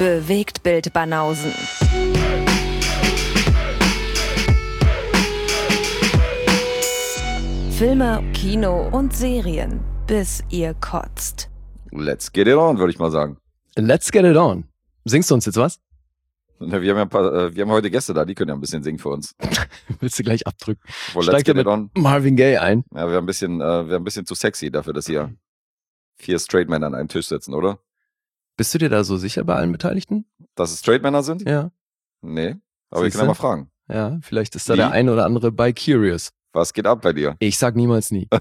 Bewegtbild Banausen. Filme, Kino und Serien, bis ihr kotzt. Let's get it on, würde ich mal sagen. Let's get it on. Singst du uns jetzt was? Wir haben heute Gäste da, die können ja ein bisschen singen für uns. Willst du gleich abdrücken? Let's get it on. Marvin Gaye ein. Ja, wir haben ein bisschen zu sexy dafür, dass hier 4 Straight Männer an einem Tisch sitzen, oder? Bist du dir da so sicher bei allen Beteiligten? Dass es Straight Männer sind? Ja. Nee, aber wir können ja mal fragen. Ja, vielleicht ist da der eine oder andere bei Curious. Was geht ab bei dir? Ich sag niemals nie.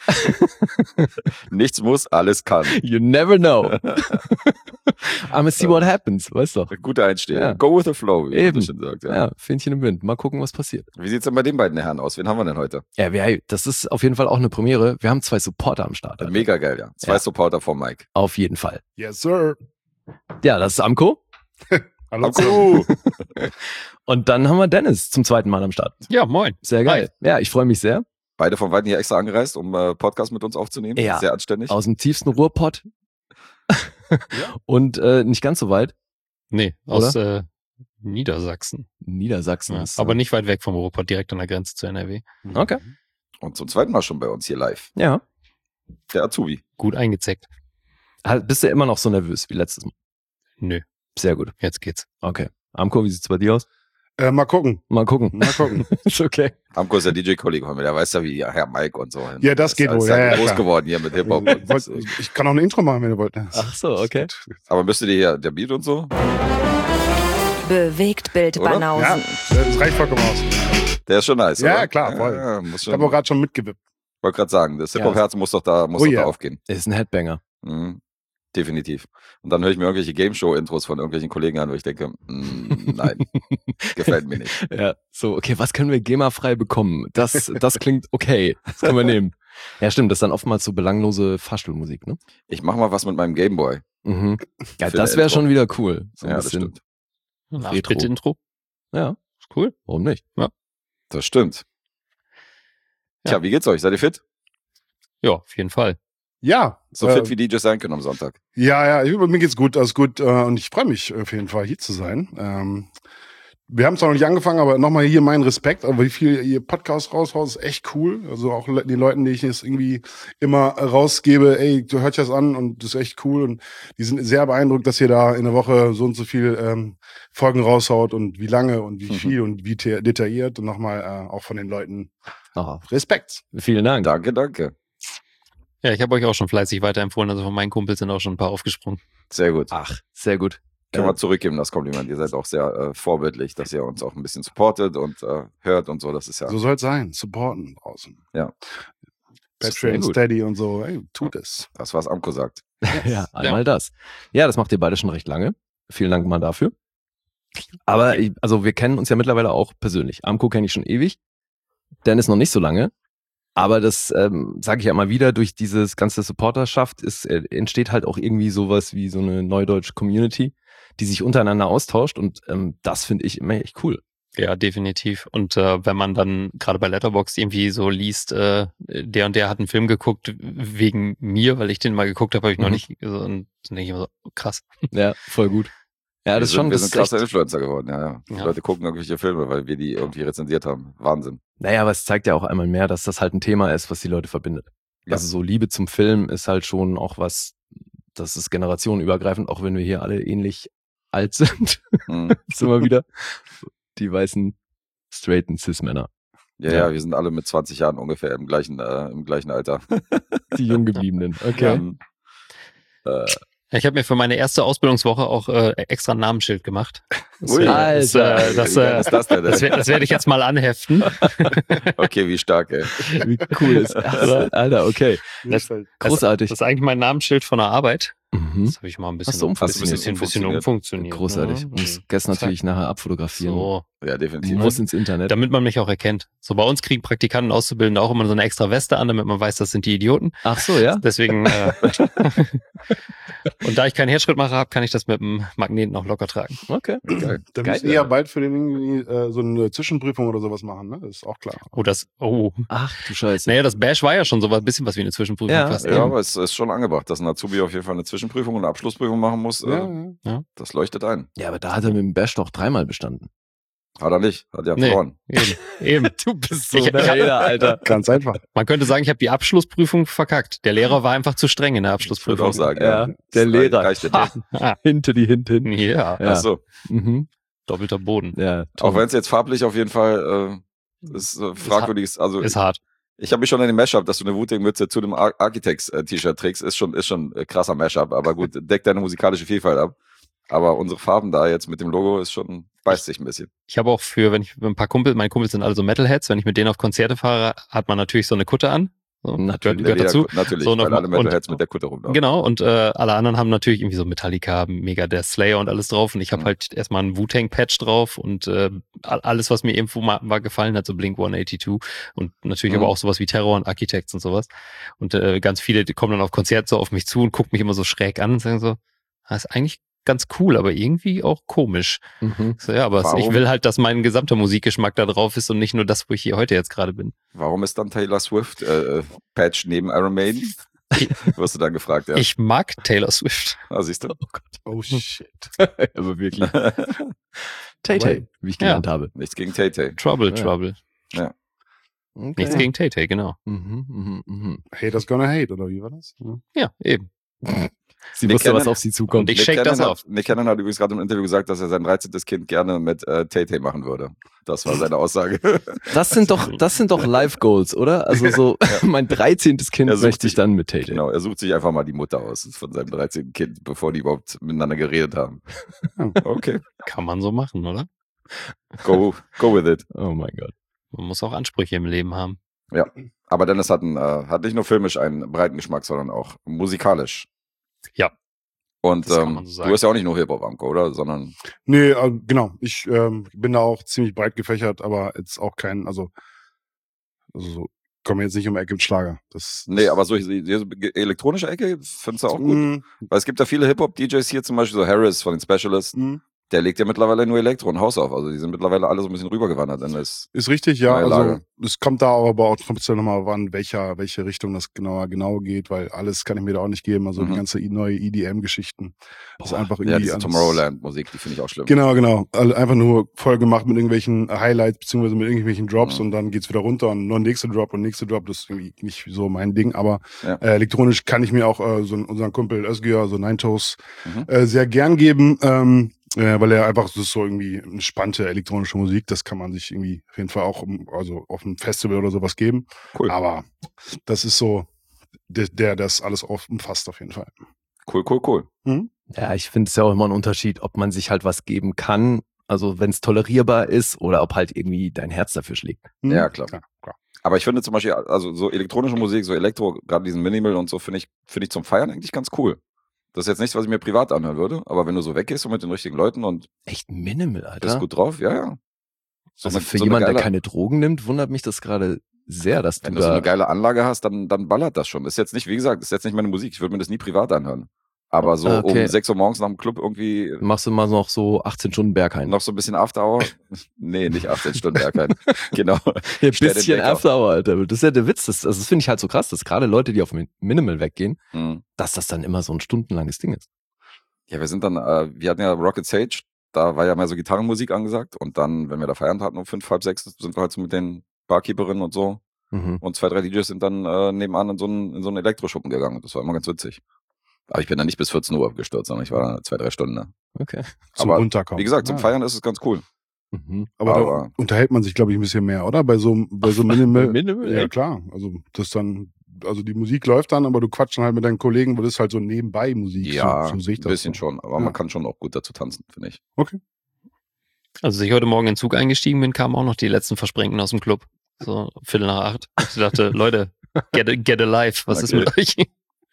Nichts muss, alles kann. You never know. I'ma see what happens, weißt du doch. Guter Einstieg. Ja. Go with the flow, wie man Eben. so schön sagt. Ja, Fähnchen im Wind. Mal gucken, was passiert. Wie sieht's denn bei den beiden Herren aus? Wen haben wir denn heute? Ja, das ist auf jeden Fall auch eine Premiere. Wir haben 2 Supporter am Start. Alter. Mega geil, ja. 2 Supporter vom Mike. Auf jeden Fall. Yes, sir. Ja, das ist Amco. Hallo. Und dann haben wir Dennis zum 2. Mal am Start. Ja, moin. Sehr geil. Ja, ich freue mich sehr. Beide von Weiden hier extra angereist, um Podcast mit uns aufzunehmen. Ja. Sehr anständig. Aus dem tiefsten Ruhrpott. Und nicht ganz so weit. Nee, aus Niedersachsen. Niedersachsen Ja, ist. aber nicht weit weg vom Ruhrpott, direkt an der Grenze zu NRW. Okay. Und zum 2. Mal schon bei uns hier live. Ja. Der Azubi. Gut eingezeckt. Bist du immer noch so nervös wie letztes Mal? Nö, Sehr gut. jetzt geht's. Okay. Amco, wie sieht's bei dir aus? Mal gucken. Mal gucken. Ist okay. Amco ist der DJ-Kollege von mir, der weiß ja, wie Herr Mike und so. Ja, das geht wohl. Ist ja, Ja, groß klar. geworden hier mit Hip-Hop. Ich kann auch ein Intro machen, wenn ihr wollt. Ach so, okay. Aber müsste dir hier der Beat und so? Bewegtbild Oder? Ja, Banausen. das reicht vollkommen aus. Der ist schon nice, Ja, oder? klar, voll. Ja, muss Ich schon. habe auch gerade schon mitgewippt. Wollte gerade sagen, das Hip-Hop-Herz muss doch da ja. aufgehen. Ist ein Headbanger. Mhm. Definitiv. Und dann höre ich mir irgendwelche Game-Show-Intros von irgendwelchen Kollegen an, wo ich denke, nein, gefällt mir nicht. Ja, so, okay, was können wir GEMA-frei bekommen? Das klingt okay. Das können wir nehmen. Ja, stimmt, das ist dann oftmals so belanglose Fahrstuhlmusik, ne? Ich mach mal was mit meinem Gameboy. Mhm. Ja, Für das ein wäre Intro. schon wieder cool. So ein Ja, das bisschen. stimmt. Retro. Intro. Ja, Ist cool. warum nicht? Das stimmt. Ja. Tja, wie geht's euch? Seid ihr fit? Ja, auf jeden Fall. Ja. So fit wie DJs sein können am Sonntag. Ja, mir geht's gut, alles gut. Und ich freue mich auf jeden Fall, hier zu sein. Wir haben zwar noch nicht angefangen, aber nochmal hier mein Respekt. Aber wie viel ihr Podcast raushaut, ist echt cool. Also auch den Leuten, die ich jetzt irgendwie immer rausgebe, ey, du hörst das an und das ist echt cool. Und die sind sehr beeindruckt, dass ihr da in der Woche so und so viel Folgen raushaut und wie lange und wie viel und wie detailliert. Und nochmal auch von den Leuten Respekt. Vielen Dank. Danke. Ja, ich habe euch auch schon fleißig weiterempfohlen. Also von meinen Kumpels sind auch schon ein paar aufgesprungen. Sehr gut. Ach, sehr gut. Können wir zurückgeben, das Kompliment. Ihr seid auch sehr vorbildlich, dass ihr uns auch ein bisschen supportet und hört und so. Das ist ja. So soll's sein. Supporten draußen. Ja. Patreon, gut. Steady und so. Ey, tut es. Das, was Amco sagt. Ja, einmal das. Ja, das macht ihr beide schon recht lange. Vielen Dank mal dafür. Aber also wir kennen uns ja mittlerweile auch persönlich. Amco kenne ich schon ewig. Dennis noch nicht so lange. Aber das sage ich ja immer wieder, durch dieses ganze Supporterschaft entsteht halt auch irgendwie sowas wie so eine neudeutsche Community, die sich untereinander austauscht und das finde ich immer echt cool. Ja, definitiv. Und wenn man dann gerade bei Letterboxd irgendwie so liest, der und der hat einen Film geguckt wegen mir, weil ich den mal geguckt habe, habe ich noch nicht. So, und dann denke ich immer so, krass. Ja, voll gut. Ja, das ist schon. Wir Das sind ist krasser echt, Influencer geworden, ja. Die Ja. Leute gucken irgendwelche Filme, weil wir die irgendwie rezensiert haben. Wahnsinn. naja, aber es zeigt ja auch einmal mehr, dass das halt ein Thema ist, was die Leute verbindet. Ja. Also so Liebe zum Film ist halt schon auch was, das ist generationenübergreifend, auch wenn wir hier alle ähnlich alt sind. Mhm. Das ist immer wieder die weißen, straighten Cis-Männer. Ja, wir sind alle mit 20 Jahren ungefähr im gleichen Alter. Die Junggebliebenen. Okay. Ja, ich habe mir für meine erste Ausbildungswoche auch extra ein Namensschild gemacht. Ui. Alter. Wie geil ist das denn? Das werde ich jetzt mal anheften. Okay, wie stark, ey. Wie cool ist das? Alter, okay. Großartig. Das ist eigentlich mein Namensschild von der Arbeit. Mhm. Das habe ich mal ein bisschen, Hast du umfunktioniert? bisschen umfunktioniert. Großartig. Ne? Muss gestern natürlich nachher abfotografieren. So, Ja, definitiv. Muss ins Internet. damit man mich auch erkennt. So bei uns kriegen Praktikanten, Auszubildende auch immer so eine extra Weste an, damit man weiß, das sind die Idioten. Ach so, ja? Deswegen und da ich keinen Herzschrittmacher habe, kann ich das mit dem Magneten auch locker tragen. Okay. Geil. Da Geil. müssen wir ja bald für den irgendwie so eine Zwischenprüfung oder sowas machen, ne? Das ist auch klar. Ach du Scheiße. Naja, das Bash war ja schon so ein bisschen was wie eine Zwischenprüfung Ja, fast. Ja, aber es ist schon angebracht, dass ein Azubi auf jeden Fall eine Zwischenprüfung Zwischenprüfung und Abschlussprüfung machen muss, das leuchtet ein. Ja, aber da hat er mit dem Bash doch 3-mal bestanden. Hat er nicht, hat er verloren. Eben. Du bist Ich- Alter. Ganz einfach. Man könnte sagen, ich habe die Abschlussprüfung verkackt. Der Lehrer war einfach zu streng in der Ich würde auch Abschlussprüfung. sagen, Ja, der Das Lehrer. reicht dir. Ah, Hinter die hinten. ja, Ja. Achso, Mhm. doppelter Boden. Ja, auch wenn es jetzt farblich auf jeden Fall ist fragwürdig ist. Also Ist hart. ich habe mich schon in dem Mashup, dass du eine Wu-Tang-Mütze zu einem Architects-T-Shirt trägst, ist schon ein krasser Mashup. Aber gut, deckt deine musikalische Vielfalt ab. Aber unsere Farben da jetzt mit dem Logo ist schon, beißt sich ein bisschen. Ich habe auch wenn ich mit ein paar meine Kumpels sind alle so Metalheads, wenn ich mit denen auf Konzerte fahre, hat man natürlich so eine Kutte an. So, Natürlich. Gehört dazu. Natürlich, So noch weil mal- alle Metalheads und- mit der Kutte rumlaufen. Genau, und alle anderen haben natürlich irgendwie so Metallica, Megadeth, Slayer und alles drauf. Und ich habe Mhm. halt erstmal einen Wu-Tang-Patch drauf und alles, was mir irgendwo mal gefallen hat, so Blink 182 und natürlich Mhm. aber auch sowas wie Terror und Architects und sowas. Und ganz viele, die kommen dann auf Konzerte so auf mich zu und gucken mich immer so schräg an und sagen so, das ist eigentlich ganz cool, aber irgendwie auch komisch. Mhm. So, ja, aber Warum? ich will halt, dass mein gesamter Musikgeschmack da drauf ist und nicht nur das, wo ich hier heute jetzt gerade bin. Warum ist dann Taylor Swift Patch neben Iron Maiden? Wirst du dann gefragt, ja. Ich mag Taylor Swift. Siehst du? Oh shit. Aber wirklich. Tay-Tay, wie ich gelernt habe. Nichts gegen Tay-Tay. Trouble. Okay. Nichts gegen Tay-Tay, genau. Haters gonna hate, oder wie war das? Ja, eben. Sie Nick wusste, was Cannon- auf sie zukommt. Und ich shake das auf. Nick Cannon hat übrigens gerade im Interview gesagt, dass er sein 13. Kind gerne mit Tay-Tay machen würde. Das war seine Aussage. Das sind doch Life-Goals, oder? Also so, mein 13. Kind Er sucht möchte ich sich- dann mit Tay-Tay. Genau, er sucht sich einfach mal die Mutter aus von seinem 13. Kind, bevor die überhaupt miteinander geredet haben. Okay, Kann man so machen, oder? go with it. Oh mein Gott. Man muss auch Ansprüche im Leben haben. Aber Dennis hat nicht nur filmisch einen breiten Geschmack, sondern auch musikalisch. Ja. Und Das kann man so sagen. du hast ja auch nicht nur Hip-Hop, Anko, oder? Sondern Nee, genau. Ich bin da auch ziemlich breit gefächert, aber jetzt auch kein, also so, komme jetzt nicht um die Ecke mit Schlager. nee, aber so elektronische Ecke findest du auch gut. Mm, Weil es gibt ja viele Hip-Hop-DJs hier, zum Beispiel so Harris von den Specialists, mm. der legt ja mittlerweile nur Elektro und Haus auf. Also die sind mittlerweile alle so ein bisschen rübergewandert. Denn das Ist richtig, ja. Neue Also Lage. es kommt da aber auch speziell nochmal an, welche Richtung das genau geht, weil alles kann ich mir da auch nicht geben. Also die Mhm. ganze neue EDM-Geschichten. Das ist einfach ja, irgendwie diese alles- Tomorrowland-Musik, die finde ich auch schlimm. Genau. Also einfach nur voll gemacht mit irgendwelchen Highlights beziehungsweise mit irgendwelchen Drops Mhm. und dann geht's wieder runter und noch nächste Drop. Das ist irgendwie nicht so mein Ding. Aber Ja. elektronisch kann ich mir auch unseren Kumpel Özgür, also Nine Toes, Mhm. sehr gern geben, weil er einfach, das ist so irgendwie entspannte elektronische Musik. Das kann man sich irgendwie auf jeden Fall auch also auf einem Festival oder sowas geben. Cool. Aber das ist so, der das alles umfasst auf jeden Fall. Cool. Ja, ich finde es ja auch immer ein Unterschied, ob man sich halt was geben kann, also wenn es tolerierbar ist oder ob halt irgendwie dein Herz dafür schlägt. Hm? Ja, klar. Klar. Aber ich finde zum Beispiel, also so elektronische Musik, so Elektro, gerade diesen Minimal und so, finde ich zum Feiern eigentlich ganz cool. Das ist jetzt nichts, was ich mir privat anhören würde, aber wenn du so weggehst und mit den richtigen Leuten und Echt minimal, bist Alter. gut drauf, ja. So Also eine- für so eine jemanden, der geile- keine Drogen nimmt, wundert mich das gerade sehr, dass Wenn du du so da... eine geile Anlage hast, dann ballert das schon. Das ist jetzt nicht, wie gesagt, das ist jetzt nicht meine Musik. Ich würde mir das nie privat anhören. Aber so Okay. um 6 Uhr morgens nach dem Club irgendwie Machst du mal noch so 18 Stunden Berghain. noch so ein bisschen After Hour. Nee, nicht 18 Stunden Bergheim. Genau. Ja, Stell den bisschen Wecker. After Hour, Alter. Das ist ja der Witz. Das finde ich halt so krass, dass gerade Leute, die auf Minimal weggehen, Mhm. dass das dann immer so ein stundenlanges Ding ist. Ja, wir sind dann, wir hatten ja Rocket Sage, da war ja mehr so Gitarrenmusik angesagt und dann, wenn wir da feiern hatten um 5, halb 6, sind wir halt so mit den Barkeeperinnen und so Mhm. und 2, 3 DJs sind dann nebenan in so einen Elektroschuppen gegangen. Das war immer ganz witzig. Aber ich bin da nicht bis 14 Uhr abgestürzt, sondern ich war da 2, 3 Stunden da. Okay. Zum Aber Runterkommen. Wie gesagt, zum Ja. Feiern ist es ganz cool. Mhm. Aber Aber- da unterhält man sich, glaube ich, ein bisschen mehr, oder? Bei so Minimal. Minimal, Ja, ja. klar. Also das dann, also die Musik läuft dann, aber du quatschen halt mit deinen Kollegen, weil das ist halt so nebenbei Musik. Ja, so sehe ich ein das. bisschen so. schon. Aber Ja. man kann schon auch gut dazu tanzen, finde ich. Also als ich heute Morgen in den Zug eingestiegen bin, kamen auch noch die letzten Versprengten aus dem Club. So 7:45. Ich dachte, Leute, get alive, was ist Okay. mit euch?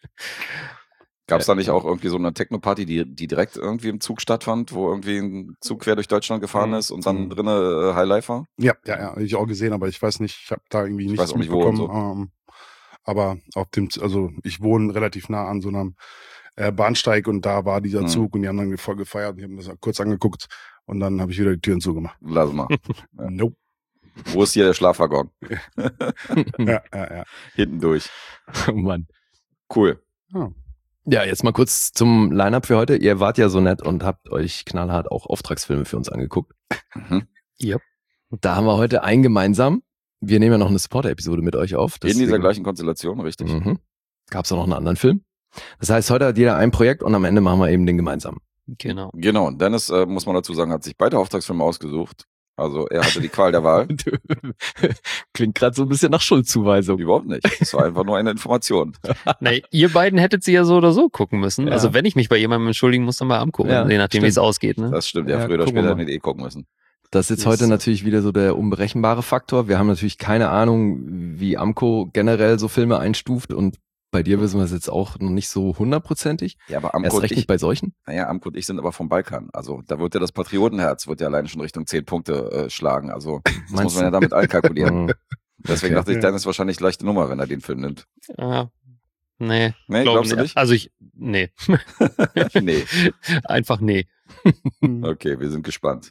Gab es da nicht auch irgendwie so eine Techno-Party, die direkt irgendwie im Zug stattfand, wo irgendwie ein Zug quer durch Deutschland gefahren ist und dann drinnen Highlife war? Ja, hab ich auch gesehen, aber ich weiß nicht, ich habe da irgendwie nichts weiß auch nicht, wo und mitbekommen. Aber auf dem, also ich wohne relativ nah an so einem Bahnsteig und da war dieser Mhm. Zug und die haben dann voll gefeiert und ich habe mir das kurz angeguckt und dann habe ich wieder die Türen zugemacht. Lass mal. Ja. Nope. Wo ist hier der Schlafwaggon? Ja. Hinten durch. Oh Mann. Cool. Ja. Ja, jetzt mal kurz zum Line-Up für heute. Ihr wart ja so nett und habt euch knallhart auch Auftragsfilme für uns angeguckt. Mhm. Yep. Da haben wir heute einen gemeinsam. Wir nehmen ja noch eine Supporter-Episode mit euch auf. In dieser gleichen Konstellation, richtig. Gab es auch noch einen anderen Film. Das heißt, heute hat jeder ein Projekt und am Ende machen wir eben den gemeinsamen. Genau. Genau, und Dennis, muss man dazu sagen, hat sich beide Auftragsfilme ausgesucht. Also er hatte die Qual der Wahl. Klingt gerade so ein bisschen nach Schuldzuweisung. Überhaupt nicht. Es war einfach nur eine Information. Na, ihr beiden hättet sie ja so oder so gucken müssen. Ja. Also wenn ich mich bei jemandem entschuldigen muss, dann mal angucken, Ja, je nachdem, wie es ausgeht. Ne? Das stimmt, ja, Ja, früher oder gucken wir später mal. nicht gucken müssen. Das ist jetzt Das- heute natürlich wieder so der unberechenbare Faktor. Wir haben natürlich keine Ahnung, wie Amco generell so Filme einstuft und bei dir wissen wir es jetzt auch noch nicht so hundertprozentig. Ja, aber Erst Amco und recht nicht ich, bei solchen. naja, Amco und ich sind aber vom Balkan. Also da wird ja das Patriotenherz, wird ja alleine schon Richtung 10 Punkte schlagen. Also das Meinst muss man ja du? damit einkalkulieren. Mhm. Deswegen Okay. dachte ich, Dennis wahrscheinlich leichte Nummer, wenn er den Film nimmt. Nee, Nee, glaub glaubst du nicht? Also nee. Nee. Einfach nee. Okay, wir sind gespannt.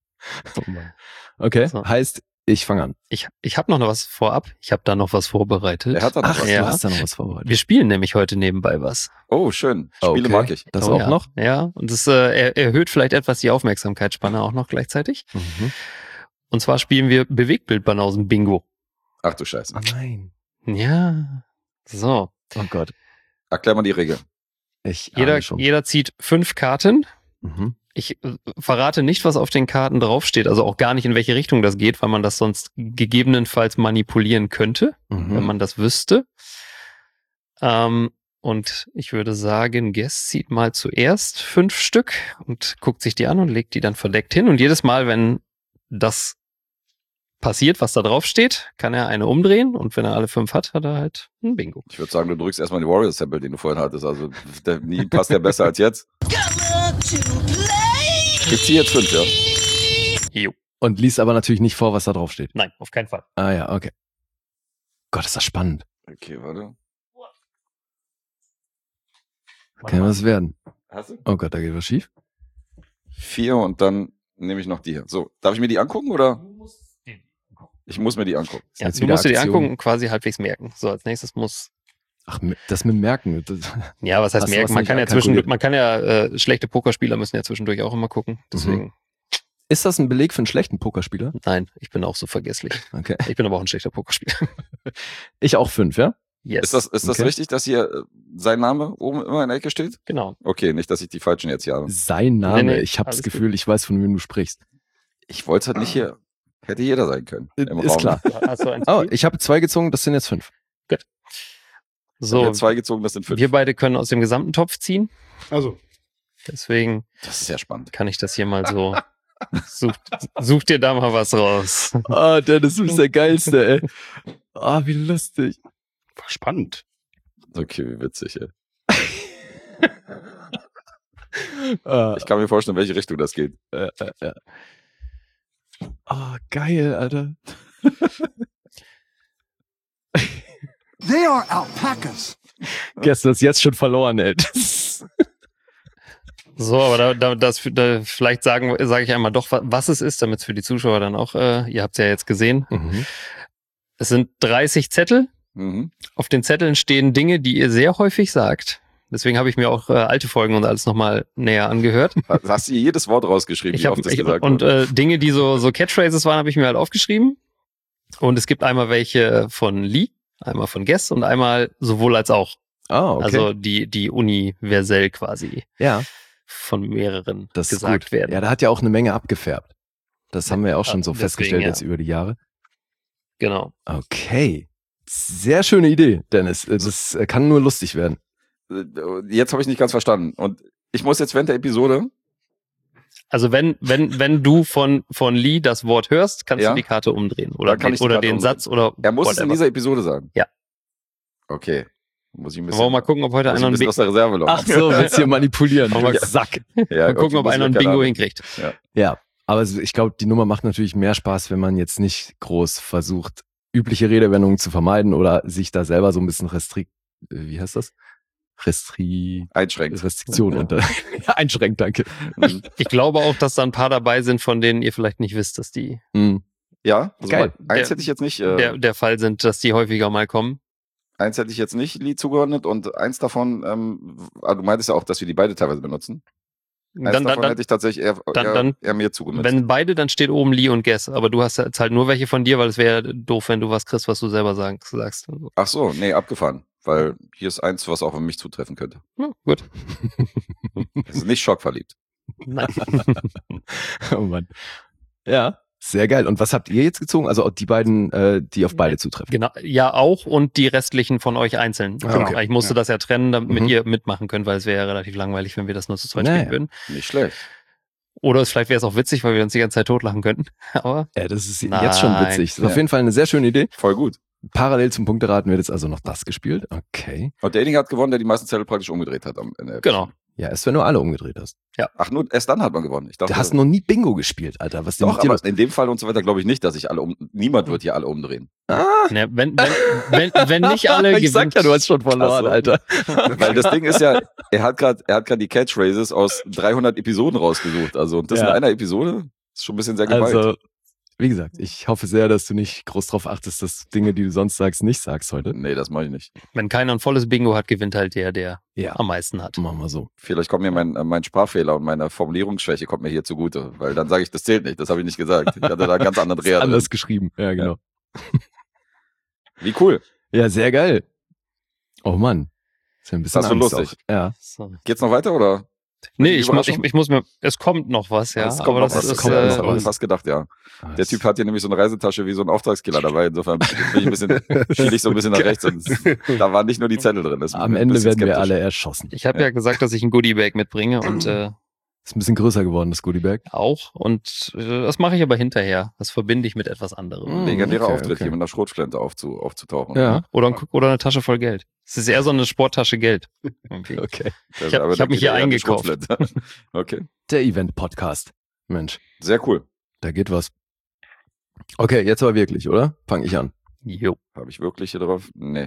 Okay, So. heißt, ich fange an. Ich habe noch was vorab. Ich habe da noch was vorbereitet. Er hat da noch Ach, was. ja. du hast da noch was vorbereitet. Wir spielen nämlich heute nebenbei was. Oh, schön. Spiele Okay. mag ich. Das Oh, auch ja. noch? Ja, und das erhöht vielleicht etwas die Aufmerksamkeitsspanne auch noch gleichzeitig. Mhm. Und zwar spielen wir Bewegtbildbanausen Bingo. Ach du Scheiße. Oh nein. Ja. So. Oh Gott. Erklär mal die Regel. Ich ahne schon. Jeder zieht 5 Karten. Mhm. Ich verrate nicht, was auf den Karten draufsteht, also auch gar nicht, in welche Richtung das geht, weil man das sonst gegebenenfalls manipulieren könnte, wenn Mhm. man das wüsste. Und ich würde sagen, Guest zieht mal zuerst 5 Stück und guckt sich die an und legt die dann verdeckt hin. Und jedes Mal, wenn das passiert, was da drauf steht, kann er eine umdrehen. Und wenn er alle 5 hat, hat er halt ein Bingo. Ich würde sagen, du drückst erstmal den Warriors-Sample, den du vorhin hattest. Also nie passt der besser als jetzt. Ich ziehe jetzt 5, ja. Jo. Und liest aber natürlich nicht vor, was da drauf steht. Nein, auf keinen Fall. Ah ja, okay. Gott, ist das spannend. Okay, warte. Kann ja was werden. Hast du? Oh Gott, da geht was schief. 4 und dann nehme ich noch die hier. So, darf ich mir die angucken oder? Ich muss mir die angucken. Ja, jetzt du wieder musst dir die Aktion. angucken und quasi halbwegs merken. So, als nächstes muss. Ach, das mit Merken. Das, Ja, was heißt Hast du merken? was Man nicht kann ja einkalkuliert? schlechte Pokerspieler müssen ja zwischendurch auch immer gucken. Deswegen, ist das ein Beleg für einen schlechten Pokerspieler? nein, ich bin auch so vergesslich. Okay. Ich bin aber auch ein schlechter Pokerspieler. Ich auch 5, ja? Yes. Ist das Okay. richtig, dass hier sein Name oben immer in der Ecke steht? Genau. Okay, nicht, dass ich die falschen jetzt hier habe. Sein Name. Nee, Ich habe das alles Gefühl, ich weiß, von wem du sprichst. Ich wollte es halt nicht hier. Hätte jeder sein können. Im Ist Raum. klar. Hast du eins? Oh, ich habe 2 gezogen, das sind jetzt 5. Ich So, habe 2 gezogen, das sind 5. wir beide können aus dem gesamten Topf ziehen. Also, Deswegen Das ist sehr spannend. kann ich das hier mal so. Such dir da mal was raus. Ah, Dennis, du bist der Geilste, ey. Ah, wie lustig. war spannend. Okay, wie witzig, ey. Ah, Ich kann mir vorstellen, in welche Richtung das geht. oh, geil, Alter. They are alpacas. Gestern ist jetzt schon verloren, ey. So, aber vielleicht sage ich einmal doch, was es ist, damit es für die Zuschauer dann auch, ihr habt es ja jetzt gesehen. Mhm. Es sind 30 Zettel. Mhm. Auf den Zetteln stehen Dinge, die ihr sehr häufig sagt. Deswegen habe ich mir auch alte Folgen und alles nochmal näher angehört. Hast du hier jedes Wort rausgeschrieben, wie oft das gesagt und wurde? Dinge, die so Catchphrases waren, habe ich mir halt aufgeschrieben. Und es gibt einmal welche von Lee, einmal von Guess und einmal sowohl als auch. Ah, okay. Also die universell quasi ja, von mehreren das ist gesagt gut. werden. Ja, da hat ja auch eine Menge abgefärbt. Das haben wir ja auch schon so Deswegen, festgestellt ja. jetzt über die Jahre. Genau. Okay. Sehr schöne Idee, Dennis. Das kann nur lustig werden. Jetzt habe ich nicht ganz verstanden. Und ich muss jetzt während der Episode. Also wenn du von Lee das Wort hörst, kannst Ja. du die Karte umdrehen. Oder, Dann kann ich die oder Karte den umdrehen. Satz oder Er muss es in whatever. dieser Episode sagen. Ja. Okay. Muss ich ein bisschen, Wollen wir mal gucken, ob heute muss ich einer ein ein bisschen aus der Reserve locken. Ach so, willst du hier manipulieren. Mach mal- Sack. Ja, Mal gucken, ob muss ich einer ein keine Bingo Ahnung. hinkriegt. Ja, aber ich glaube, die Nummer macht natürlich mehr Spaß, wenn man jetzt nicht groß versucht, übliche Redewendungen zu vermeiden oder sich da selber so ein bisschen wie heißt das? Einschränkt. Restriktionen unter. Ja, einschränkt, danke. Mhm. Ich glaube auch, dass da ein paar dabei sind, von denen ihr vielleicht nicht wisst, dass die Mhm. Ja, also Geil. eins hätte ich jetzt nicht. der Fall sind, dass die häufiger mal kommen. Eins hätte ich jetzt nicht Lee zugeordnet und eins davon, du meintest ja auch, dass wir die beide teilweise benutzen. Eins davon hätte ich tatsächlich eher mir zugemisst. Wenn beide, dann steht oben Lee und Guess, aber du hast jetzt halt nur welche von dir, weil es wäre doof, wenn du was kriegst, was du selber sagst. Ach so, nee, abgefahren. Weil hier ist eins, was auch auf mich zutreffen könnte. Ja, gut. Es ist nicht schockverliebt. Nein. Oh Mann. Ja, sehr geil. Und was habt ihr jetzt gezogen? Also die beiden, die auf beide zutreffen. Genau, ja auch und die restlichen von euch einzeln. Okay. Ich musste das ja trennen, damit Mhm. ihr mitmachen könnt, weil es wäre ja relativ langweilig, wenn wir das nur zu zweit spielen würden. Nicht schlecht. Oder vielleicht wäre es auch witzig, weil wir uns die ganze Zeit totlachen könnten. Aber Ja, das ist Nein. jetzt schon witzig. Das ist auf Ja. jeden Fall eine sehr schöne Idee. Voll gut. Parallel zum Punkteraten wird jetzt also noch das gespielt. Okay. Und derjenige hat gewonnen, der die meisten Zettel praktisch umgedreht hat. In der genau. Ja, erst wenn du alle umgedreht hast. Ach, nur erst dann hat man gewonnen. Ich dachte, Du hast noch nie Bingo gespielt, Alter. Was denn doch, mit dir aber los? in dem Fall und so weiter glaube ich nicht, dass ich niemand wird hier alle umdrehen. Ne, wenn nicht alle Ich sag ja, du hast schon verloren, Ach so. Alter. Weil das Ding ist ja, er hat gerade die Catchphrases aus 300 Episoden rausgesucht. Also, und das Ja. in einer Episode ist schon ein bisschen sehr gewalt. Also, wie gesagt, ich hoffe sehr, dass du nicht groß drauf achtest, dass Dinge, die du sonst sagst, nicht sagst heute. Nee, das mache ich nicht. Wenn keiner ein volles Bingo hat, gewinnt halt der Ja, am meisten hat. machen wir so. Vielleicht kommt mir mein Sprachfehler und meine Formulierungsschwäche kommt mir hier zugute. Weil dann sage ich, das zählt nicht. Das habe ich nicht gesagt. Ich hatte da einen ganz anderen Ist Dreher drin. anders geschrieben. Ja, genau. Wie cool. Ja, sehr geil. Oh Mann. Ist ja ein bisschen Das war Angst lustig. auch. Ja. So. Geht's noch weiter oder? Nee, Die ich muss mir, es kommt noch was, ja. Es kommt aber noch das was. ist, Das kommt noch was, aber was. ich fast gedacht, ja. Ah, Der Typ hat hier nämlich so eine Reisetasche wie so ein Auftragskiller dabei. Insofern schiele ich so ein bisschen nach rechts und da waren nicht nur die Zettel drin. Das ist Am ein Ende bisschen werden wir skeptisch. alle erschossen. ich habe ja gesagt, dass ich ein Goodiebag mitbringe und Ist ein bisschen größer geworden, das Goodiebag. auch. Und das mache ich aber hinterher. Das verbinde ich mit etwas anderem. Legendärer Okay, Auftritt, okay. hier mit einer Schrotflinte aufzutauchen. Ja. Oder eine Tasche voll Geld. Es ist eher so eine Sporttasche Geld. Irgendwie. Okay. Ich hab Aber mich hier eher eine eingekauft. Schrotflinte. Okay, Der Event-Podcast. Mensch, sehr cool. da geht was. Okay, jetzt aber wirklich, oder? Fange ich an. Jo. Habe ich wirklich hier drauf? Nee.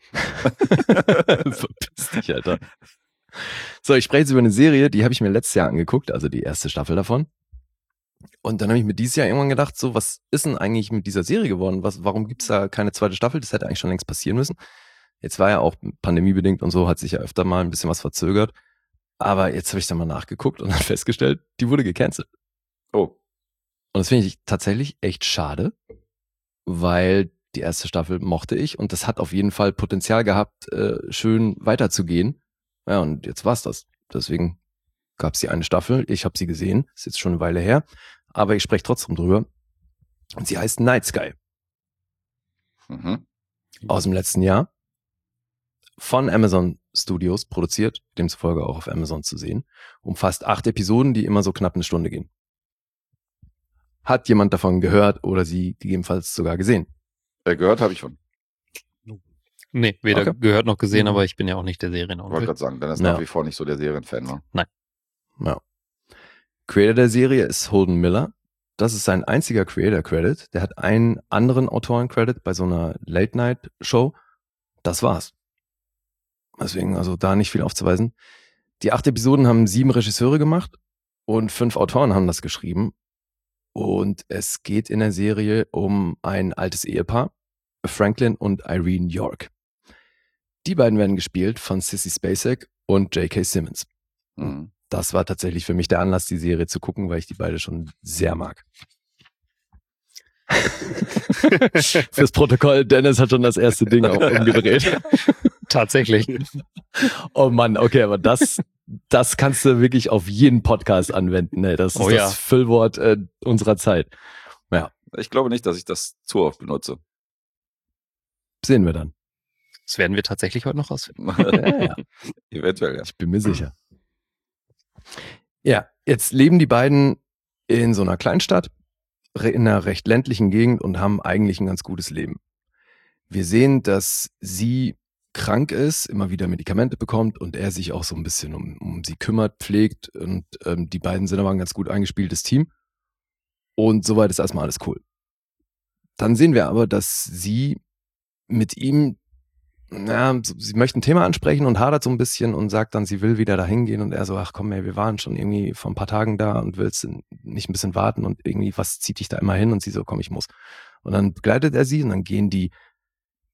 Verpiss dich, Alter. So, ich spreche jetzt über eine Serie, die habe ich mir letztes Jahr angeguckt, also die erste Staffel davon. Und dann habe ich mir dieses Jahr irgendwann gedacht, so, was ist denn eigentlich mit dieser Serie geworden? Warum gibt's da keine zweite Staffel? Das hätte eigentlich schon längst passieren müssen. Jetzt war ja auch pandemiebedingt und so, hat sich ja öfter mal ein bisschen was verzögert. Aber jetzt habe ich da mal nachgeguckt und dann festgestellt, die wurde gecancelt. Oh, Und das finde ich tatsächlich echt schade, weil die erste Staffel mochte ich und das hat auf jeden Fall Potenzial gehabt, schön weiterzugehen. Ja, und jetzt war's das. Deswegen gab's die eine Staffel. Ich habe sie gesehen, ist jetzt schon eine Weile her, aber ich spreche trotzdem drüber. Und sie heißt Night Sky mhm. aus dem letzten Jahr. Von Amazon Studios produziert, demzufolge auch auf Amazon zu sehen. Umfasst 8 Episoden, die immer so knapp eine Stunde gehen. Hat jemand davon gehört oder sie gegebenenfalls sogar gesehen? Gehört habe ich von. Nee, weder Okay. gehört noch gesehen, Mhm. aber ich bin ja auch nicht der Ich wollte Serienautor. gerade sagen, Dennis Ja. nach wie vor nicht so der Serienfan war. Ja. Creator der Serie ist Holden Miller. Das ist sein einziger Creator-Credit. Der hat einen anderen Autoren-Credit bei so einer Late-Night-Show. Das war's. Deswegen also da nicht viel aufzuweisen. Die 8 Episoden haben 7 Regisseure gemacht und 5 Autoren haben das geschrieben. Und es geht in der Serie um ein altes Ehepaar, Franklin und Irene York. Die beiden werden gespielt von Sissy Spacek und J.K. Simmons. Mhm. Das war tatsächlich für mich der Anlass, die Serie zu gucken, weil ich die beide schon sehr mag. Fürs Protokoll, Dennis hat schon das erste Ding auch umgedreht. Tatsächlich. Oh Mann, okay, aber das kannst du wirklich auf jeden Podcast anwenden. Ne? Das ist Oh ja. das Füllwort unserer Zeit. Ich glaube nicht, dass ich das zu oft benutze. Sehen wir dann. Das werden wir tatsächlich heute noch rausfinden. Ja. Eventuell, ja. Ich bin mir sicher. Ja, jetzt leben die beiden in so einer Kleinstadt, in einer recht ländlichen Gegend und haben eigentlich ein ganz gutes Leben. Wir sehen, dass sie krank ist, immer wieder Medikamente bekommt und er sich auch so ein bisschen um sie kümmert, pflegt und die beiden sind aber ein ganz gut eingespieltes Team und soweit ist erstmal alles cool. Dann sehen wir aber, dass sie mit ihm, sie möchte ein Thema ansprechen und hadert so ein bisschen und sagt dann, sie will wieder dahin gehen und er so, ach komm, ey, wir waren schon irgendwie vor ein paar Tagen da und willst nicht ein bisschen warten und irgendwie, was zieht dich da immer hin? Und sie so, komm, ich muss. Und dann begleitet er sie und dann gehen die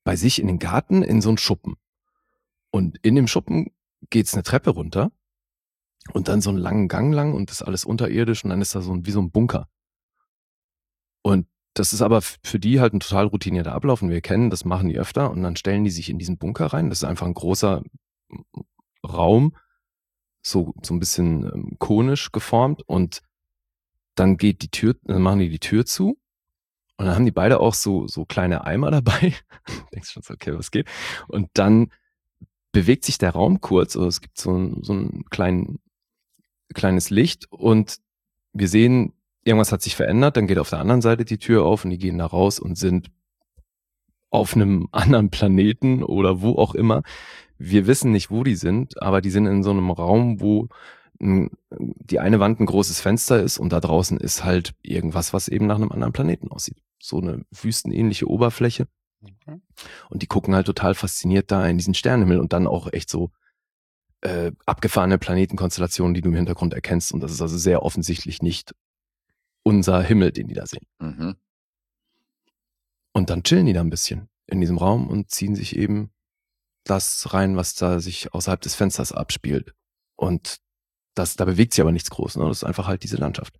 bei sich in den Garten in so einen Schuppen. Und in dem Schuppen geht's eine Treppe runter und dann so einen langen Gang lang und das ist alles unterirdisch und dann ist da wie so ein Bunker. Und das ist aber für die halt ein total routinierter Ablauf und wir kennen, das machen die öfter und dann stellen die sich in diesen Bunker rein. Das ist einfach ein großer Raum, so ein bisschen konisch geformt und dann dann machen die Tür zu und dann haben die beide auch so kleine Eimer dabei. Denkst schon so, okay, was geht? Und dann bewegt sich der Raum kurz, also es gibt so ein kleines Licht und wir sehen, irgendwas hat sich verändert, dann geht auf der anderen Seite die Tür auf und die gehen da raus und sind auf einem anderen Planeten oder wo auch immer. Wir wissen nicht, wo die sind, aber die sind in so einem Raum, wo die eine Wand ein großes Fenster ist und da draußen ist halt irgendwas, was eben nach einem anderen Planeten aussieht. So eine wüstenähnliche Oberfläche. Okay. Und die gucken halt total fasziniert da in diesen Sternenhimmel und dann auch echt so abgefahrene Planetenkonstellationen, die du im Hintergrund erkennst. Und das ist also sehr offensichtlich nicht unser Himmel, den die da sehen. Mhm. Und dann chillen die da ein bisschen in diesem Raum und ziehen sich eben das rein, was da sich außerhalb des Fensters abspielt. Und da bewegt sich aber nichts groß, ne? Das ist einfach halt diese Landschaft.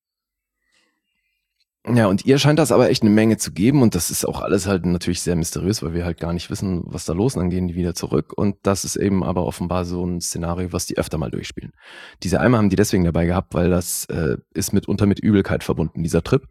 Ja, und ihr scheint das aber echt eine Menge zu geben und das ist auch alles halt natürlich sehr mysteriös, weil wir halt gar nicht wissen, was da los ist, und dann gehen die wieder zurück und das ist eben aber offenbar so ein Szenario, was die öfter mal durchspielen. Diese Eimer haben die deswegen dabei gehabt, weil das ist mitunter mit Übelkeit verbunden, dieser Trip.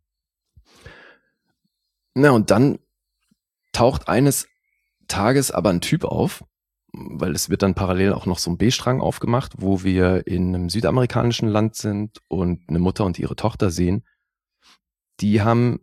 Na, und dann taucht eines Tages aber ein Typ auf, weil es wird dann parallel auch noch so ein B-Strang aufgemacht, wo wir in einem südamerikanischen Land sind und eine Mutter und ihre Tochter sehen. Die haben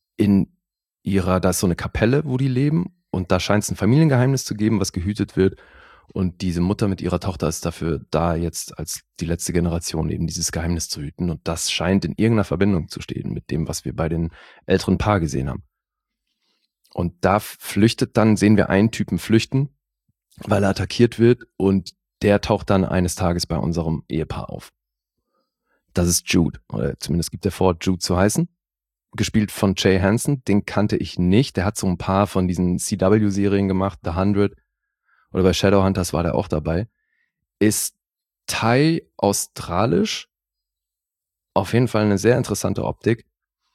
da ist so eine Kapelle, wo die leben und da scheint es ein Familiengeheimnis zu geben, was gehütet wird und diese Mutter mit ihrer Tochter ist dafür da, jetzt als die letzte Generation eben dieses Geheimnis zu hüten und das scheint in irgendeiner Verbindung zu stehen mit dem, was wir bei den älteren Paar gesehen haben. Und da sehen wir einen Typen flüchten, weil er attackiert wird und der taucht dann eines Tages bei unserem Ehepaar auf. Das ist Jude, oder zumindest gibt er vor, Jude zu heißen. Gespielt von Jay Hansen, den kannte ich nicht. Der hat so ein paar von diesen CW-Serien gemacht, The 100 oder bei Shadowhunters war der auch dabei. Ist Thai australisch, auf jeden Fall eine sehr interessante Optik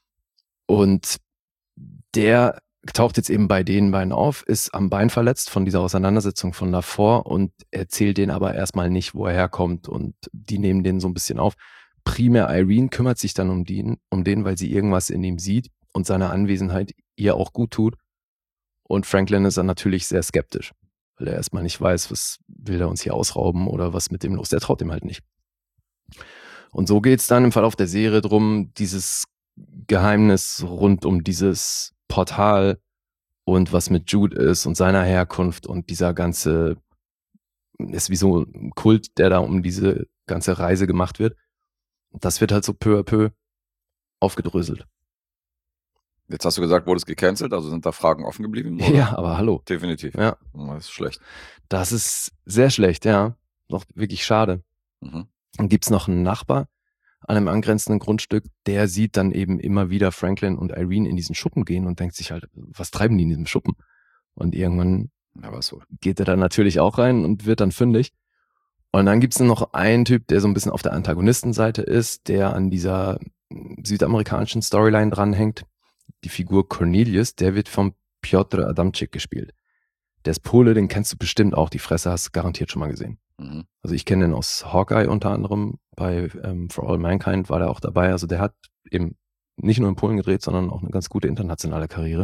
und der taucht jetzt eben bei den beiden auf, ist am Bein verletzt von dieser Auseinandersetzung von davor und erzählt denen aber erstmal nicht, wo er herkommt und die nehmen den so ein bisschen auf. Primär Irene kümmert sich dann um den, weil sie irgendwas in ihm sieht und seine Anwesenheit ihr auch gut tut. Und Franklin ist dann natürlich sehr skeptisch, weil er erstmal nicht weiß, was will er uns hier ausrauben oder was mit dem los. Der traut ihm halt nicht. Und so geht's dann im Verlauf der Serie drum, dieses Geheimnis rund um dieses Portal und was mit Jude ist und seiner Herkunft und dieser ganze, ist wie so ein Kult, der da um diese ganze Reise gemacht wird. Das wird halt so peu à peu aufgedröselt. Jetzt hast du gesagt, wurde es gecancelt, also sind da Fragen offen geblieben? Oder? Ja, aber hallo. Definitiv. Ja. Das ist schlecht. Das ist sehr schlecht, ja. Noch wirklich schade. Mhm. Dann gibt's noch einen Nachbar an einem angrenzenden Grundstück, der sieht dann eben immer wieder Franklin und Irene in diesen Schuppen gehen und denkt sich halt, was treiben die in diesem Schuppen? Und irgendwann geht er dann natürlich auch rein und wird dann fündig. Und dann gibt's noch einen Typ, der so ein bisschen auf der Antagonistenseite ist, der an dieser südamerikanischen Storyline dranhängt. Die Figur Cornelius, der wird von Piotr Adamczyk gespielt. Der ist Pole, den kennst du bestimmt auch. Die Fresse hast du garantiert schon mal gesehen. Mhm. Also ich kenne den aus Hawkeye unter anderem. Bei For All Mankind war der auch dabei. Also der hat eben nicht nur in Polen gedreht, sondern auch eine ganz gute internationale Karriere.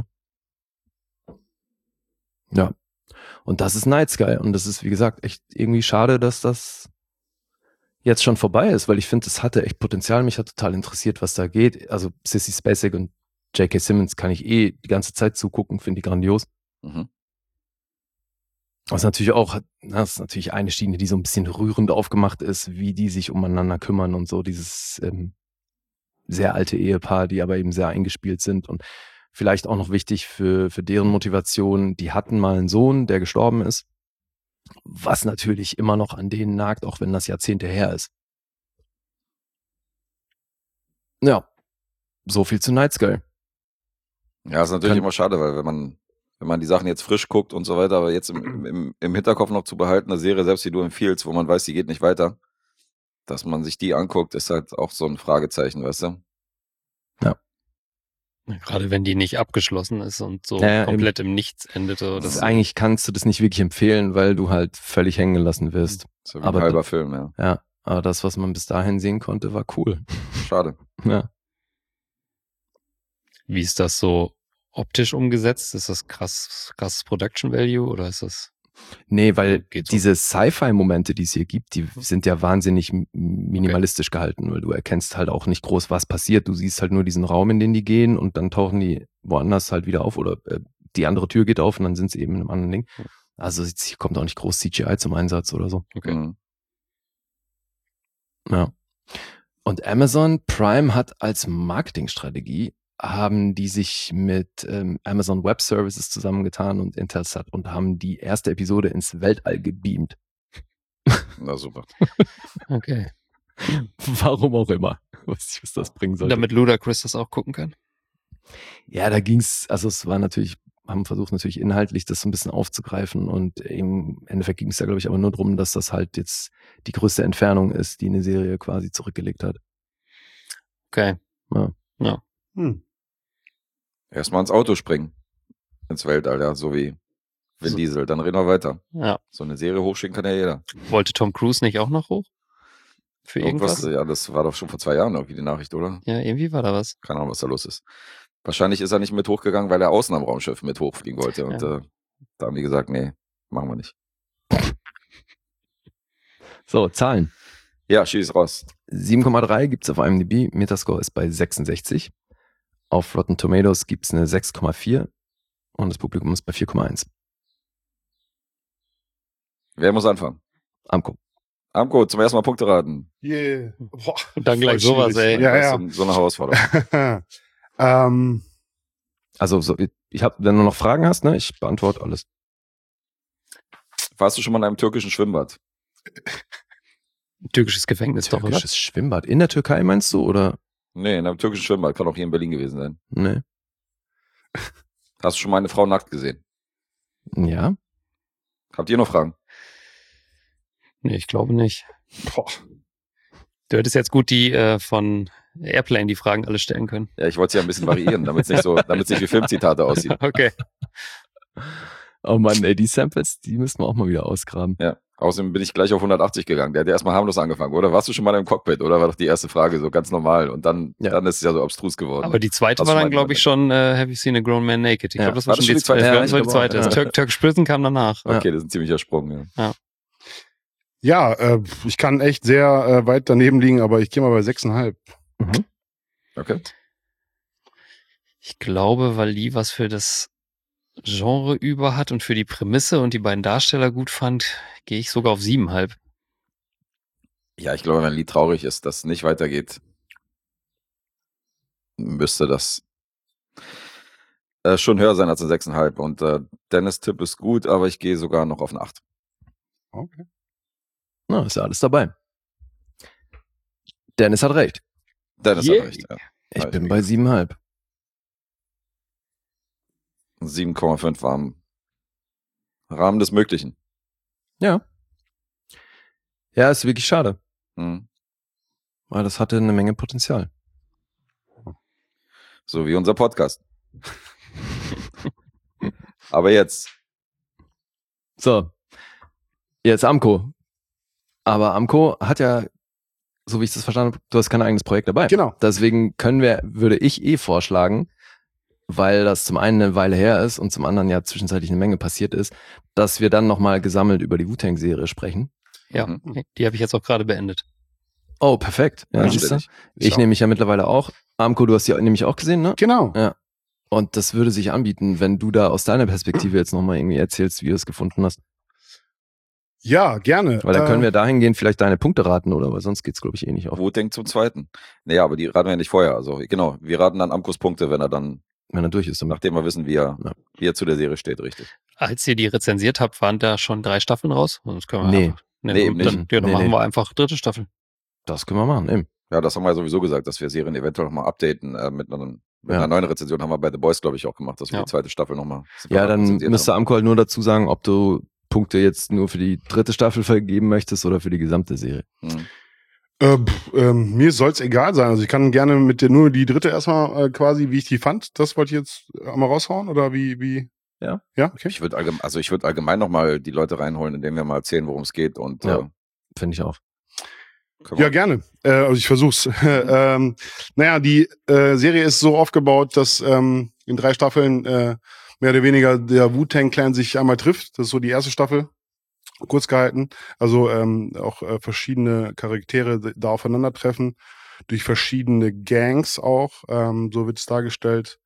Ja. Und das ist Night Sky. Und das ist, wie gesagt, echt irgendwie schade, dass das jetzt schon vorbei ist, weil ich finde, das hatte echt Potenzial. Mich hat total interessiert, was da geht. Also Sissy Spacek und J.K. Simmons kann ich die ganze Zeit zugucken, finde ich grandios. Mhm. Was natürlich auch, das ist natürlich eine Schiene, die so ein bisschen rührend aufgemacht ist, wie die sich umeinander kümmern und so, dieses sehr alte Ehepaar, die aber eben sehr eingespielt sind und vielleicht auch noch wichtig für deren Motivation, die hatten mal einen Sohn, der gestorben ist, was natürlich immer noch an denen nagt, auch wenn das Jahrzehnte her ist. Ja, so viel zu Night Sky. Ja, ist natürlich immer schade, weil wenn man wenn man die Sachen jetzt frisch guckt und so weiter, aber jetzt im Hinterkopf noch zu behalten, eine Serie, selbst wie du empfiehlst, wo man weiß, die geht nicht weiter, dass man sich die anguckt, ist halt auch so ein Fragezeichen, weißt du? Gerade wenn die nicht abgeschlossen ist und so Ja, komplett im Nichts endete. Das eigentlich kannst du das nicht wirklich empfehlen, weil du halt völlig hängen gelassen wirst. So wie Aber ein halber Film, ja. Ja, aber das, was man bis dahin sehen konnte, war cool. Schade. Ja. Wie ist das so optisch umgesetzt? Ist das krasses Production Value oder ist das... Nee, weil Geht so. diese Sci-Fi-Momente, die es hier gibt, die sind ja wahnsinnig minimalistisch gehalten, weil du erkennst halt auch nicht groß, was passiert. Du siehst halt nur diesen Raum, in den die gehen und dann tauchen die woanders halt wieder auf oder die andere Tür geht auf und dann sind sie eben in einem anderen Ding. Also hier kommt auch nicht groß CGI zum Einsatz oder so. Okay. Mhm. Ja. Und Amazon Prime hat als Marketingstrategie haben die sich mit Amazon Web Services zusammengetan und Intelsat und haben die erste Episode ins Weltall gebeamt. Na super. Okay. Warum auch immer. Weiß nicht, was das bringen soll. Damit Ludacris das auch gucken kann? Ja, da ging's, also es war natürlich, haben versucht natürlich inhaltlich das so ein bisschen aufzugreifen und im Endeffekt ging es da, glaube ich, aber nur darum, dass das halt jetzt die größte Entfernung ist, die eine Serie quasi zurückgelegt hat. Okay. Ja. Erstmal ins Auto springen. Ins Weltall, ja, so wie Vin So. Diesel. Dann reden wir weiter. Ja. So eine Serie hochschicken kann ja jeder. Wollte Tom Cruise nicht auch noch hoch? Für irgendwas? Ja, das war doch schon vor 2 Jahren irgendwie die Nachricht, oder? Ja, irgendwie war da was. Keine Ahnung, was da los ist. Wahrscheinlich ist er nicht mit hochgegangen, weil er außen am Raumschiff mit hochfliegen wollte. Und Ja. da haben die gesagt, nee, machen wir nicht. So, Zahlen. Ja, schieß raus. 7,3 gibt's auf IMDb, Metascore ist bei 66. Auf Rotten Tomatoes gibt's eine 6,4 und das Publikum ist bei 4,1. Wer muss anfangen? Amco. Amco, zum ersten Mal Punkte raten. Yeah. Boah, Und dann gleich voll sowas, schwierig. ey. Ja, Das ja. ist so eine Herausforderung. Also so, wenn du noch Fragen hast, ne, ich beantworte alles. Warst du schon mal in einem türkischen Schwimmbad? Türkisches Gefängnis doch, oder? Türkisches Schwimmbad. In der Türkei meinst du, oder? Nee, in einem türkischen Schwimmbad. Kann auch hier in Berlin gewesen sein. Nee. Hast du schon mal eine Frau nackt gesehen? Ja. Habt ihr noch Fragen? Nee, ich glaube nicht. Boah. Du hättest jetzt gut die von Airplane die Fragen alle stellen können. Ja, ich wollte es ja ein bisschen variieren, damit es nicht wie Filmzitate aussieht. Okay. Oh Mann, ey, die Samples, die müssen wir auch mal wieder ausgraben. Ja. Außerdem bin ich gleich auf 180 gegangen. Der hat ja erstmal harmlos angefangen, oder? Warst du schon mal im Cockpit, oder? War doch die erste Frage so ganz normal. Und dann ist es ja so abstrus geworden. Aber die zweite Hast war du dann, mal glaube ich, schon Have You Seen a Grown Man Naked? Ich Ja. glaube, das war War das schon die zweite. Ja, Ja, das war die ich zweite. glaube auch, ja. Turkish Prison kam danach. Okay, das ist ein ziemlicher Sprung, ja. Ja, ich kann echt sehr weit daneben liegen, aber ich gehe mal bei 6,5. Mhm. Okay. Ich glaube, weil Lee was für das Genre über hat und für die Prämisse und die beiden Darsteller gut fand, gehe ich sogar auf 7,5. Ja, ich glaube, wenn ein Lied traurig ist, dass es nicht weitergeht, müsste das schon höher sein als ein 6,5. Und Dennis' Tipp ist gut, aber ich gehe sogar noch auf eine 8. Okay. Na, ist ja alles dabei. Dennis hat recht. Dennis Yeah. hat recht, ja. Ich Also, bin bei 7,5. 7,5 war im Rahmen des Möglichen. Ja. Ja, ist wirklich schade, Hm. weil das hatte eine Menge Potenzial. So wie unser Podcast. Aber jetzt, So, jetzt Amco. Aber Amco hat ja, so wie ich das verstanden habe, du hast kein eigenes Projekt dabei. Genau. Deswegen würde ich vorschlagen, weil das zum einen eine Weile her ist und zum anderen ja zwischenzeitlich eine Menge passiert ist, dass wir dann nochmal gesammelt über die Wu-Tang-Serie sprechen. Ja, Mhm. die habe ich jetzt auch gerade beendet. Oh, perfekt. Ja, Ja, siehst du? ständig. Ich nehme mich ja mittlerweile auch. Amco, du hast die nämlich auch gesehen, ne? Genau. Und das würde sich anbieten, wenn du da aus deiner Perspektive jetzt nochmal irgendwie erzählst, wie du es gefunden hast. Ja, gerne. Weil dann können wir dahingehend vielleicht deine Punkte raten, oder? Weil sonst geht's, glaube ich, eh nicht auf. Wu-Tang zum zweiten. Naja, aber die raten wir ja nicht vorher. Also genau, wir raten dann Amkos Punkte, wenn er dann, Wenn er durch ist. Damit. nachdem wir wissen, wie er zu der Serie steht, richtig. Als ihr die rezensiert habt, waren da schon 3 Staffeln raus? Das können wir Nee. einfach, Nee, eben dann, nicht. ja, dann Nee, machen nee. wir einfach 3. Staffel. Das können wir machen, eben. Ja, das haben wir ja sowieso gesagt, dass wir Serien eventuell nochmal updaten mit mit einer neuen Rezension haben wir bei The Boys, glaube ich, auch gemacht, dass wir die zweite Staffel nochmal Ja, dann müsste Amco halt nur dazu sagen, ob du Punkte jetzt nur für die dritte Staffel vergeben möchtest oder für die gesamte Serie. Mir soll's egal sein. Also ich kann gerne mit dir nur die dritte erstmal quasi, wie ich die fand. Das wollte ich jetzt einmal raushauen oder wie? Ja. Ja, okay. Ich würde allgemein nochmal die Leute reinholen, indem wir mal erzählen, worum es geht. Und finde ich auch. Ja, gerne. Also ich versuch's. Die Serie ist so aufgebaut, dass in 3 Staffeln mehr oder weniger der Wu-Tang-Clan sich einmal trifft. Das ist so die erste Staffel. Kurz gehalten. Also auch verschiedene Charaktere da aufeinandertreffen. Durch verschiedene Gangs auch. So wird es dargestellt.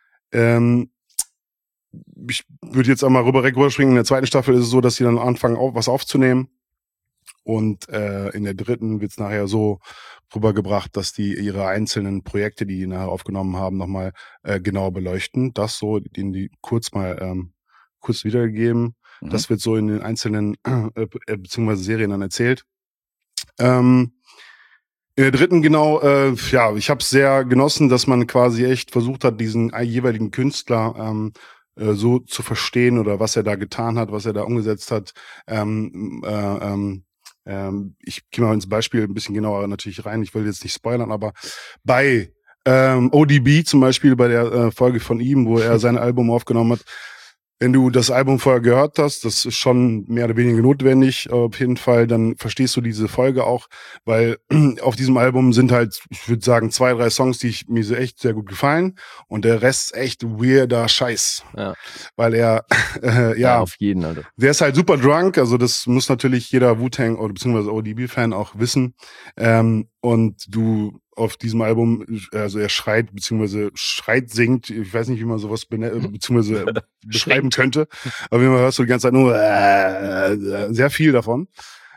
Ich würde jetzt einmal rüberspringen. In der zweiten Staffel ist es so, dass sie dann anfangen, was aufzunehmen. Und in der dritten wird es nachher so rübergebracht, dass die ihre einzelnen Projekte, die nachher aufgenommen haben, nochmal genauer beleuchten. Das so, denen die kurz wiedergegeben. Das wird so in den einzelnen beziehungsweise Serien dann erzählt. In der dritten ich habe es sehr genossen, dass man quasi echt versucht hat, diesen jeweiligen Künstler so zu verstehen oder was er da getan hat, was er da umgesetzt hat. Ich gehe mal ins Beispiel ein bisschen genauer natürlich rein. Ich will jetzt nicht spoilern, aber bei ODB zum Beispiel, bei der Folge von ihm, wo er sein Album aufgenommen hat, wenn du das Album vorher gehört hast, das ist schon mehr oder weniger notwendig, auf jeden Fall, dann verstehst du diese Folge auch, weil auf diesem Album sind halt, ich würde sagen, 2, 3 Songs, die mir so echt sehr gut gefallen und der Rest ist echt weirder Scheiß. Ja. Weil er, auf jeden, Alter. Der ist halt super drunk, also das muss natürlich jeder Wu-Tang oder beziehungsweise ODB-Fan auch wissen. Und du auf diesem Album, also er schreit, singt, ich weiß nicht, wie man sowas beziehungsweise beschreiben könnte, aber wie man hörst du die ganze Zeit nur sehr viel davon.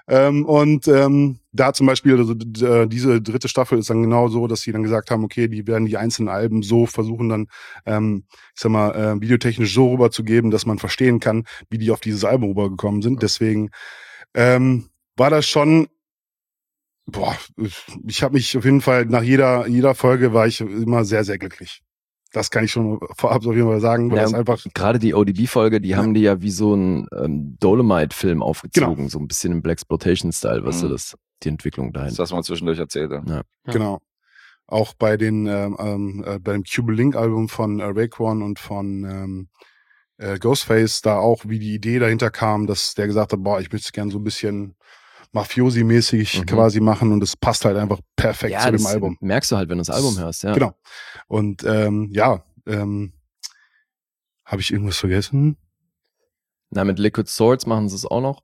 Da zum Beispiel, also diese dritte Staffel ist dann genau so, dass sie dann gesagt haben, okay, die werden die einzelnen Alben so versuchen dann, videotechnisch so rüberzugeben, dass man verstehen kann, wie die auf dieses Album rübergekommen sind. Deswegen war das schon ich habe mich auf jeden Fall nach jeder Folge war ich immer sehr, sehr glücklich. Das kann ich schon vorab auf jeden Fall sagen, weil das einfach. Gerade die ODB-Folge, die haben die ja wie so ein Dolomite-Film aufgezogen, so ein bisschen im Blaxploitation-Style, weißt du, die Entwicklung dahin. Das hast du mal zwischendurch erzählt, ja. Genau. Auch bei beim Cuban Link-Album von Raekwon und von Ghostface, da auch, wie die Idee dahinter kam, dass der gesagt hat, ich möchte es gerne so ein bisschen Mafiosi-mäßig quasi machen und es passt halt einfach perfekt zu dem Album. Merkst du halt, wenn du das Album hörst, ja. Genau. Und habe ich irgendwas vergessen? Na, mit Liquid Swords machen sie es auch noch.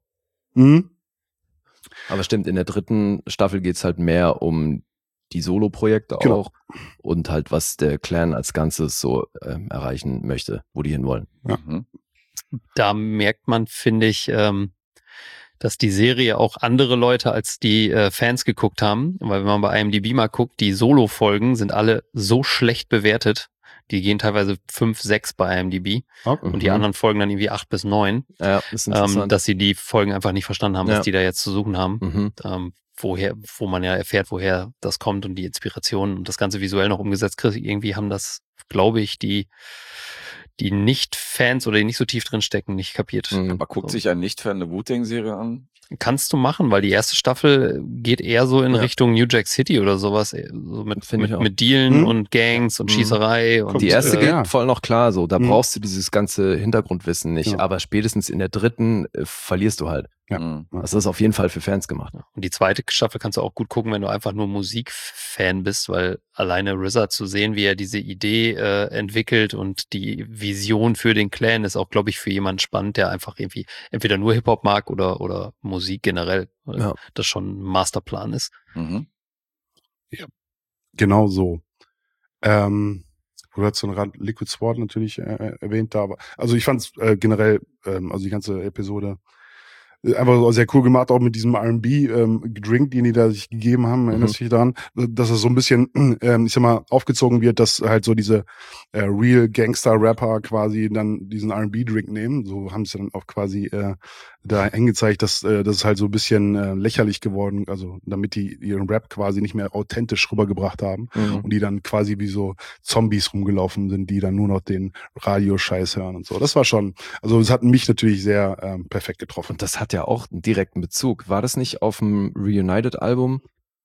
Aber stimmt, in der dritten Staffel geht's halt mehr um die Solo-Projekte auch und halt, was der Clan als Ganzes so erreichen möchte, wo die hinwollen. Ja. Da merkt man, finde ich, dass die Serie auch andere Leute als die Fans geguckt haben, weil wenn man bei IMDb mal guckt, die Solo-Folgen sind alle so schlecht bewertet, die gehen teilweise 5, 6 bei IMDb und die anderen Folgen dann irgendwie 8 bis 9, ist interessant. dass sie die Folgen einfach nicht verstanden haben, was die da jetzt zu suchen haben, wo man ja erfährt, woher das kommt und die Inspiration und das Ganze visuell noch umgesetzt kriegt. Irgendwie haben das, glaube ich, die Nicht-Fans oder die nicht so tief drin stecken, nicht kapiert. Aber guckt sich ein Nicht-Fan eine Wu-Tang-Serie an? Kannst du machen, weil die erste Staffel geht eher so in Richtung New Jack City oder sowas, so mit Dealen und Gangs und Schießerei. Und die erste geht voll noch klar so, da brauchst du dieses ganze Hintergrundwissen nicht, aber spätestens in der dritten verlierst du halt. Ja. Das ist auf jeden Fall für Fans gemacht. Und die zweite Staffel kannst du auch gut gucken, wenn du einfach nur Musikfan bist, weil alleine RZA zu sehen, wie er diese Idee entwickelt und die Vision für den Clan ist auch, glaube ich, für jemanden spannend, der einfach irgendwie entweder nur Hip-Hop mag oder Musik generell, weil das schon ein Masterplan ist. Ja, genau so. Du hast so ein Liquid Sword natürlich erwähnt da, aber also ich fand's generell, also die ganze Episode einfach sehr cool gemacht, auch mit diesem R&B-Drink, den die da sich gegeben haben, erinnerst du dich daran, dass es so ein bisschen, ich sag mal, aufgezogen wird, dass halt so diese Real Gangster-Rapper quasi dann diesen R&B-Drink nehmen, so haben sie dann auch quasi da hingezeigt, dass das ist halt so ein bisschen lächerlich geworden, also damit die ihren Rap quasi nicht mehr authentisch rübergebracht haben und die dann quasi wie so Zombies rumgelaufen sind, die dann nur noch den Radioscheiß hören und so. Das war schon, also es hat mich natürlich sehr perfekt getroffen. Und das hat ja auch einen direkten Bezug. War das nicht auf dem Reunited-Album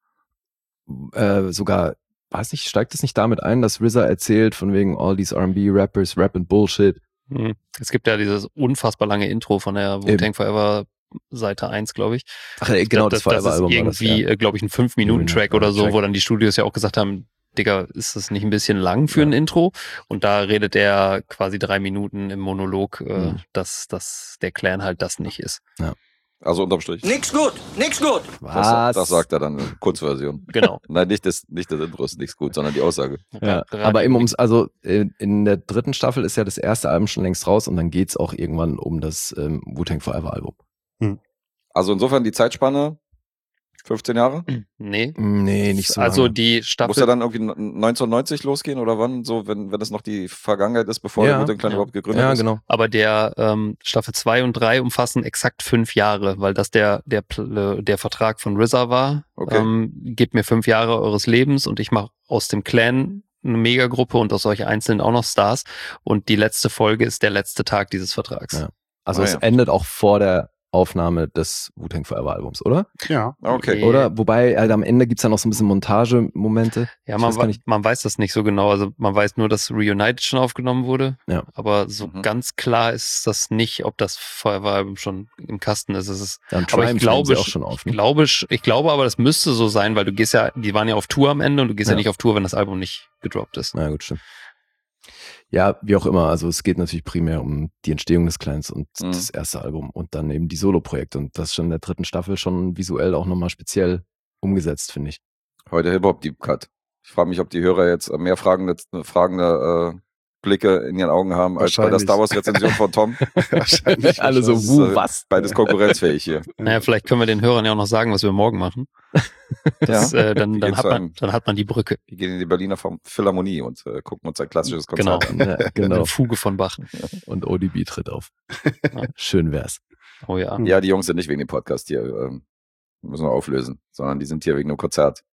sogar, weiß nicht, steigt es nicht damit ein, dass RZA erzählt von wegen all these R&B-Rappers rapping Bullshit? Es gibt ja dieses unfassbar lange Intro von der Wu-Tang Forever Seite 1, glaube ich. Ach, genau, das Forever-Album ist irgendwie, glaube ich, ein 5-Minuten-Track oder so, Track. wo dann die Studios ja auch gesagt haben, Digga, ist das nicht ein bisschen lang für ein Intro? Und da redet er quasi 3 Minuten im Monolog, dass der Clan halt das nicht ist. Ja. Also unterm Strich. Nix gut. Was? Das sagt er dann in Kurzversion. Genau. Nein, nicht das Intro ist nichts gut, sondern die Aussage. Ja, aber eben also in der 3. Staffel ist ja das erste Album schon längst raus und dann geht's auch irgendwann um das Wu-Tang Forever Album. Also insofern die Zeitspanne 15 Jahre? Nee, nicht so also lange. die Muss Staffel, ja dann irgendwie 1990 losgehen oder wann? So, wenn das noch die Vergangenheit ist, bevor der Wu-Tang Clan überhaupt gegründet Ja, ist? genau. aber der Staffel 2 und 3 umfassen exakt 5 Jahre, weil das der Vertrag von RZA war. Okay. Gebt mir 5 Jahre eures Lebens und ich mache aus dem Clan eine Megagruppe und aus solche Einzelnen auch noch Stars. Und die letzte Folge ist der letzte Tag dieses Vertrags. Ja. Also Ah, es ja. endet auch vor der Aufnahme des Wu-Tang Forever Albums, oder? Ja. Okay. Oder? Wobei, am Ende gibt's dann noch so ein bisschen Montagemomente. Ja, Ich weiß gar nicht. man weiß das nicht so genau. Also man weiß nur, dass Reunited schon aufgenommen wurde. Ja. Aber so ganz klar ist das nicht, ob das Forever-Album schon im Kasten ist. Es ist Dann aber ich glaube, auch schon auf. Ne? ich glaube aber, das müsste so sein, weil du gehst ja, die waren ja auf Tour am Ende und du gehst ja Ja. nicht auf Tour, wenn das Album nicht gedroppt ist. Na gut, stimmt. Ja, wie auch immer. Also es geht natürlich primär um die Entstehung des Clans und das erste Album und dann eben die Solo-Projekte. Und das ist schon in der 3. Staffel schon visuell auch nochmal speziell umgesetzt, finde ich. Heute Hip-Hop Deep Cut. Ich frage mich, ob die Hörer jetzt mehr fragende Blicke in ihren Augen haben als bei der Wahrscheinlich. Star Wars Rezension von Tom. Wahrscheinlich. Alle so, Das ist, was? Beides konkurrenzfähig hier. Naja, vielleicht können wir den Hörern ja auch noch sagen, was wir morgen machen. Das, dann geht's hat man die Brücke. Wir gehen in die Berliner Philharmonie und gucken uns ein klassisches Genau. Konzert an. Ja, genau. Eine Fuge von Bach. Und ODB tritt auf. Schön wär's. Oh ja. Ja, die Jungs sind nicht wegen dem Podcast hier. Müssen wir auflösen, sondern die sind hier wegen einem Konzert.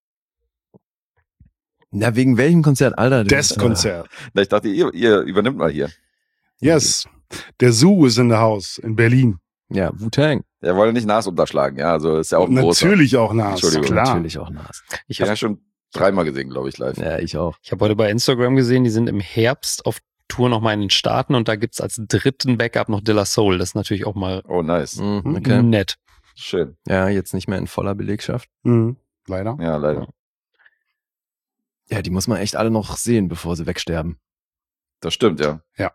Na, wegen welchem Konzert, Alter? Das Konzert. Na, ich dachte, ihr übernimmt mal hier. Yes. Der Zoo ist in the house in Berlin. Ja, Wu-Tang. Wir wollen nicht Nas unterschlagen, ja, also ist ja auch ein großer. Natürlich auch Nas. Entschuldigung. Klar. Natürlich auch Nas. Ich Den habe habe ich schon 3-mal gesehen, glaube ich, live. Ja, ich auch. heute bei Instagram gesehen, die sind im Herbst auf Tour nochmal in den Staaten und da gibt's als 3. Backup noch De La Soul. Das ist natürlich auch mal Oh, nice. Okay. nett. Schön. Ja, jetzt nicht mehr in voller Belegschaft. Leider. Ja, leider. Ja, die muss man echt alle noch sehen, bevor sie wegsterben. Das stimmt, ja. Ja.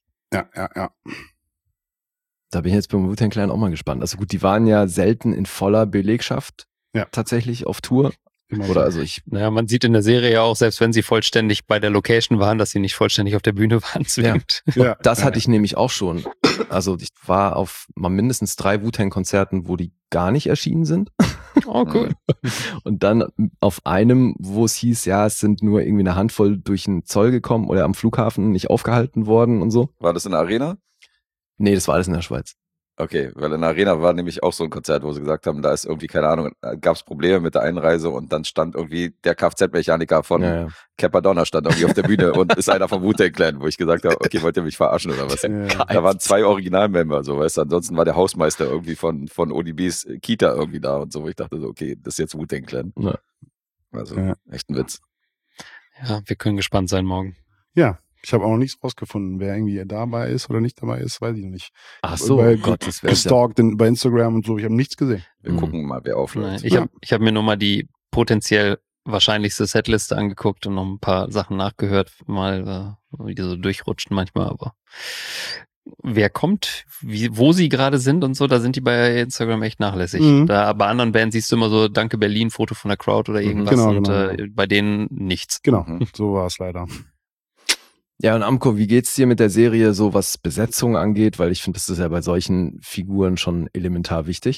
Da bin ich jetzt beim Wu-Tang Clan auch mal gespannt. Also gut, die waren ja selten in voller Belegschaft tatsächlich auf Tour. Immer Oder so. also ich, Naja, man sieht in der Serie ja auch, selbst wenn sie vollständig bei der Location waren, dass sie nicht vollständig auf der Bühne waren zwingend. Ja. das hatte ich nämlich auch schon. Also ich war auf mal mindestens 3 Wu-Tang-Konzerten, wo die gar nicht erschienen sind. Oh, cool. Und dann auf einem, wo es hieß, ja, es sind nur irgendwie eine Handvoll durch den Zoll gekommen oder am Flughafen nicht aufgehalten worden und so. War das in der Arena? Nee, das war alles in der Schweiz. Okay, weil in der Arena war nämlich auch so ein Konzert, wo sie gesagt haben, da ist irgendwie, keine Ahnung, gab es Probleme mit der Einreise und dann stand irgendwie der Kfz-Mechaniker von Ja. Capadonna stand irgendwie auf der Bühne und ist einer vom Wu-Tang Clan, wo ich gesagt habe, okay, wollt ihr mich verarschen oder was? Da waren 2 Originalmember, so, weißt du, ansonsten war der Hausmeister irgendwie von ODBs Kita irgendwie da und so, wo ich dachte so, okay, das ist jetzt Wu-Tang Clan. Ja. Also, Ja. echt ein Witz. Ja, wir können gespannt sein morgen. Ja. Ich habe auch noch nichts rausgefunden, wer irgendwie dabei ist oder nicht dabei ist, weiß ich noch nicht. Ach so, Bei- Gott, das wäre ja. Gestalkt bei Instagram und so, ich habe nichts gesehen. Wir gucken mal, wer aufläuft. Nein, ich hab mir nur mal die potenziell wahrscheinlichste Setliste angeguckt und noch ein paar Sachen nachgehört, mal wie die so durchrutschen manchmal, aber wer kommt, wo sie gerade sind und so, da sind die bei Instagram echt nachlässig. Mhm. Da bei anderen Bands siehst du immer so, danke Berlin, Foto von der Crowd oder irgendwas Genau, und genau. bei denen nichts. Genau, Mhm. so war es leider. Ja, und Amko, wie geht's dir mit der Serie, so was Besetzung angeht? Weil ich finde, das ist ja bei solchen Figuren schon elementar wichtig.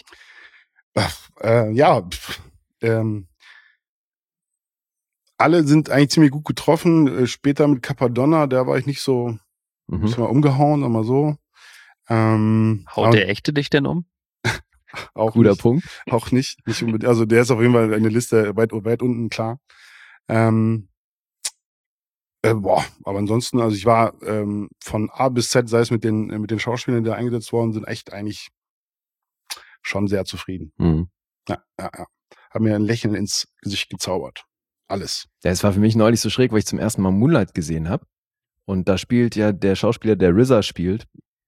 Alle sind eigentlich ziemlich gut getroffen. Später mit Capadonna, da war ich nicht so, Mhm. bisschen mal umgehauen, aber so. Haut der Echte dich denn um? Auch Guter nicht, Punkt. Auch nicht unbedingt. Also der ist auf jeden Fall in der Liste weit unten, klar. Aber ansonsten, also ich war von A bis Z, sei es mit den Schauspielern, die da eingesetzt worden sind, echt eigentlich schon sehr zufrieden. Mhm. Ja. Haben mir ein Lächeln ins Gesicht gezaubert. Alles. Ja, es war für mich neulich so schräg, weil ich zum ersten Mal Moonlight gesehen habe. Und da spielt ja der Schauspieler, der RZA spielt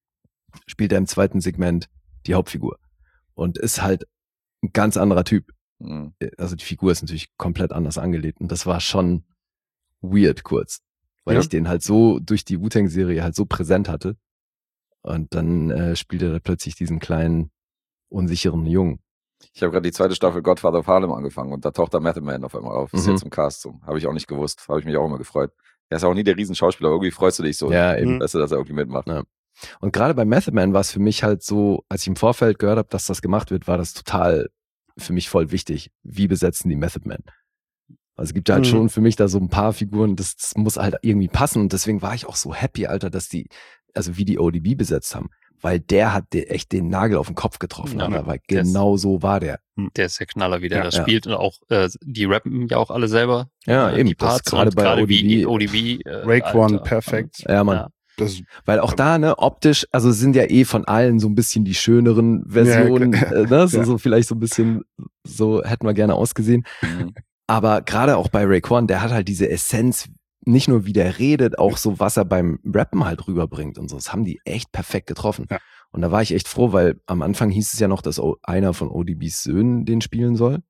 er im zweiten Segment die Hauptfigur. Und ist halt ein ganz anderer Typ. Mhm. Also die Figur ist natürlich komplett anders angelegt. Und das war schon weird kurz. Weil Ja. ich den halt so durch die Wu-Tang-Serie halt so präsent hatte. Und dann spielt er da plötzlich diesen kleinen, unsicheren Jungen. Ich habe gerade die zweite Staffel Godfather of Harlem angefangen und da taucht der Method Man auf einmal auf. Ist Mhm. jetzt im Cast so. Habe ich auch nicht gewusst. Habe ich mich auch immer gefreut. Er ist auch nie der Riesenschauspieler. Irgendwie freust du dich so. Ja, eben. Weißt du, dass er irgendwie mitmacht. Ja. Und gerade bei Method Man war es für mich halt so, als ich im Vorfeld gehört habe, dass das gemacht wird, war das total für mich voll wichtig. Wie besetzen die Method Man? Also es gibt halt schon für mich da so ein paar Figuren, das muss halt irgendwie passen. Und deswegen war ich auch so happy, Alter, dass wie die ODB besetzt haben. Weil der hat echt den Nagel auf den Kopf getroffen, Ja, Alter, weil der ist- genau so war der. Der ist der Knaller, wie der Ja, das ja. spielt. Und auch, die rappen ja auch alle selber. Ja, eben, Die das Parts gerade und bei gerade wie ODB. ODB. Raekwon, Alter. perfekt. Ja, Mann. Ja. Das, Weil auch da, ne, optisch, also sind ja von allen so ein bisschen die schöneren Versionen, ne, so, Ja. so vielleicht so ein bisschen, so hätten wir gerne ausgesehen. Mhm. Aber gerade auch bei Raekwon, der hat halt diese Essenz, nicht nur wie der redet, auch so, was er beim Rappen halt rüberbringt und so. Das haben die echt perfekt getroffen. Ja. Und da war ich echt froh, weil am Anfang hieß es ja noch, dass einer von ODBs Söhnen den spielen soll.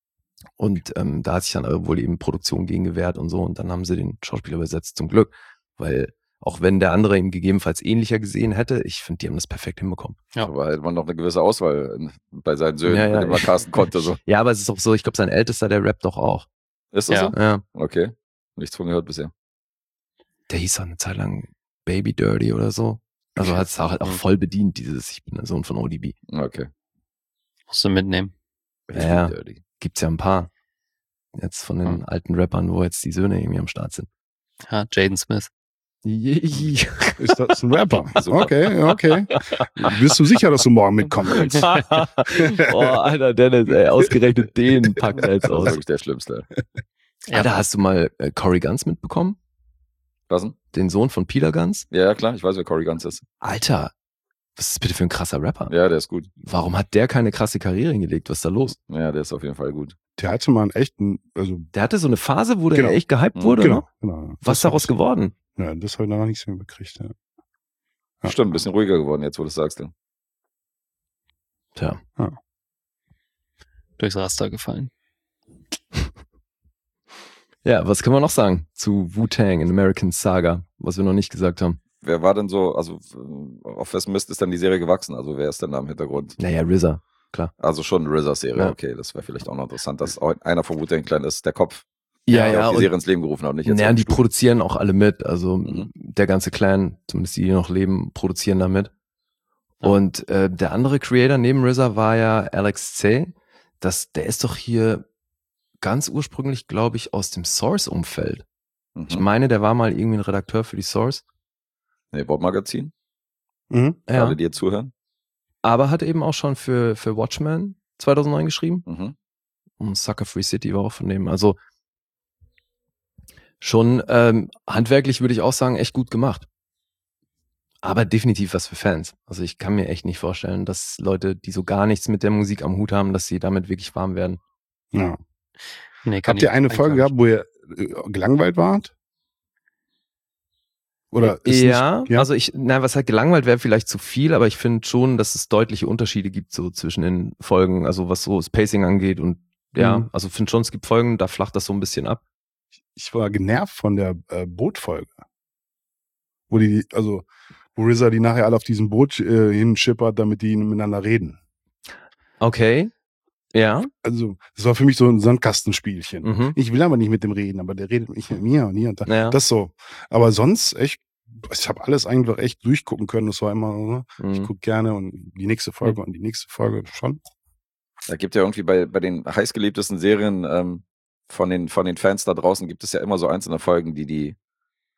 Und da hat sich dann wohl eben Produktion gegen gewehrt und so. Und dann haben sie den Schauspieler besetzt, zum Glück. Weil auch wenn der andere ihn gegebenenfalls ähnlicher gesehen hätte, ich finde, die haben das perfekt hinbekommen. Ja. Aber hätte man noch eine gewisse Auswahl bei seinen Söhnen, Ja, ja. mit denen man casten konnte. So. Ja, aber es ist auch so, ich glaube, sein Ältester, der rappt doch auch. Ist das Ja. so? Ja. Okay. Nichts von gehört bisher. Der hieß auch eine Zeit lang Baby Dirty oder so. Also hat es halt auch voll bedient, dieses, ich bin der Sohn von ODB. Okay. Musst du mitnehmen. Ja. Dirty. Gibt's ja ein paar. Jetzt von den alten Rappern, wo jetzt die Söhne irgendwie am Start sind. Ja, Jaden Smith. ist das ein Rapper? Super. Okay. Bist du sicher, dass du morgen mitkommen willst? Oh, Alter, Dennis, ey, ausgerechnet den packt er jetzt Das ist aus. wirklich der Schlimmste. Alter, hast du mal Corey Guns mitbekommen? Was denn? Den Sohn von Peter Guns? Ja, klar, ich weiß, wer Corey Guns ist. Alter, was ist das bitte für ein krasser Rapper? Ja, der ist gut. Warum hat der keine krasse Karriere hingelegt? Was ist da los? Ja, der ist auf jeden Fall gut. Der hatte mal einen echten, also Der hatte so eine Phase, wo der Genau. echt gehypt wurde, ne? genau. Was ist daraus geworden? Ja, das habe ich noch nichts mehr gekriegt. Ja. Ja. Stimmt, ein bisschen ruhiger geworden jetzt, wo du es sagst. Ja. Tja. Durchs Raster gefallen. Ja, was können wir noch sagen zu Wu-Tang in American Saga, was wir noch nicht gesagt haben? Wer war denn so, also auf wessen Mist ist dann die Serie gewachsen? Also wer ist denn da im Hintergrund? Naja, RZA. Also schon RZA-Serie, Ja. okay, das wäre vielleicht auch noch interessant, dass auch einer von Wu-Tang Clan ist, der Kopf, Ja, der ja, auch die und Serie ins Leben gerufen hat, nicht jetzt. naja, auf die Stuhl. produzieren auch alle mit. Also Mhm. der ganze Clan, zumindest die noch leben, produzieren da mit. Ja. Und der andere Creator neben RZA war ja Alex C. Der ist doch hier ganz ursprünglich, glaube ich, aus dem Source-Umfeld. Ich Mhm. meine, der war mal irgendwie ein Redakteur für die Source. Nee, Bob-Magazin, Mhm. für Ja. alle, die jetzt zuhören. Aber hat eben auch schon für Watchmen 2009 geschrieben. Mhm. Und Sucker Free City war auch von dem. Also schon handwerklich würde ich auch sagen, echt gut gemacht. Aber definitiv was für Fans. Also ich kann mir echt nicht vorstellen, dass Leute, die so gar nichts mit der Musik am Hut haben, dass sie damit wirklich warm werden. Ja. Nee, kann Habt ihr ich eine eigentlich Folge gar gehabt, wo ihr gelangweilt wart? Oder ist ja, nicht, ja? also was halt gelangweilt wäre vielleicht zu viel, aber ich finde schon, dass es deutliche Unterschiede gibt so zwischen den Folgen, also was so das Pacing angeht und ja, Mhm. also finde schon, es gibt Folgen, da flacht das so ein bisschen ab. Ich war genervt von der Bootfolge. Wo RZA die nachher alle auf diesem Boot hinschippert, damit die miteinander reden. Okay, ja. Also, das war für mich so ein Sandkastenspielchen. Mhm. Ich will aber nicht mit dem reden, aber der redet nicht mit mir und hier und da. Ja. Das so. Aber sonst echt, ich habe alles eigentlich echt durchgucken können. Das war immer, ne? Ich Mhm. gucke gerne und die nächste Folge und die nächste Folge schon. Da gibt ja irgendwie bei den heißgeliebtesten Serien von den Fans da draußen gibt es ja immer so einzelne Folgen, die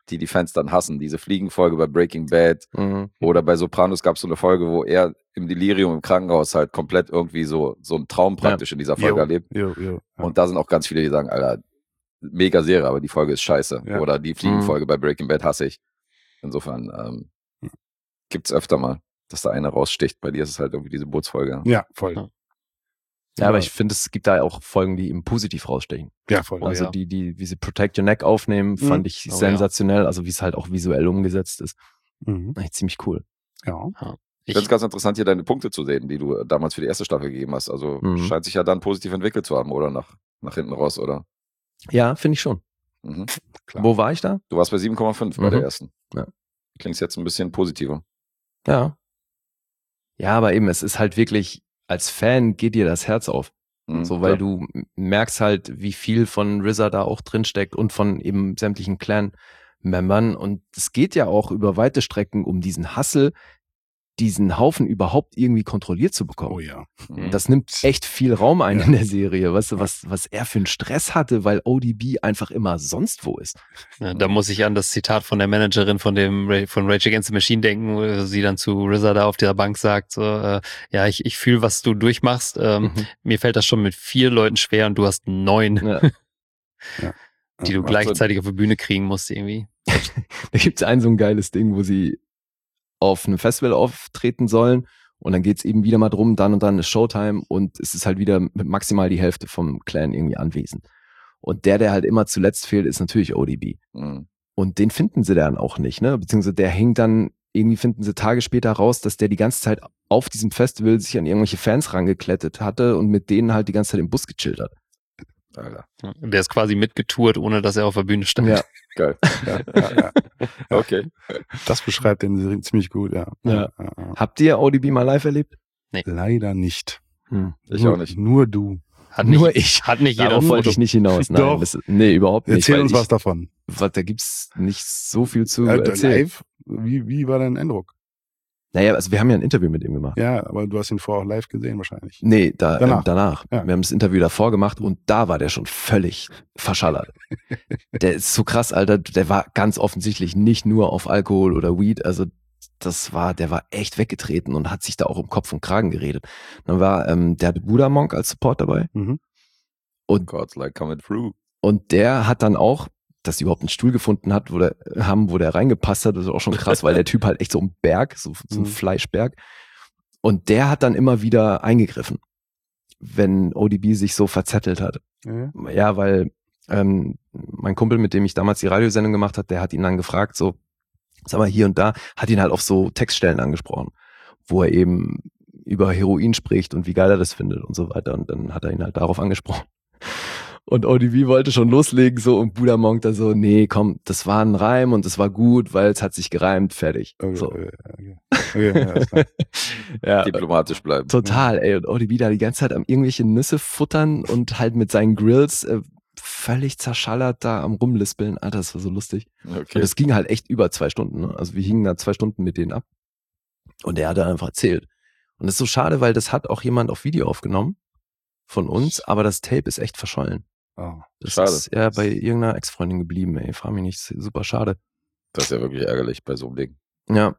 die Fans dann hassen. Diese Fliegenfolge bei Breaking Bad oder bei Sopranos gab es so eine Folge, wo er im Delirium im Krankenhaus halt komplett irgendwie so einen Traum praktisch in dieser Folge erlebt. Und da sind auch ganz viele, die sagen, Alter, mega Serie, aber die Folge ist scheiße. Ja. Oder die Fliegenfolge bei Breaking Bad hasse ich. Insofern gibt's öfter mal, dass da einer raussticht. Bei dir ist es halt irgendwie diese Bootsfolge. Ja, voll. Ja, aber ich finde, es gibt da auch Folgen, die eben positiv rausstechen. Ja, voll. Also wie sie Protect Your Neck aufnehmen, fand ich sensationell. Also wie es halt auch visuell umgesetzt ist. Eigentlich ziemlich cool. Ja. Ich finde es ganz interessant, hier deine Punkte zu sehen, die du damals für die erste Staffel gegeben hast. Also scheint sich ja dann positiv entwickelt zu haben, oder? Nach hinten raus, oder? Ja, finde ich schon. Klar. Wo war ich da? Du warst bei 7,5 bei der ersten. Ja. Klingst jetzt ein bisschen positiver. Ja. Ja, aber eben, es ist halt wirklich, als Fan geht dir das Herz auf. So, weil du merkst halt, wie viel von RZA da auch drinsteckt und von eben sämtlichen Clan-Membern. Und es geht ja auch über weite Strecken um diesen Hustle, diesen Haufen überhaupt irgendwie kontrolliert zu bekommen. Oh ja. Das nimmt echt viel Raum ein in der Serie. Weißt du, was er für einen Stress hatte, weil ODB einfach immer sonst wo ist. Ja, da muss ich an das Zitat von der Managerin von Rage Against the Machine denken, wo sie dann zu RZA da auf der Bank sagt, so, ja, ich fühle, was du durchmachst. Mir fällt das schon mit 4 Leuten schwer und du hast 9, die du gleichzeitig auf die Bühne kriegen musst irgendwie. Da gibt's so ein geiles Ding, wo sie auf einem Festival auftreten sollen und dann geht's eben wieder mal drum, dann und dann ist Showtime und es ist halt wieder mit maximal die Hälfte vom Clan irgendwie anwesend. Und der halt immer zuletzt fehlt, ist natürlich ODB. Und den finden sie dann auch nicht, ne? Beziehungsweise der hängt dann, irgendwie finden sie Tage später raus, dass der die ganze Zeit auf diesem Festival sich an irgendwelche Fans rangeklettet hatte und mit denen halt die ganze Zeit im Bus gechillt hat. Alter. Der ist quasi mitgetourt, ohne dass er auf der Bühne stand. Ja. Geil. Okay. Das beschreibt den ziemlich gut, ja. Habt ihr ODB mal live erlebt? Nee. Leider nicht. Ich auch nicht. Nur du. Hat nicht jeder Darauf wollte ich nicht hinaus. Nein, Doch. Nee, überhaupt nicht. Erzähl uns was davon. Da gibt's nicht so viel zu erzählen. Live? Wie war dein Eindruck? Naja, also wir haben ja ein Interview mit ihm gemacht. Ja, aber du hast ihn vorher auch live gesehen wahrscheinlich. Nee, danach. Ja. Wir haben das Interview davor gemacht und da war der schon völlig verschallert. Der ist so krass, Alter. Der war ganz offensichtlich nicht nur auf Alkohol oder Weed. Also der war echt weggetreten und hat sich da auch um Kopf und Kragen geredet. Dann war der hatte Buddha Monk als Support dabei. Und God's like coming through. Und der hat dann auch, dass sie überhaupt einen Stuhl gefunden hat, wo der reingepasst hat, das ist auch schon krass, weil der Typ halt echt so ein Berg, so ein Fleischberg. Und der hat dann immer wieder eingegriffen, wenn ODB sich so verzettelt hat. Ja, weil mein Kumpel, mit dem ich damals die Radiosendung gemacht habe, der hat ihn dann gefragt, so, sag mal, hier und da, hat ihn halt auf so Textstellen angesprochen, wo er eben über Heroin spricht und wie geil er das findet und so weiter. Und dann hat er ihn halt darauf angesprochen. Und ODB wollte schon loslegen so und Buddha Monk da so, nee, komm, das war ein Reim und es war gut, weil es hat sich gereimt, fertig. Okay, so. Okay, ja, diplomatisch bleiben. Total, ey. Und ODB da die ganze Zeit am irgendwelche Nüsse futtern und halt mit seinen Grills völlig zerschallert da am Rumlispeln. Alter, das war so lustig. Okay. Und das ging halt echt über 2 Stunden. Ne? Also wir hingen da 2 Stunden mit denen ab. Und der hat da einfach erzählt. Und das ist so schade, weil das hat auch jemand auf Video aufgenommen von uns, aber das Tape ist echt verschollen. Oh, das schade. Ist ja bei irgendeiner Ex-Freundin geblieben, ey. Frag mich nicht, super schade. Das ist ja wirklich ärgerlich bei so einem Ding. Ja.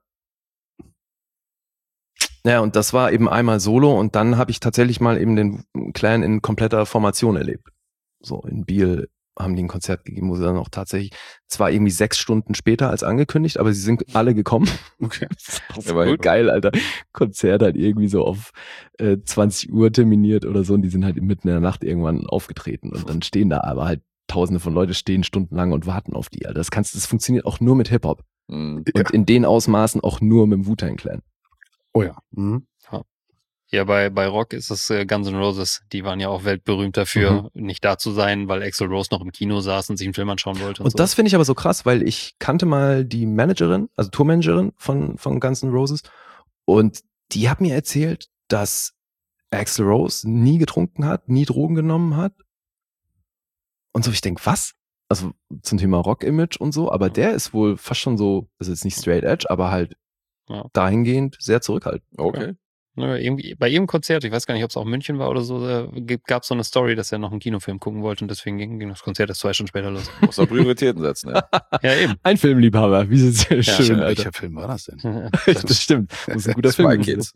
Ja, und das war eben einmal solo und dann habe ich tatsächlich mal eben den Clan in kompletter Formation erlebt. So, in Biel haben die ein Konzert gegeben, wo sie dann auch tatsächlich, zwar irgendwie 6 Stunden später als angekündigt, aber sie sind alle gekommen. Okay. Das war so geil, Alter. Konzert halt irgendwie so auf 20 Uhr terminiert oder so und die sind halt mitten in der Nacht irgendwann aufgetreten und dann stehen da aber halt Tausende von Leute stehen stundenlang und warten auf die, Alter. Das funktioniert auch nur mit Hip-Hop. Und in den Ausmaßen auch nur mit dem Wu-Tang Clan. Oh ja. Ja, bei Rock ist es Guns N' Roses. Die waren ja auch weltberühmt dafür, nicht da zu sein, weil Axl Rose noch im Kino saß und sich einen Film anschauen wollte. Und das finde ich aber so krass, weil ich kannte mal die Managerin, also Tourmanagerin von Guns N' Roses und die hat mir erzählt, dass Axl Rose nie getrunken hat, nie Drogen genommen hat. Und so, ich denke, was? Also zum Thema Rock-Image und so, aber der ist wohl fast schon so, das ist jetzt nicht straight edge, aber halt dahingehend sehr zurückhaltend. Okay. Irgendwie, bei jedem Konzert, ich weiß gar nicht, ob es auch München war oder so, gab es so eine Story, dass er noch einen Kinofilm gucken wollte und deswegen ging das Konzert erst 2 Stunden später los. Muss doch Prioritäten setzen, ja. Ja, eben. Ein Filmliebhaber, wie ist es schön, Alter. Welcher Film war das denn? Das stimmt. Das ist ein guter Spy Film. Kids.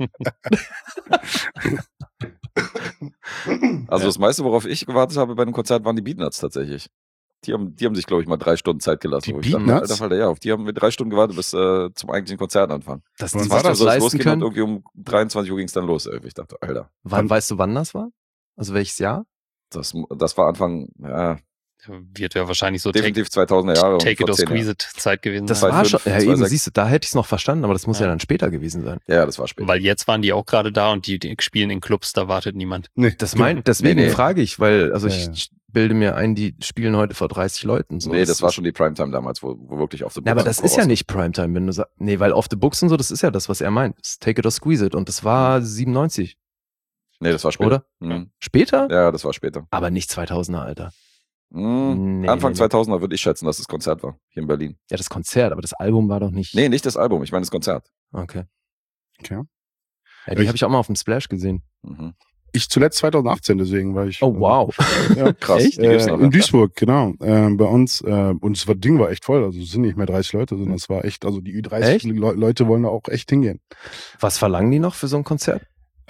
Also das meiste, worauf ich gewartet habe bei einem Konzert, waren die Beatnuts tatsächlich. Die haben sich, glaube ich, mal 3 Stunden Zeit gelassen. Die wo ich dachte, Beatnuts? Alter Falter, ja, auf die haben wir 3 Stunden gewartet bis zum eigentlichen Konzertanfang. Dass Wann die war sich das das? leisten losging können. und irgendwie um 23 Uhr ging es dann los. Irgendwie. Ich dachte, Alter, Weißt du, wann das war? Also welches Jahr? das war Anfang, ja, Wird ja wahrscheinlich so definitiv 2000er Jahre. und Take it vor or 10 Jahren. squeeze it Zeit gewesen Das sein. war schon, 2005, ja eben, 2006. siehst du, da hätte ich es noch verstanden, aber das muss ja Ja. dann später gewesen sein. Ja, das war später. Weil jetzt waren die auch gerade da und die spielen in Clubs, da wartet niemand. Nee, Deswegen Nee. frage ich, weil, also Ja, ich bilde mir ein, die spielen heute vor 30 Leuten. So. Nee, das war schon die Primetime damals, wo wirklich auf the Ja, aber Books das ist ja raus- nicht Primetime, wenn du sagst, nee, weil Off the Books und so, das ist ja das, was er meint. Das Take it or squeeze it. Und das war 97, Nee, das war später. oder? Mhm. Später? Ja, das war später. Aber nicht 2000er, Alter. Mhm. Anfang 2000er würde ich schätzen, dass das Konzert war, hier in Berlin. Ja, das Konzert, aber das Album war doch nicht. Nee, nicht das Album, ich meine das Konzert. Okay. Okay. Ja, die habe ich auch mal auf dem Splash gesehen. Mhm. Ich zuletzt 2018, deswegen war ich. Oh, wow. Ja, Krass, Echt? die gibt's noch, in ja. Duisburg, genau. Bei uns, und das Ding war echt voll. Also es sind nicht mehr 30 Leute, sondern es war echt, also die Ü30 Echt? Leute wollen da auch echt hingehen. Was verlangen die noch für so ein Konzert?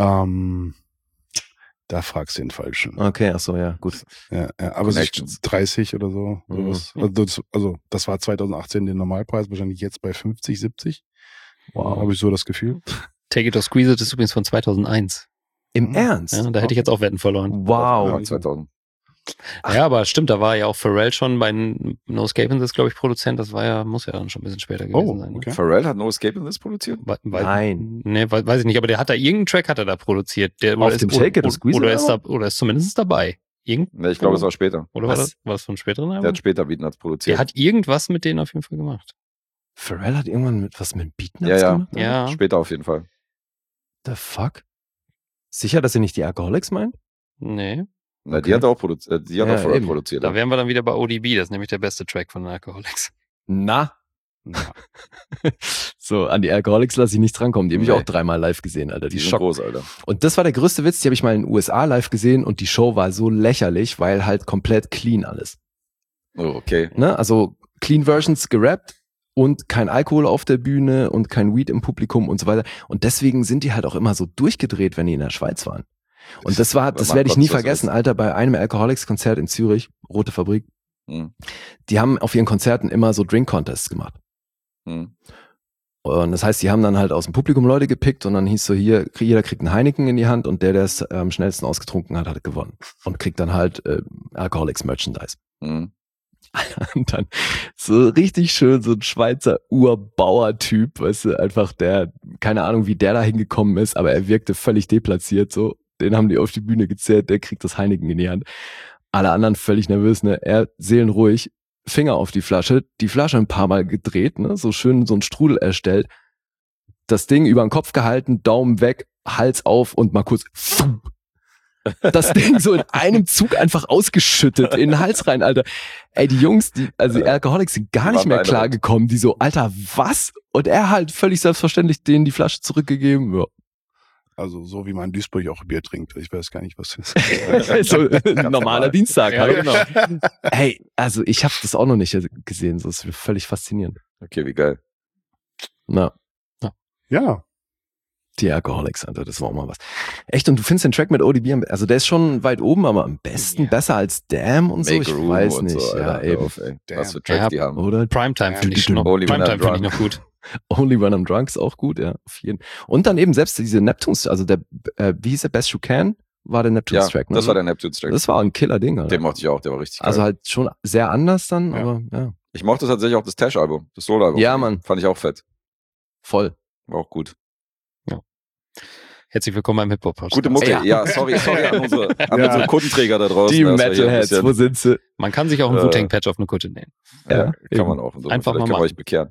Da fragst du den Falschen. Okay, ach so, ja, gut. Ja, aber es ist Connections. 30 oder so. Mhm. Sowas. Also das war 2018 der Normalpreis, wahrscheinlich jetzt bei 50, 70. Wow. Habe ich so das Gefühl. Take it or squeeze it ist übrigens von 2001. Im Ernst? Ja, da hätte ich jetzt auch Wetten verloren. Wow. Ja, 2000. Ja, aber stimmt, da war ja auch Pharrell schon bei No Escape in This, glaube ich, Produzent. Das war ja, muss ja dann schon ein bisschen später gewesen sein. Ne? okay. Pharrell hat No Escape in This produziert? Nein. Nee, weiß ich nicht, aber der hat da irgendeinen Track hat er da produziert. Der, Auf dem Take It or Squeeze oder It ist da, oder ist zumindest dabei. Nee, ich glaube, es war später. Oder Was? war das von einem späteren Der Album? hat später Beatnuts produziert. Der hat irgendwas mit denen auf jeden Fall gemacht. Pharrell hat irgendwann was mit Beatnuts Ja, ja. gemacht? Ja. Später auf jeden Fall. The fuck? Sicher, dass ihr nicht die Alcoholics meint? Nee. Na, Okay. die hat auch produziert. Die hat Ja, auch Pharrell eben. produziert. Da ja. wären wir dann wieder bei ODB, das ist nämlich der beste Track von den Alcoholics. Na? So, an die Alcoholics lasse ich nicht drankommen. Die habe ich Nee. auch 3-mal live gesehen, Alter. Die Die sind Schock. groß, Alter. Und das war der größte Witz, die habe ich mal in den USA live gesehen und die Show war so lächerlich, weil halt komplett clean alles. Oh, okay. Ne? Also Clean Versions gerappt und kein Alkohol auf der Bühne und kein Weed im Publikum und so weiter. Und deswegen sind die halt auch immer so durchgedreht, wenn die in der Schweiz waren. Und das Man werde ich nie konnte das vergessen, wissen. Alter, bei einem Alcoholics-Konzert in Zürich, Rote Fabrik, Hm. die haben auf ihren Konzerten immer so Drink-Contests gemacht. Hm. Und das heißt, die haben dann halt aus dem Publikum Leute gepickt und dann hieß so, hier, jeder kriegt einen Heineken in die Hand und der es am schnellsten ausgetrunken hat, hat gewonnen. Und kriegt dann halt Alcoholics-Merchandise. Hm. Und dann so richtig schön so ein Schweizer Urbauer-Typ, weißt du, einfach der, keine Ahnung, wie der da hingekommen ist, aber er wirkte völlig deplatziert, so. Den haben die auf die Bühne gezerrt, der kriegt das Heineken in die Hand. Alle anderen völlig nervös, ne, er seelenruhig, Finger auf die Flasche ein paar Mal gedreht, ne, so schön so ein Strudel erstellt, das Ding über den Kopf gehalten, Daumen weg, Hals auf und mal kurz das Ding so in einem Zug einfach ausgeschüttet in den Hals rein, Alter. Ey, die Jungs, die Alcoholics sind gar Die nicht waren mehr beeindruckt. klargekommen. Die so, Alter, was? Und er halt völlig selbstverständlich denen die Flasche zurückgegeben. Ja. Also so wie man in Duisburg auch Bier trinkt. Ich weiß gar nicht, was das ist. So ein normaler Dienstag. Ja, halt. genau. Hey, also ich habe das auch noch nicht gesehen. So ist völlig faszinierend. Okay, wie geil. Na, Ja. die Alcoholics, Alter, das war auch mal was. Echt, und du findest den Track mit ODB, also der ist schon weit oben, aber am besten Ja. besser als Damn und so, Make ich Room weiß und nicht. so, ja, Alter, eben. auf, ey. Damn. Was für Tracks Ja. die haben. Oder? Primetime finde ich noch, Only When I'm Primetime finde ich Drunk. noch gut. Only When I'm Drunk ist auch gut, ja, auf jeden. Und dann eben selbst diese Neptunes, also der, wie hieß der, Best You Can, war der Ja, Neptunes-Track, ne? das war der Neptunes-Track. Das war ein Killer-Ding, Alter. Den mochte ich auch, der war richtig geil. Also halt schon sehr anders dann, Ja. aber ja, ich mochte tatsächlich auch das Tash-Album, das Solo-Album. Ja, Mann. Fand ich auch fett. voll. War auch gut. Herzlich willkommen beim Hip-Hop-Podcast. Gute Mucke. Ja. Ja, sorry an unsere Ja. Kundenträger da draußen. Die dass wir hier ein Metalheads, bisschen- wo sind sie? Man kann sich auch einen Wu-Tang-Patch auf eine Kutte nähen. Ja, Ja, kann eben. man auch. Und so. Einfach Vielleicht mal können wir machen. euch bekehren.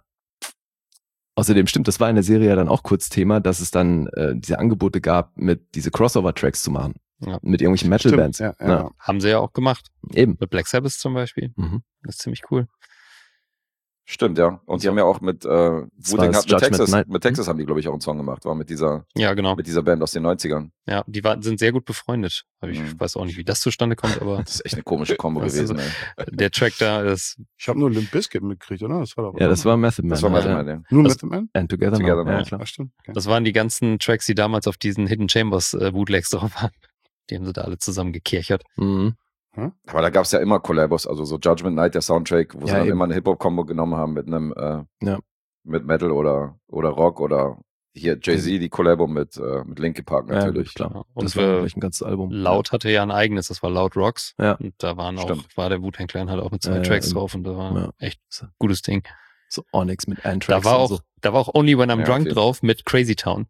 Außerdem stimmt, das war in der Serie ja dann auch kurz Thema, dass es dann diese Angebote gab, mit diese Crossover-Tracks zu machen. Ja. Mit irgendwelchen Metal-Bands. Stimmt, ja, Ja. ja. Haben sie ja auch gemacht. Eben. Mit Black Sabbath zum Beispiel. Mhm. Das ist ziemlich cool. Stimmt, ja. Und die haben ja auch mit Wu-Tang das hat mit Judgment Night. Mit Texas haben die, glaube ich, auch einen Song gemacht, war mit dieser Ja, Band aus den 90ern. Ja, die sind sehr gut befreundet. Aber ich weiß auch nicht, wie das zustande kommt, aber Das ist echt eine komische Kombo Das gewesen, ist- ey. der Track da ist. Ich habe nur Limp Bizkit mitgekriegt, oder? Das war doch Ja, das war Method Man. Das war mal ja. ja. nur das- Method Man? And Together, Together Now. Ja, Now. klar. Ah, stimmt. Okay. Das waren die ganzen Tracks, die damals auf diesen Hidden Chambers Bootlegs drauf waren. Die haben sie da alle zusammen gekirchert. Mhm. Aber da gab es ja immer Collabos, also so Judgment Night, der Soundtrack, wo sie Ja, dann eben. immer eine Hip-Hop-Kombo genommen haben mit einem Ja. mit Metal oder Rock oder hier Jay-Z, die Collabo mit Linkin Park Ja, natürlich. gut, klar. Ja, und Das war für gleich ein ganzes Album. Laut hatte ja ein eigenes, das war Loud Rocks. Ja. Und da war Stimmt. der Wu-Tang Clan halt auch mit 2 Ja, Tracks ja, drauf und da war ja. echt ein gutes Ding. So Onyx mit Anthrax Da war und auch, da war auch Only When I'm Ja, Drunk okay. drauf mit Crazy Town.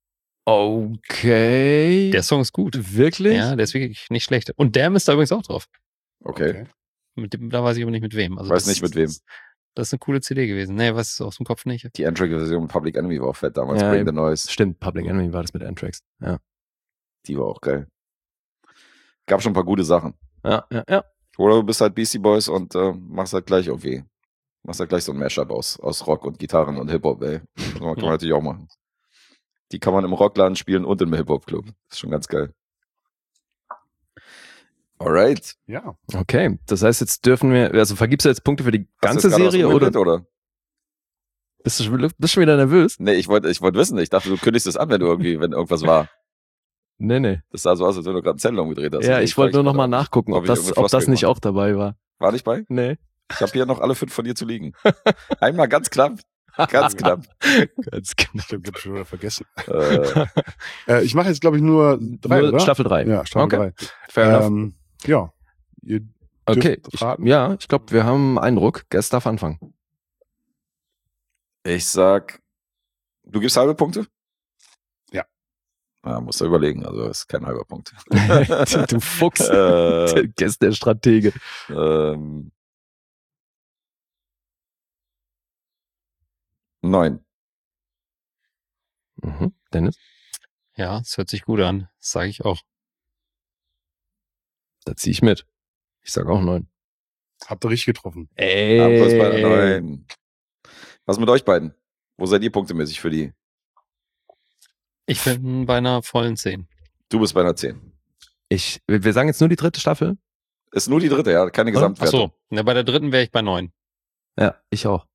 Okay. Der Song ist gut. Wirklich? Ja, der ist wirklich nicht schlecht. Und Damn ist da übrigens auch drauf. Okay. Da weiß ich aber nicht mit wem. Also Weiß das nicht mit wem. Das ist eine coole CD gewesen. Nee, weiß es aus dem Kopf nicht. Die Entry-Version mit Public Enemy war auch fett damals, Ja, Bring eben. the Noise. Stimmt, Public Enemy war das mit Anthrax. Ja. Die war auch geil. Gab schon ein paar gute Sachen. Ja, ja, ja. Oder du bist halt Beastie Boys und machst halt gleich irgendwie. Machst halt gleich so ein Mashup aus Rock und Gitarren und Hip-Hop, ey. Das kann man natürlich auch machen. Die kann man im Rockladen spielen und im Hip-Hop-Club. Das ist schon ganz geil. Alright. Ja. Okay, das heißt, jetzt dürfen wir, also vergibst du jetzt Punkte für die Hast du ganze jetzt gerade Serie was oder umgedreht, oder? bist du schon wieder nervös? Nee, ich wollte wissen. Ich dachte, du kündigst es an, wenn irgendwas war. Nee. Das sah so aus, als wenn du gerade einen Zettel umgedreht hast. Ja, Deswegen ich wollte frag nur noch mal gerade, nachgucken, ob ob ich das irgendeine Floskel nicht gemacht auch dabei war. War nicht bei? Nee. Ich habe hier noch alle 5 von dir zu liegen. Einmal ganz knapp. Ganz knapp. Ganz knapp. Ich habe schon wieder vergessen. Äh, Ich mache jetzt, glaube ich, nur 3, Nur oder? Staffel 3. Ja, Staffel Okay. 3. Fair enough. Ja. Ihr Okay, dürft raten. ich glaube, wir haben einen Eindruck. Guest darf anfangen. ich sag, du gibst halbe Punkte? Ja. Musst du überlegen, also ist kein halber Punkt. Du Fuchs. Äh, Guest der Stratege. 9. Mhm. Dennis, Ja, es hört sich gut an. Das sage ich auch. da ziehe ich mit. Ich sag auch 9. Habt ihr richtig getroffen. Plus bei 9. Was mit euch beiden? Wo seid ihr punktemäßig für die? Ich bin bei einer vollen 10. Du bist bei einer 10. Wir sagen jetzt nur die 3. Staffel? Ist nur die 3., ja, keine Ach Gesamtwertung. so, na, bei der 3. wäre ich bei 9. Ja, ich auch.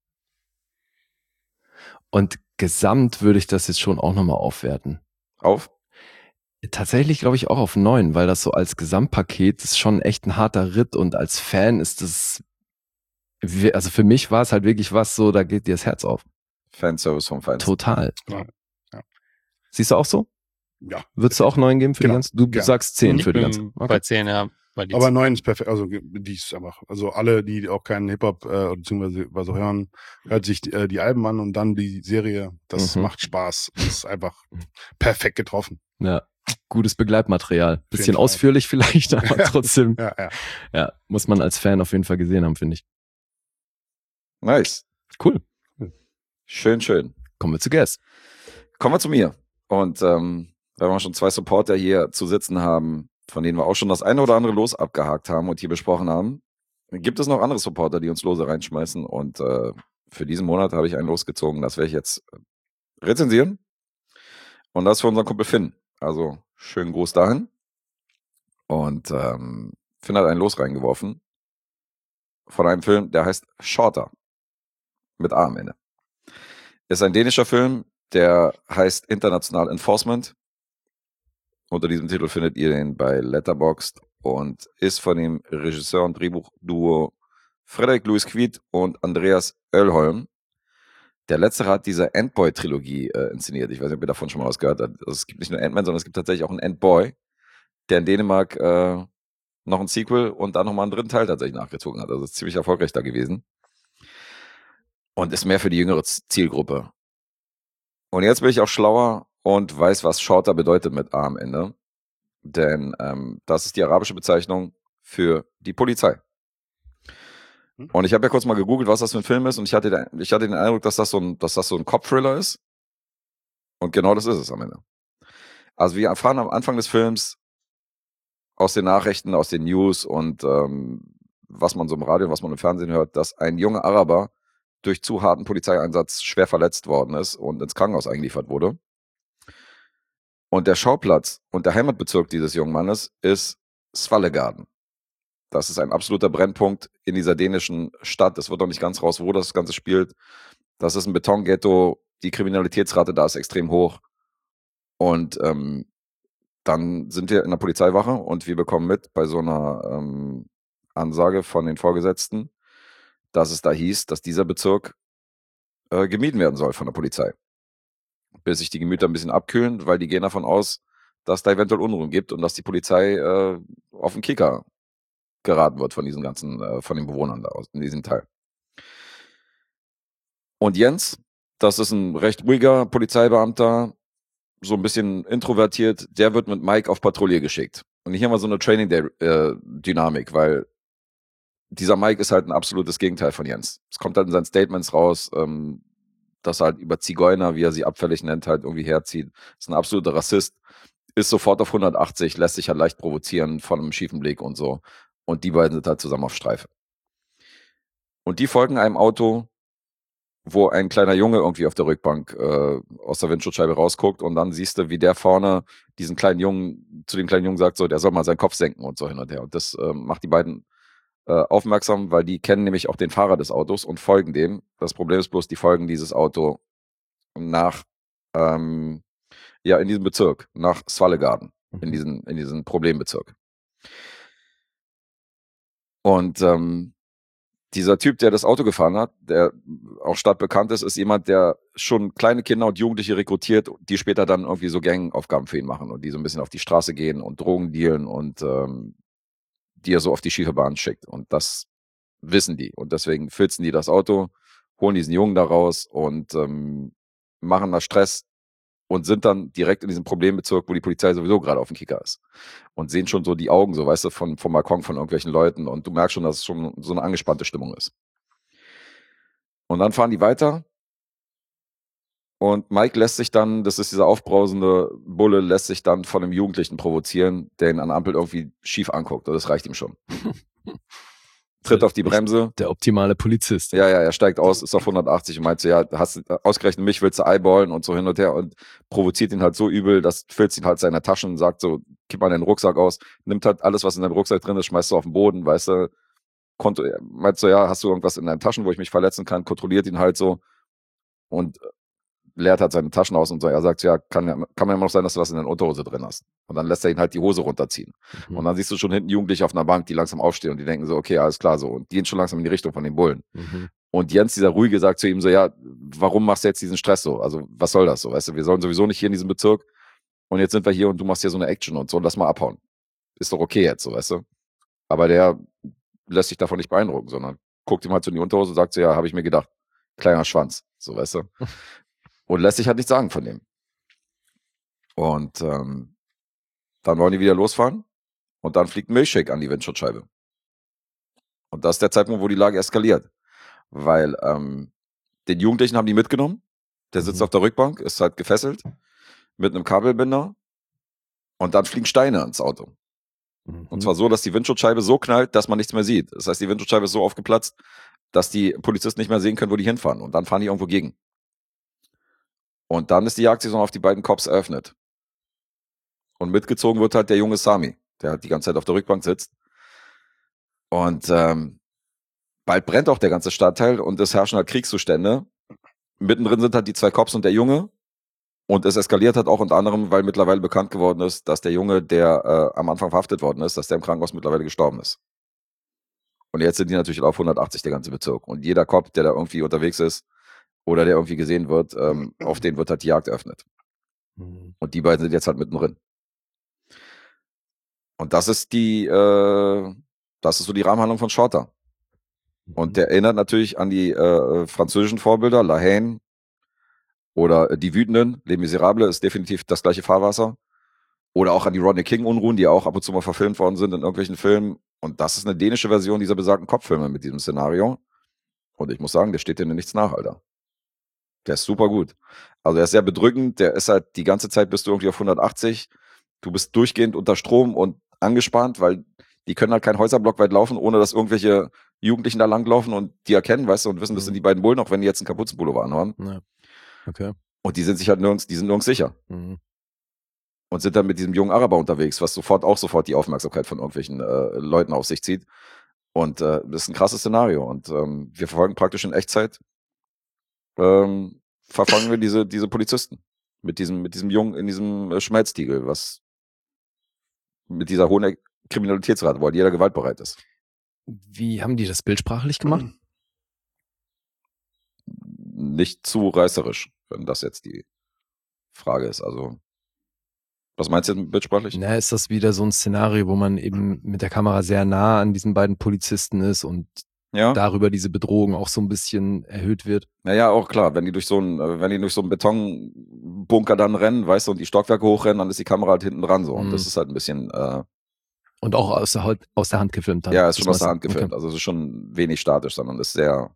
Und gesamt würde ich das jetzt schon auch nochmal aufwerten. Auf? Tatsächlich glaube ich auch auf 9, weil das so als Gesamtpaket ist schon echt ein harter Ritt und als Fan ist das, also für mich war es halt wirklich was so, da geht dir das Herz auf. Fanservice vom Feinsten. Total. Ja. Ja. Siehst du auch so? Ja. Würdest du auch 9 geben für Genau. die ganze? Du Ja. sagst 10 Ich für die bin ganze. bei 10, ja. Weil die Aber 9 ist perfekt. Also die ist einfach. Also alle, die auch keinen Hip-Hop beziehungsweise was so hören, hört sich die Alben an und dann die Serie. Das Mhm. macht Spaß. Das ist einfach perfekt getroffen. Ja, gutes Begleitmaterial. Bisschen jeden Fall. ausführlich vielleicht, aber Ja. trotzdem. Ja, ja. Ja, muss man als Fan auf jeden Fall gesehen haben, finde ich. Nice. Cool. Schön, schön. Kommen wir zu Guest. Kommen wir zu mir. Und weil wir schon 2 Supporter hier zu sitzen haben, von denen wir auch schon das eine oder andere Los abgehakt haben und hier besprochen haben, gibt es noch andere Supporter, die uns Lose reinschmeißen. Und für diesen Monat habe ich einen losgezogen. Das werde ich jetzt rezensieren. Und das für unseren Kumpel Finn. Also schönen Gruß dahin. Und Finn hat einen Los reingeworfen von einem Film, der heißt Shorter. Mit A am Ende. Ist ein dänischer Film, der heißt International Enforcement. Unter diesem Titel findet ihr den bei Letterboxd und ist von dem Regisseur und Drehbuchduo Frederik Louis Quid und Andreas Öllholm. Der letztere hat diese Endboy-Trilogie inszeniert. Ich weiß nicht, ob ihr davon schon mal was gehört habt. Also es gibt nicht nur Ant-Man, sondern es gibt tatsächlich auch einen Endboy, der in Dänemark noch ein Sequel und dann nochmal einen 3. Teil tatsächlich nachgezogen hat. Also ist ziemlich erfolgreich da gewesen. Und ist mehr für die jüngere Zielgruppe. Und jetzt bin ich auch schlauer und weiß, was Shorter bedeutet mit A am Ende. Denn das ist die arabische Bezeichnung für die Polizei. Und ich habe ja kurz mal gegoogelt, was das für ein Film ist. Und ich hatte den Eindruck, dass das so ein Cop-Thriller ist. Und genau das ist es am Ende. Also wir erfahren am Anfang des Films aus den Nachrichten, aus den News und was man so im Radio und was man im Fernsehen hört, dass ein junger Araber durch zu harten Polizeieinsatz schwer verletzt worden ist und ins Krankenhaus eingeliefert wurde. Und der Schauplatz und der Heimatbezirk dieses jungen Mannes ist Svallegarden. Das ist ein absoluter Brennpunkt in dieser dänischen Stadt. Es wird noch nicht ganz raus, wo das Ganze spielt. Das ist ein Betonghetto. Die Kriminalitätsrate da ist extrem hoch. Und dann sind wir in der Polizeiwache und wir bekommen mit bei so einer Ansage von den Vorgesetzten, dass es da hieß, dass dieser Bezirk gemieden werden soll von der Polizei. Bis sich die Gemüter ein bisschen abkühlen, weil die gehen davon aus, dass da eventuell Unruhen gibt und dass die Polizei auf den Kicker geraten wird von diesen ganzen, von den Bewohnern da in diesem Teil. Und Jens, das ist ein recht ruhiger Polizeibeamter, so ein bisschen introvertiert, der wird mit Mike auf Patrouille geschickt. Und hier haben wir so eine Training-Dynamik, weil dieser Mike ist halt ein absolutes Gegenteil von Jens. Es kommt halt in seinen Statements raus, dass er halt über Zigeuner, wie er sie abfällig nennt, halt irgendwie herzieht. Ist ein absoluter Rassist, ist sofort auf 180, lässt sich halt leicht provozieren von einem schiefen Blick und so. Und die beiden sind halt zusammen auf Streife. Und die folgen einem Auto, wo ein kleiner Junge irgendwie auf der Rückbank aus der Windschutzscheibe rausguckt und dann siehst du, wie der vorne diesen kleinen Jungen, zu dem kleinen Jungen sagt, so, der soll mal seinen Kopf senken und so hin und her. Und das macht die beiden aufmerksam, weil die kennen nämlich auch den Fahrer des Autos und folgen dem. Das Problem ist bloß, die folgen dieses Auto nach, in diesem Bezirk, nach Svallegarden, in diesen Problembezirk. Und dieser Typ, der das Auto gefahren hat, der auch stadtbekannt ist jemand, der schon kleine Kinder und Jugendliche rekrutiert, die später dann irgendwie so Gangaufgaben für ihn machen und die so ein bisschen auf die Straße gehen und Drogen dealen und die er so auf die schiefe Bahn schickt. Und das wissen die. Und deswegen filzen die das Auto, holen diesen Jungen da raus und machen da Stress und sind dann direkt in diesem Problembezirk, wo die Polizei sowieso gerade auf dem Kicker ist. Und sehen schon so die Augen, so, weißt du, vom Balkon von irgendwelchen Leuten. Und du merkst schon, dass es schon so eine angespannte Stimmung ist. Und dann fahren die weiter. Und Mike lässt sich dann, das ist dieser aufbrausende Bulle, lässt sich dann von einem Jugendlichen provozieren, der ihn an der Ampel irgendwie schief anguckt. Und das reicht ihm schon. Tritt auf die Bremse. Der optimale Polizist. Ja, er steigt aus, ist auf 180 und meint so, ja, ausgerechnet mich willst du eyeballen und so hin und her und provoziert ihn halt so übel, das filzt ihn halt seiner Taschen und sagt so, gib mal deinen Rucksack aus, nimmt halt alles, was in deinem Rucksack drin ist, schmeißt du auf den Boden, weißt du, meint so, ja, hast du irgendwas in deinen Taschen, wo ich mich verletzen kann, kontrolliert ihn halt so und leert halt seine Taschen aus und so. Er sagt, ja, kann mir immer noch sein, dass du was in deiner Unterhose drin hast. Und dann lässt er ihn halt die Hose runterziehen. Und dann siehst du schon hinten Jugendliche auf einer Bank, die langsam aufstehen und die denken so, okay, alles klar so. Und die gehen schon langsam in die Richtung von den Bullen. Und Jens, dieser Ruhige, sagt zu ihm so, ja, warum machst du jetzt diesen Stress so? Also, was soll das so? Weißt du, wir sollen sowieso nicht hier in diesem Bezirk. Und jetzt sind wir hier und du machst hier so eine Action und so, lass mal abhauen. Ist doch okay jetzt so, weißt du? Aber der lässt sich davon nicht beeindrucken, sondern guckt ihm halt so in die Unterhose und sagt so, ja, habe ich mir gedacht, kleiner Schwanz, so, weißt du? Und lässt sich halt nichts sagen von dem. Und dann wollen die wieder losfahren und dann fliegt ein Milchshake an die Windschutzscheibe. Und das ist der Zeitpunkt, wo die Lage eskaliert. Weil den Jugendlichen haben die mitgenommen, der sitzt auf der Rückbank, ist halt gefesselt mit einem Kabelbinder und dann fliegen Steine ins Auto. Und zwar so, dass die Windschutzscheibe so knallt, dass man nichts mehr sieht. Das heißt, die Windschutzscheibe ist so aufgeplatzt, dass die Polizisten nicht mehr sehen können, wo die hinfahren. Und dann fahren die irgendwo gegen. Und dann ist die Jagdsaison auf die beiden Cops eröffnet. Und mitgezogen wird halt der junge Sami, der halt die ganze Zeit auf der Rückbank sitzt. Und bald brennt auch der ganze Stadtteil und es herrschen halt Kriegszustände. Mittendrin sind halt die zwei Cops und der Junge. Und es eskaliert halt auch unter anderem, weil mittlerweile bekannt geworden ist, dass der Junge, der am Anfang verhaftet worden ist, dass der im Krankenhaus mittlerweile gestorben ist. Und jetzt sind die natürlich auf 180, der ganze Bezirk. Und jeder Cop, der da irgendwie unterwegs ist, oder der irgendwie gesehen wird, auf den wird halt die Jagd eröffnet. Und die beiden sind jetzt halt mittendrin. Und das ist das ist so die Rahmenhandlung von Shorter. Und der erinnert natürlich an die französischen Vorbilder, La Haine oder Die Wütenden, Les Miserables ist definitiv das gleiche Fahrwasser. Oder auch an die Rodney King-Unruhen, die auch ab und zu mal verfilmt worden sind in irgendwelchen Filmen. Und das ist eine dänische Version dieser besagten Kopffilme mit diesem Szenario. Und ich muss sagen, der steht denen nichts nach, Alter. Der ist super gut. Also der ist sehr bedrückend, der ist halt die ganze Zeit bist du irgendwie auf 180. Du bist durchgehend unter Strom und angespannt, weil die können halt keinen Häuserblock weit laufen, ohne dass irgendwelche Jugendlichen da langlaufen und die erkennen, weißt du, und wissen, das sind die beiden Bullen, auch wenn die jetzt einen Kapuzenpullover anhaben. Ja. Okay. Und die sind sich halt nirgends sicher. Mhm. Und sind dann mit diesem jungen Araber unterwegs, was sofort die Aufmerksamkeit von irgendwelchen Leuten auf sich zieht. Und das ist ein krasses Szenario. Und wir verfolgen praktisch in Echtzeit, verfolgen wir diese Polizisten mit diesem Jungen in diesem Schmelztiegel, was mit dieser hohen Kriminalitätsrate, wo halt jeder gewaltbereit ist. Wie haben die das bildsprachlich gemacht? Nicht zu reißerisch, wenn das jetzt die Frage ist. Also, was meinst du mit bildsprachlich? Na, ist das wieder so ein Szenario, wo man eben mit der Kamera sehr nah an diesen beiden Polizisten ist und darüber diese Bedrohung auch so ein bisschen erhöht wird? Naja, auch klar, wenn die durch so einen Betonbunker dann rennen, weißt du, und die Stockwerke hochrennen, dann ist die Kamera halt hinten dran so. Und das ist halt ein bisschen und auch aus der Hand gefilmt. Dann. Ja, ist schon aus der Hand gefilmt. Okay. Also es ist schon wenig statisch, sondern ist sehr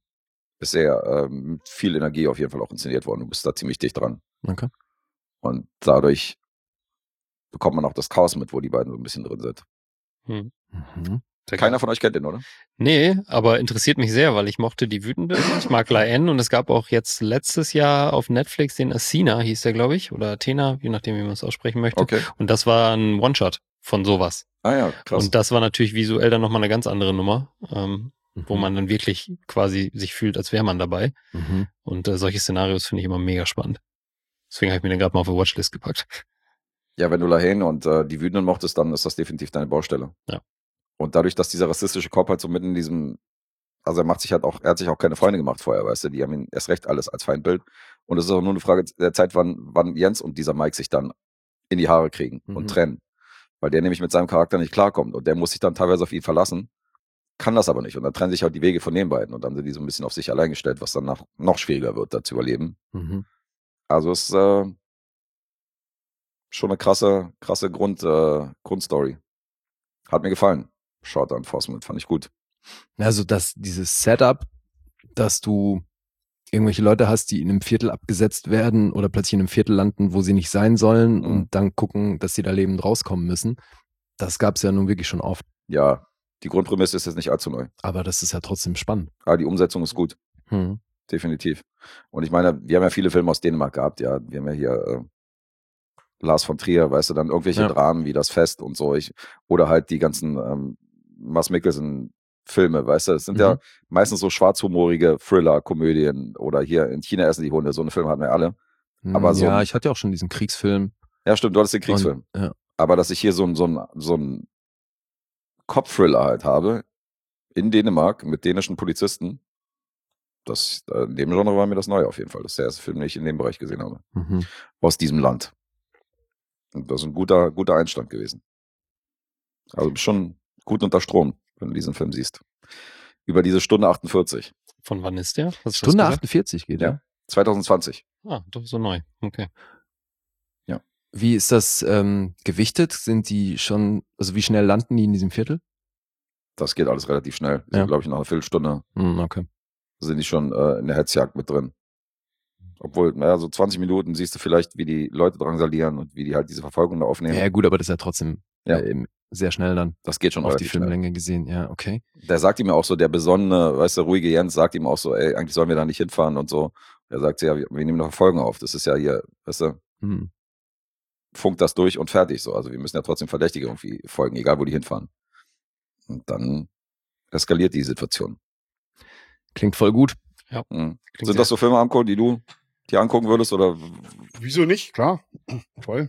mit viel Energie auf jeden Fall auch inszeniert worden. Du bist da ziemlich dicht dran. Okay. Und dadurch bekommt man auch das Chaos mit, wo die beiden so ein bisschen drin sind. Mhm. Keiner von euch kennt den, oder? Nee, aber interessiert mich sehr, weil ich mochte die Wütende. Ich mag La N und es gab auch jetzt letztes Jahr auf Netflix den Athena, hieß der, glaube ich, oder Athena, je nachdem, wie man es aussprechen möchte. Okay. Und das war ein One-Shot von sowas. Ah ja, krass. Und das war natürlich visuell dann nochmal eine ganz andere Nummer, wo man dann wirklich quasi sich fühlt, als wäre man dabei. Mhm. Und solche Szenarios finde ich immer mega spannend. Deswegen habe ich mir den gerade mal auf die Watchlist gepackt. Ja, wenn du La Haine und die Wütenden mochtest, dann ist das definitiv deine Baustelle. Ja. Und dadurch, dass dieser rassistische Cop halt so mitten in diesem, also er hat sich auch keine Freunde gemacht vorher, weißt du, die haben ihn erst recht alles als Feindbild. Und es ist auch nur eine Frage der Zeit, wann Jens und dieser Mike sich dann in die Haare kriegen und trennen. Weil der nämlich mit seinem Charakter nicht klarkommt und der muss sich dann teilweise auf ihn verlassen, kann das aber nicht. Und dann trennen sich halt die Wege von den beiden und dann sind die so ein bisschen auf sich allein gestellt, was dann noch schwieriger wird, da zu überleben. Mhm. Also es ist schon eine krasse Grundstory. Hat mir gefallen. Short Enforcement, fand ich gut. Also dieses Setup, dass du irgendwelche Leute hast, die in einem Viertel abgesetzt werden oder plötzlich in einem Viertel landen, wo sie nicht sein sollen und dann gucken, dass sie da lebend rauskommen müssen. Das gab es ja nun wirklich schon oft. Ja, die Grundprämisse ist jetzt nicht allzu neu. Aber das ist ja trotzdem spannend. Aber die Umsetzung ist gut. Definitiv. Und ich meine, wir haben ja viele Filme aus Dänemark gehabt, ja. Wir haben ja hier Lars von Trier, weißt du, dann irgendwelche Dramen wie Das Fest und so. Oder halt die ganzen Mads Mikkelsen-Filme, weißt du, das sind ja meistens so schwarzhumorige Thriller-Komödien oder hier in China essen die Hunde, so eine Filme hatten wir alle. Aber ja, ich hatte ja auch schon diesen Kriegsfilm. Ja, stimmt, du hattest den Kriegsfilm. Aber dass ich hier so einen Cop-Thriller halt habe, in Dänemark, mit dänischen Polizisten, in dem Genre war mir das neu auf jeden Fall. Das ist der erste Film, den ich in dem Bereich gesehen habe. Aus diesem Land. Und das ist ein guter Einstand gewesen. Also schon gut unter Strom, wenn du diesen Film siehst. Über diese Stunde 48. Von wann ist der? Stunde 48 geht ja. 2020. Ah, doch so neu. Okay. Ja. Wie ist das gewichtet? Sind die schon, also wie schnell landen die in diesem Viertel? Das geht alles relativ schnell. Die sind, glaube ich, nach einer Viertelstunde okay. Sind die schon in der Hetzjagd mit drin. Obwohl, so 20 Minuten siehst du vielleicht, wie die Leute drangsalieren und wie die halt diese Verfolgung da aufnehmen. Ja gut, aber das ist ja trotzdem sehr schnell dann. Das geht schon auf die Filmlänge gesehen, ja, okay. Der sagt ihm ja auch so, der besonnene, weißt du, ruhige Jens sagt ihm auch so, ey, eigentlich sollen wir da nicht hinfahren und so. Er sagt ja, wir nehmen noch Verfolgung auf. Das ist ja hier, weißt du, funkt das durch und fertig so. Also wir müssen ja trotzdem Verdächtige irgendwie folgen, egal wo die hinfahren. Und dann eskaliert die Situation. Klingt voll gut. Ja. Sind das so Filme, Amco, die du dir angucken würdest? Oder? Wieso nicht? Klar. Voll.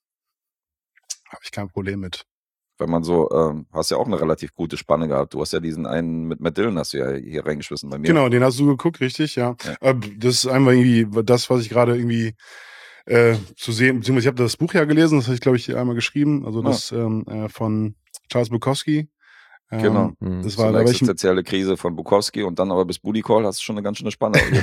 Habe ich kein Problem mit. Wenn man so, hast ja auch eine relativ gute Spanne gehabt. Du hast ja diesen einen mit Matt Dillon hast du ja hier reingeschmissen bei mir. Genau, den hast du geguckt, richtig, ja. Das ist einfach irgendwie das, was ich gerade irgendwie zu sehen, beziehungsweise ich habe das Buch ja gelesen, das habe ich, glaube ich, einmal geschrieben, also das von Charles Bukowski. Genau. Das war eine existenzielle Krise von Bukowski und dann aber bis Booty Call hast du schon eine ganz schöne Spanne. Auf jeden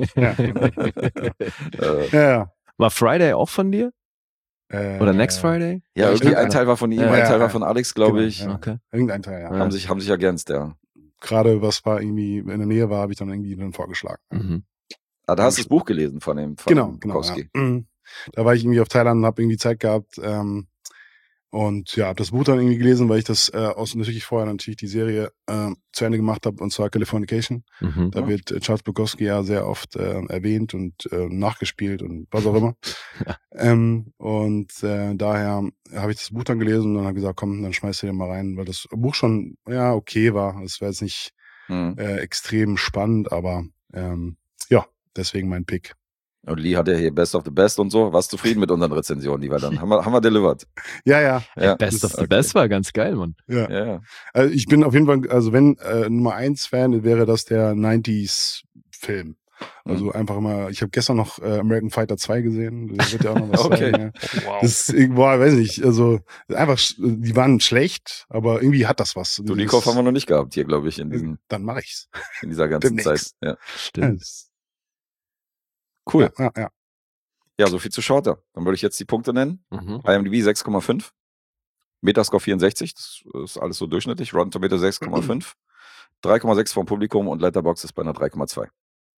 Fall, ja. War Friday auch von dir? Oder Next Friday? Ja, irgendwie ein Teil war von ihm, ein Teil war von Alex, glaube ich. Ja. Okay. Irgendein Teil, ja. Haben sich ergänzt, ja. Gerade was war irgendwie in der Nähe war, habe ich dann irgendwie vorgeschlagen. Ah, da hast du das Buch gelesen von genau, Bukowski. Ja. Da war ich irgendwie auf Thailand und habe irgendwie Zeit gehabt. Und ja, habe das Buch dann irgendwie gelesen, weil ich das natürlich vorher natürlich die Serie zu Ende gemacht habe, und zwar Californication. Mhm. Da wird Charles Bukowski ja sehr oft erwähnt und nachgespielt und was auch immer. Daher habe ich das Buch dann gelesen und dann habe ich gesagt, komm, dann schmeißt du den mal rein, weil das Buch schon okay war. Es wäre jetzt nicht extrem spannend, aber deswegen mein Pick. Und Lee hat ja hier Best of the Best und so. Warst zufrieden mit unseren Rezensionen, die wir dann haben wir delivered. Ja. Best of the Best war ganz geil, Mann. Ja. Also ich bin auf jeden Fall, also wenn Nummer 1 Fan, wäre das der 90s-Film. Also einfach immer, ich habe gestern noch American Fighter 2 gesehen. Da wird ja auch noch was Okay. sagen, ja. Wow. Das weiß nicht, also einfach, die waren schlecht, aber irgendwie hat das was. Dudikoff haben wir noch nicht gehabt hier, glaube ich, in Dann mache ich's. dieser ganzen Zeit. Demnächst. Ja. Stimmt. Das- Cool. Ja. Ja, so viel zu Shorter. Dann würde ich jetzt die Punkte nennen. Mhm. IMDb 6,5. Metascore 64, das ist alles so durchschnittlich. Rotten Tomato 6,5. 3,6 vom Publikum und Letterboxd ist bei einer 3,2.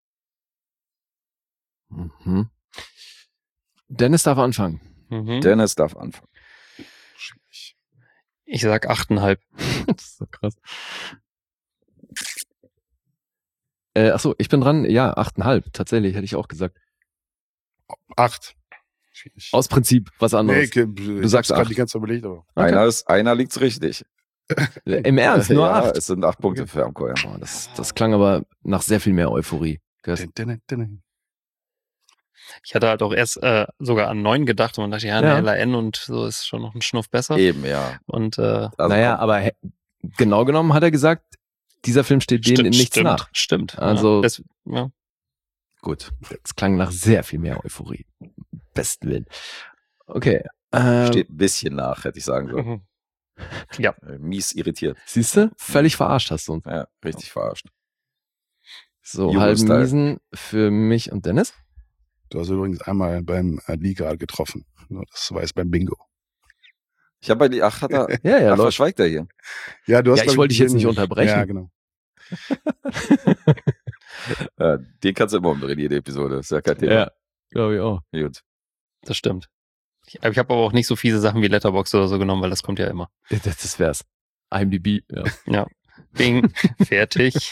Mhm. Dennis darf anfangen. Mhm. Dennis darf anfangen. Schwierig. Ich sag 8,5. Das ist so krass. Achso, ich bin dran. Ja, 8,5. Tatsächlich, hätte ich auch gesagt. 8. Schwierig. Aus Prinzip, was anderes. Du sagst gerade 8. die ganze Zeit überlegt, aber. Okay. Einer liegt's richtig. Im Ernst, nur ja, 8. es sind 8 Punkte für Amco, ja. Boah, das klang aber nach sehr viel mehr Euphorie. Ich hatte halt auch erst sogar an 9 gedacht und dachte, ja, eine LAN und so ist schon noch ein Schnuff besser. Eben, ja. Und Also naja, komm, aber genau genommen hat er gesagt, dieser Film steht denen in nichts nach. Stimmt. Also- ja. Gut, das klang nach sehr viel mehr Euphorie. Besten Willen. Okay. steht ein bisschen nach, hätte ich sagen sollen. Mhm. Ja. Mies irritiert. Siehst du? Völlig verarscht hast du uns. Ja, richtig verarscht. So, Jugo halben Style. Miesen für mich und Dennis. Du hast übrigens einmal beim Lee gerade getroffen. Nur das weiß beim Bingo. Ich habe bei die, hat er, Ja, Leute. verschweigt er hier. Ja, du hast, Ja, ich glaub wollte dich jetzt den- nicht unterbrechen. Ja, genau. Den kannst du immer umdrehen, jede Episode. Ist ja kein Thema. Ja, glaube ich auch. Gut. Das stimmt. Ich habe aber auch nicht so fiese Sachen wie Letterboxd oder so genommen, weil das kommt ja immer. Das wär's. IMDb, ja. Ja. Bing, fertig.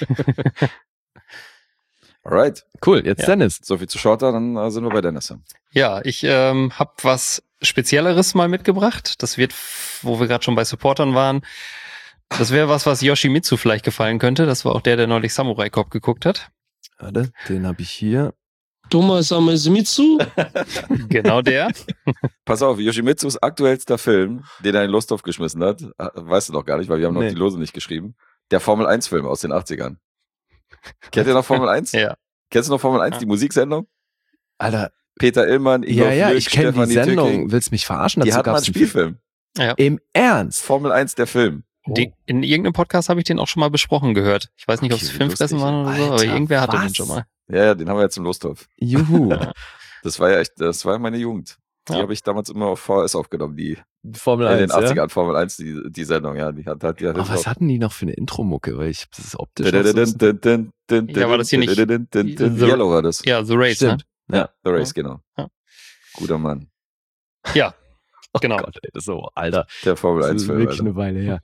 Alright. Cool, jetzt Ja. Dennis. So viel zu Shorter, dann sind wir bei Dennis. Ja, ich habe was Spezielleres mal mitgebracht. Das wird, wo wir gerade schon bei Supportern waren, das wäre was Yoshimitsu vielleicht gefallen könnte. Das war auch der neulich Samurai Cop geguckt hat. Warte, den habe ich hier. Thomas Amasemitsu. Genau der. Pass auf, Yoshimitsus aktuellster Film, den er in Losthof geschmissen hat, weißt du noch gar nicht, weil wir haben noch Nee. die Lose nicht geschrieben. Der Formel-1-Film aus den 80ern. Kennt ihr noch Formel 1? Ja. Kennst du noch Formel 1, Ja. die Musiksendung? Alter, Peter Illmann, Igor ja, Flück, ich kenne die Stefanie Sendung. Tücking. Willst mich verarschen? Die Dazu hatten mal einen gab's einen Spielfilm. Im Ernst? Formel 1, der Film. In irgendeinem Podcast habe ich den auch schon mal besprochen gehört. Ich weiß nicht, ob es Okay, wie Filmfressen lustig. waren oder so, aber Alter, irgendwer hatte den was? schon mal. Ja, den haben wir jetzt im Losthof. Juhu. Das war ja echt, das war meine Jugend. Die Ja. habe ich damals immer auf VHS aufgenommen, die Formel in 1, den ja? 80ern Formel 1, die Sendung, ja. Die hat Aber was hatten die noch für eine Intro-Mucke? Weil ich das ist optisch. Ja, war das hier nicht- Yellow war das. Ja, The Race, Stimmt. Ja, The Race, genau. Ja. Guter Mann. ne? Ja, genau. Oh Gott, ey, das ist so, Alter. Der Formel Das 1 ist Film. wirklich Alter. eine Weile her.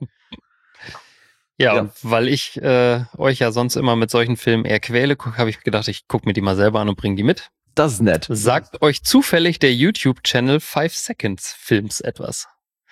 Ja, Ja. und weil ich euch ja sonst immer mit solchen Filmen eher quäle, habe ich gedacht, ich gucke mir die mal selber an und bringe die mit. Das ist nett. Sagt euch zufällig der YouTube-Channel 5 Seconds Films etwas?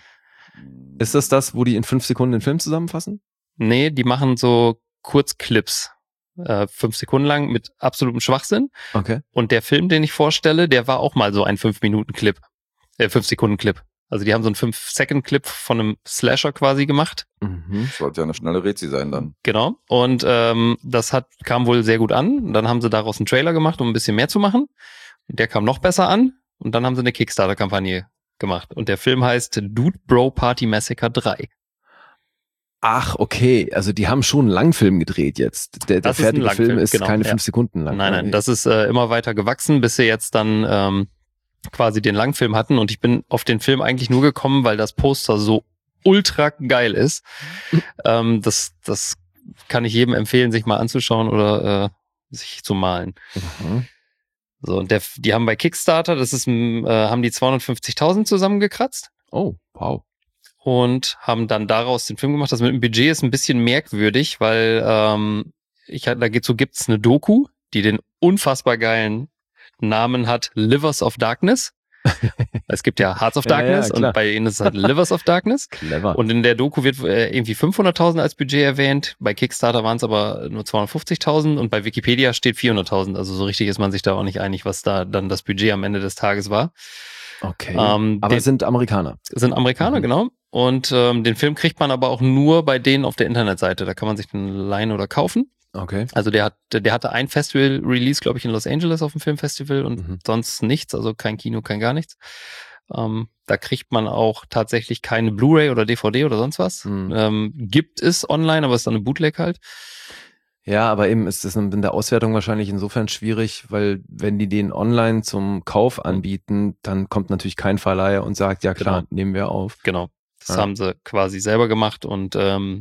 Ist das, wo die in 5 Sekunden den Film zusammenfassen? Nee, die machen so Kurzclips, 5 Sekunden lang mit absolutem Schwachsinn. Okay. Und der Film, den ich vorstelle, der war auch mal so ein 5-Minuten-Clip, 5-Sekunden-Clip. Also die haben so einen 5-Second-Clip von einem Slasher quasi gemacht. Mhm. Sollte ja eine schnelle Rezi sein dann. Genau. Und das kam wohl sehr gut an. Und dann haben sie daraus einen Trailer gemacht, um ein bisschen mehr zu machen. Und der kam noch besser an. Und dann haben sie eine Kickstarter-Kampagne gemacht. Und der Film heißt Dude Bro Party Massacre 3. Ach, okay. Also die haben schon einen Langfilm gedreht jetzt. Der Das ist ein fertige Langfilm, Film ist genau, keine ja. 5 Sekunden lang. Nein, das ist immer weiter gewachsen, bis sie jetzt dann quasi den Langfilm hatten. Und ich bin auf den Film eigentlich nur gekommen, weil das Poster so ultra geil ist. Das kann ich jedem empfehlen, sich mal anzuschauen oder sich zu malen. Mhm. So, und die haben bei Kickstarter, haben die 250.000 zusammengekratzt. Oh, wow. und haben dann daraus den Film gemacht. Das mit dem Budget ist ein bisschen merkwürdig, weil gibt's eine Doku, die den unfassbar geilen Namen hat, Livers of Darkness. Es gibt ja Hearts of Darkness und bei ihnen ist es halt Livers of Darkness. Clever. Und in der Doku wird irgendwie 500.000 als Budget erwähnt. Bei Kickstarter waren es aber nur 250.000 und bei Wikipedia steht 400.000. Also so richtig ist man sich da auch nicht einig, was da dann das Budget am Ende des Tages war. Okay. Aber es sind Amerikaner. Sind Amerikaner, genau. Und den Film kriegt man aber auch nur bei denen auf der Internetseite. Da kann man sich den leihen oder kaufen. Okay. Also der hatte ein Festival-Release, glaube ich, in Los Angeles auf dem Filmfestival und sonst nichts, also kein Kino, kein gar nichts. Da kriegt man auch tatsächlich keine Blu-ray oder DVD oder sonst was. Gibt es online, aber ist dann eine Bootleg halt. Ja, aber eben ist das in der Auswertung wahrscheinlich insofern schwierig, weil wenn die den online zum Kauf anbieten, dann kommt natürlich kein Verleiher und sagt, ja klar, nehmen wir auf. Genau, das haben sie quasi selber gemacht und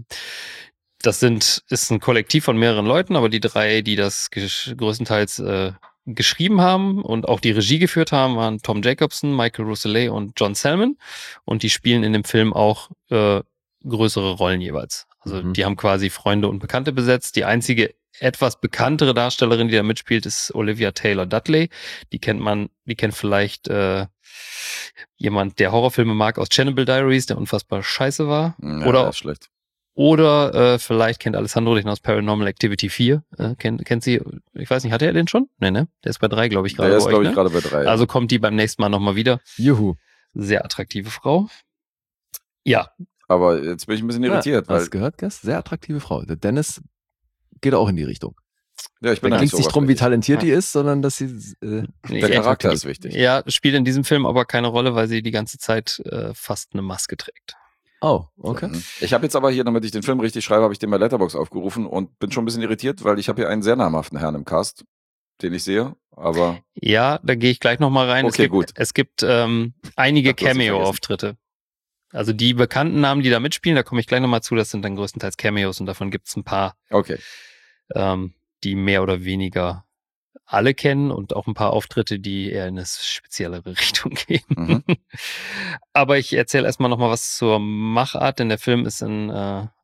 ist ein Kollektiv von mehreren Leuten, aber die 3, die das größtenteils geschrieben haben und auch die Regie geführt haben, waren Tom Jacobson, Michael Rousselet und John Salmon. Und die spielen in dem Film auch größere Rollen jeweils. Also die haben quasi Freunde und Bekannte besetzt. Die einzige etwas bekanntere Darstellerin, die da mitspielt, ist Olivia Taylor-Dudley. Die kennt vielleicht jemand, der Horrorfilme mag, aus Chernobyl Diaries, der unfassbar scheiße war. Ja, schlecht. Oder vielleicht kennt Alessandro dich aus Paranormal Activity 4. Kennt sie, ich weiß nicht, hatte er den schon? Nee, ne? Der ist bei 3, glaube ich, gerade bei euch. Der ist, glaube ich, gerade bei 3. Also kommt die beim nächsten Mal nochmal wieder. Juhu. Sehr attraktive Frau. Ja. Aber jetzt bin ich ein bisschen irritiert. Hast du gehört, Gast? Sehr attraktive Frau. Der Dennis geht auch in die Richtung. Ja, ich bin da ging es nicht drum, wie talentiert die ist, sondern dass sie... der Charakter ist wichtig. Ja, spielt in diesem Film aber keine Rolle, weil sie die ganze Zeit fast eine Maske trägt. Oh, okay. Ich habe jetzt aber hier, damit ich den Film richtig schreibe, habe ich den bei Letterboxd aufgerufen und bin schon ein bisschen irritiert, weil ich habe hier einen sehr namhaften Herrn im Cast, den ich sehe, aber... Ja, da gehe ich gleich nochmal rein. Okay, gut. Es gibt einige Cameo-Auftritte. Also die bekannten Namen, die da mitspielen, da komme ich gleich nochmal zu, das sind dann größtenteils Cameos und davon gibt es ein paar, die mehr oder weniger alle kennen und auch ein paar Auftritte, die eher in eine speziellere Richtung gehen. Aber ich erzähle erstmal nochmal was zur Machart, denn der Film ist in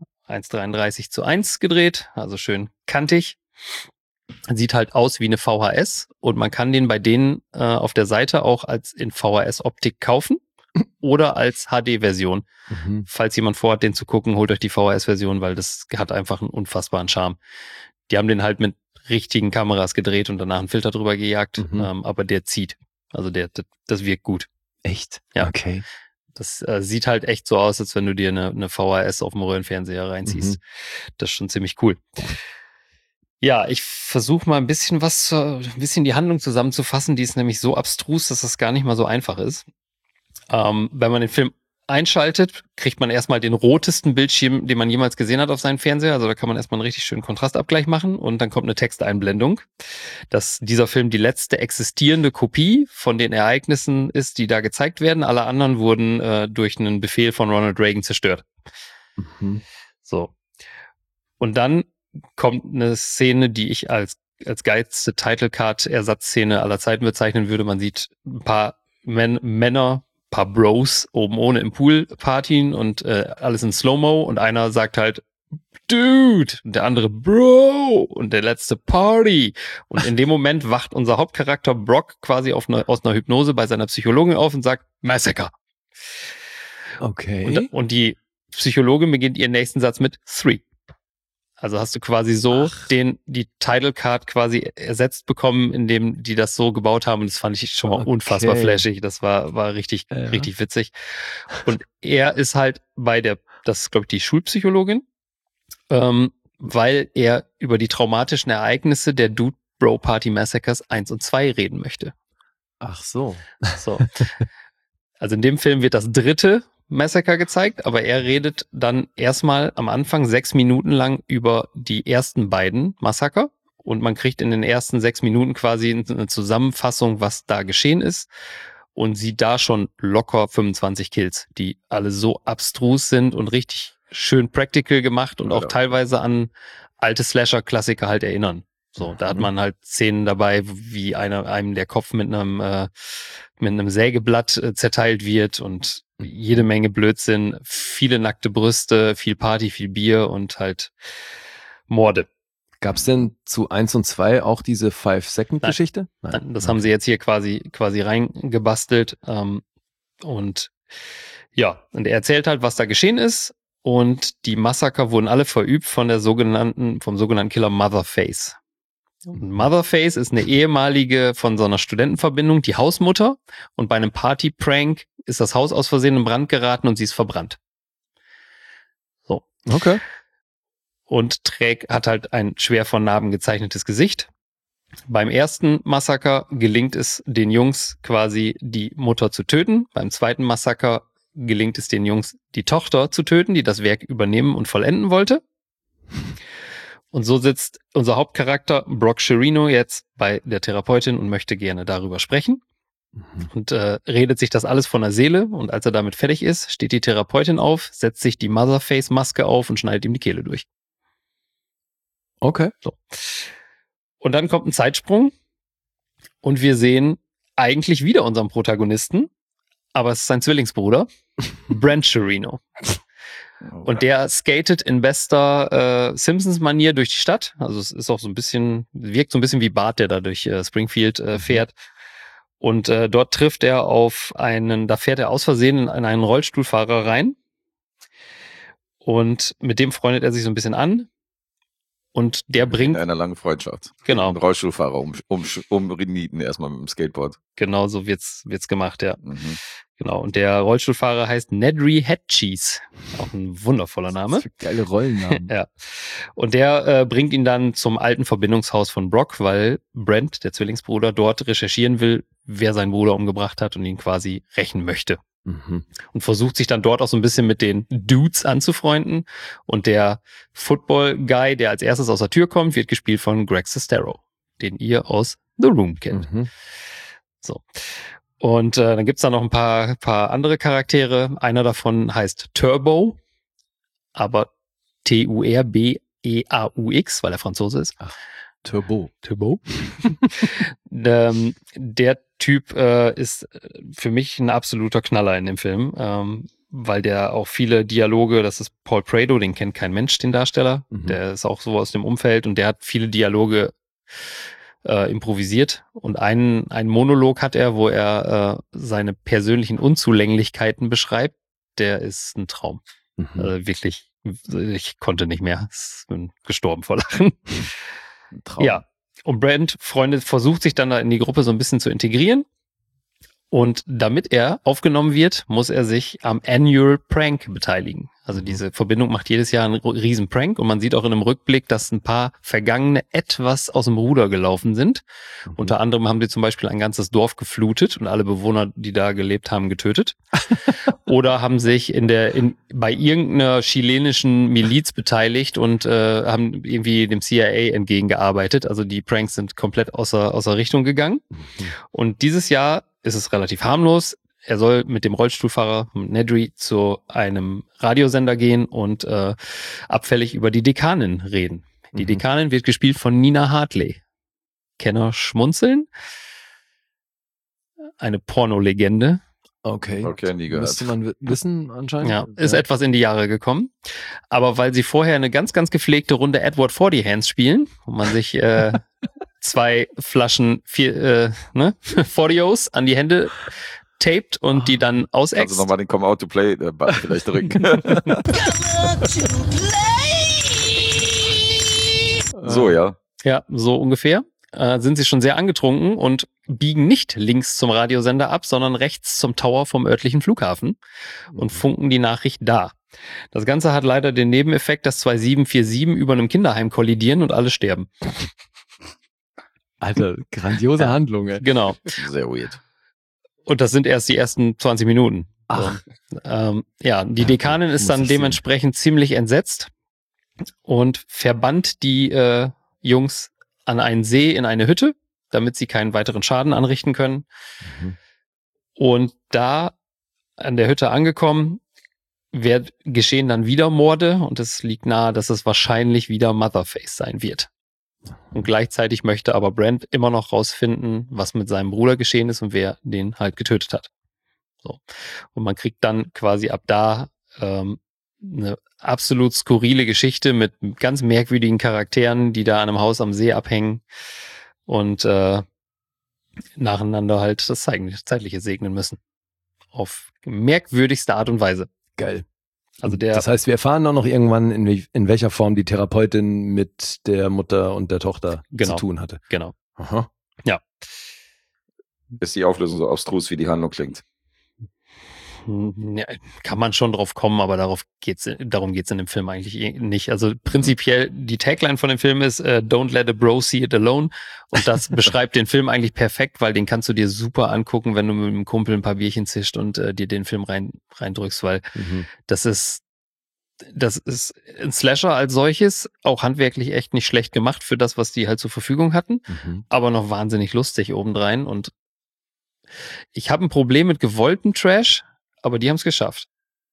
1:33:1 gedreht, also schön kantig. Sieht halt aus wie eine VHS und man kann den bei denen auf der Seite auch als in VHS-Optik kaufen oder als HD-Version. Falls jemand vorhat, den zu gucken, holt euch die VHS-Version, weil das hat einfach einen unfassbaren Charme. Die haben den halt mit richtigen Kameras gedreht und danach einen Filter drüber gejagt, aber der zieht. Also das wirkt gut. Echt? Ja. Okay. Das sieht halt echt so aus, als wenn du dir eine VHS auf dem Röhrenfernseher reinziehst. Das ist schon ziemlich cool. Ja, ich versuche mal ein bisschen die Handlung zusammenzufassen. Die ist nämlich so abstrus, dass das gar nicht mal so einfach ist. Wenn man den Film einschaltet, kriegt man erstmal den rotesten Bildschirm, den man jemals gesehen hat auf seinem Fernseher. Also da kann man erstmal einen richtig schönen Kontrastabgleich machen und dann kommt eine Texteinblendung, dass dieser Film die letzte existierende Kopie von den Ereignissen ist, die da gezeigt werden. Alle anderen wurden durch einen Befehl von Ronald Reagan zerstört. So. Und dann kommt eine Szene, die ich als geilste Title-Card-Ersatzszene aller Zeiten bezeichnen würde. Man sieht ein paar Männer, paar Bros oben ohne im Pool partien und alles in Slow-Mo und einer sagt halt Dude und der andere Bro und der letzte Party und in dem Moment wacht unser Hauptcharakter Brock quasi aus einer Hypnose bei seiner Psychologin auf und sagt Massacre. Okay. Und die Psychologin beginnt ihren nächsten Satz mit 3. Also hast du quasi so die Title Card quasi ersetzt bekommen, indem die das so gebaut haben. Und das fand ich schon mal unfassbar flashig. Das war richtig witzig. Und er ist halt das ist glaube ich die Schulpsychologin, weil er über die traumatischen Ereignisse der Dude Bro Party Massacres 1 und 2 reden möchte. Ach so. Also in dem Film wird das 3. Massacre gezeigt, aber er redet dann erstmal am Anfang 6 Minuten lang über die ersten beiden Massaker und man kriegt in den ersten 6 Minuten quasi eine Zusammenfassung, was da geschehen ist und sieht da schon locker 25 Kills, die alle so abstrus sind und richtig schön practical gemacht und auch teilweise an alte Slasher-Klassiker halt erinnern. So, da hat man halt Szenen dabei, wie einem der Kopf mit einem Sägeblatt zerteilt wird und jede Menge Blödsinn, viele nackte Brüste, viel Party, viel Bier und halt Morde. Gab's denn zu 1 und 2 auch diese 5-Second-Geschichte? Nein, das haben sie jetzt hier quasi reingebastelt. Und ja, und er erzählt halt, was da geschehen ist. Und die Massaker wurden alle verübt vom sogenannten Killer Motherface. Und Motherface ist eine ehemalige von so einer Studentenverbindung, die Hausmutter. Und bei einem Party-Prank ist das Haus aus Versehen in Brand geraten und sie ist verbrannt. So. Okay. Und hat halt ein schwer von Narben gezeichnetes Gesicht. Beim ersten Massaker gelingt es den Jungs quasi, die Mutter zu töten. Beim zweiten Massaker gelingt es den Jungs, die Tochter zu töten, die das Werk übernehmen und vollenden wollte. Und so sitzt unser Hauptcharakter Brock Chirino jetzt bei der Therapeutin und möchte gerne darüber sprechen. Und redet sich das alles von der Seele. Und als er damit fertig ist, steht die Therapeutin auf, setzt sich die Motherface-Maske auf und schneidet ihm die Kehle durch. Okay. So. Und dann kommt ein Zeitsprung und wir sehen eigentlich wieder unseren Protagonisten, aber es ist sein Zwillingsbruder, Brent Chirino. Und der skatet in bester Simpsons-Manier durch die Stadt. Also es ist auch so ein bisschen, wirkt so ein bisschen wie Bart, der da durch Springfield fährt. Und dort trifft er da fährt er aus Versehen in einen Rollstuhlfahrer rein. Und mit dem freundet er sich so ein bisschen an. Und der bringt... In einer langen Freundschaft. Genau. Ein Rollstuhlfahrer umrenieten erstmal mit dem Skateboard. Genau, so wird's gemacht, ja. Mhm. Genau. Und der Rollstuhlfahrer heißt Nedry Headcheese. Auch ein wundervoller Name. Geile Rollennamen. Ja. Und der bringt ihn dann zum alten Verbindungshaus von Brock, weil Brent, der Zwillingsbruder, dort recherchieren will, wer seinen Bruder umgebracht hat und ihn quasi rächen möchte. Und versucht sich dann dort auch so ein bisschen mit den Dudes anzufreunden. Und der Football-Guy, der als erstes aus der Tür kommt, wird gespielt von Greg Sestero, den ihr aus The Room kennt. So. Und dann gibt's da noch ein paar andere Charaktere. Einer davon heißt Turbo, aber Turbeaux, weil er Franzose ist. Ach, Turbo. Der Typ ist für mich ein absoluter Knaller in dem Film, weil der auch viele Dialoge, das ist Paul Prado, den kennt kein Mensch, den Darsteller. Der ist auch so aus dem Umfeld und der hat viele Dialoge improvisiert. Und einen Monolog hat er, wo er seine persönlichen Unzulänglichkeiten beschreibt. Der ist ein Traum. Wirklich, ich konnte nicht mehr. Ich bin gestorben vor Lachen. Traum. Ja, und Brent versucht sich dann da in die Gruppe so ein bisschen zu integrieren. Und damit er aufgenommen wird, muss er sich am Annual Prank beteiligen. Also diese Verbindung macht jedes Jahr einen riesen Prank und man sieht auch in einem Rückblick, dass ein paar Vergangene etwas aus dem Ruder gelaufen sind. Unter anderem haben sie zum Beispiel ein ganzes Dorf geflutet und alle Bewohner, die da gelebt haben, getötet. Oder haben sich bei irgendeiner chilenischen Miliz beteiligt und haben irgendwie dem CIA entgegengearbeitet. Also die Pranks sind komplett außer Richtung gegangen. Und dieses Jahr ist es relativ harmlos. Er soll mit dem Rollstuhlfahrer Nedry zu einem Radiosender gehen und abfällig über die Dekanin reden. Die Dekanin wird gespielt von Nina Hartley. Kenner schmunzeln. Eine Pornolegende. Okay, nie gehört. Müsste man wissen anscheinend. Ja, ist etwas in die Jahre gekommen. Aber weil sie vorher eine ganz, ganz gepflegte Runde Edward Forty Hands spielen, wo man sich 2 Flaschen 40os an die Hände taped und die dann ausext. Also nochmal den Come-Out-to-Play-Button vielleicht drücken. So, ja. Ja, so ungefähr. Sind sie schon sehr angetrunken und biegen nicht links zum Radiosender ab, sondern rechts zum Tower vom örtlichen Flughafen und funken die Nachricht da. Das Ganze hat leider den Nebeneffekt, dass 2 747 über einem Kinderheim kollidieren und alle sterben. Alter, grandiose Handlung, ey. Genau. Sehr weird. Und das sind erst die ersten 20 Minuten. Ach. So. Die Dekanin ist dann dementsprechend ziemlich entsetzt und verbannt die Jungs an einen See in eine Hütte, damit sie keinen weiteren Schaden anrichten können. Und da an der Hütte angekommen, geschehen dann wieder Morde und es liegt nahe, dass es wahrscheinlich wieder Motherface sein wird. Und gleichzeitig möchte aber Brent immer noch rausfinden, was mit seinem Bruder geschehen ist und wer den halt getötet hat. So. Und man kriegt dann quasi ab da eine absolut skurrile Geschichte mit ganz merkwürdigen Charakteren, die da an einem Haus am See abhängen und nacheinander halt das Zeitliche segnen müssen. Auf merkwürdigste Art und Weise. Geil. Also das heißt, wir erfahren auch noch irgendwann, in welcher Form die Therapeutin mit der Mutter und der Tochter zu tun hatte. Genau. Aha. Ja. Ist die Auflösung so abstrus, wie die Handlung klingt? Ja, kann man schon drauf kommen, aber darum geht's in dem Film eigentlich nicht. Also prinzipiell, die Tagline von dem Film ist Don't let a bro see it alone. Und das beschreibt den Film eigentlich perfekt, weil den kannst du dir super angucken, wenn du mit einem Kumpel ein paar Bierchen zischt und dir den Film reindrückst, weil das ist ein Slasher als solches, auch handwerklich echt nicht schlecht gemacht für das, was die halt zur Verfügung hatten, aber noch wahnsinnig lustig obendrein. Und ich habe ein Problem mit gewolltem Trash, aber die haben es geschafft.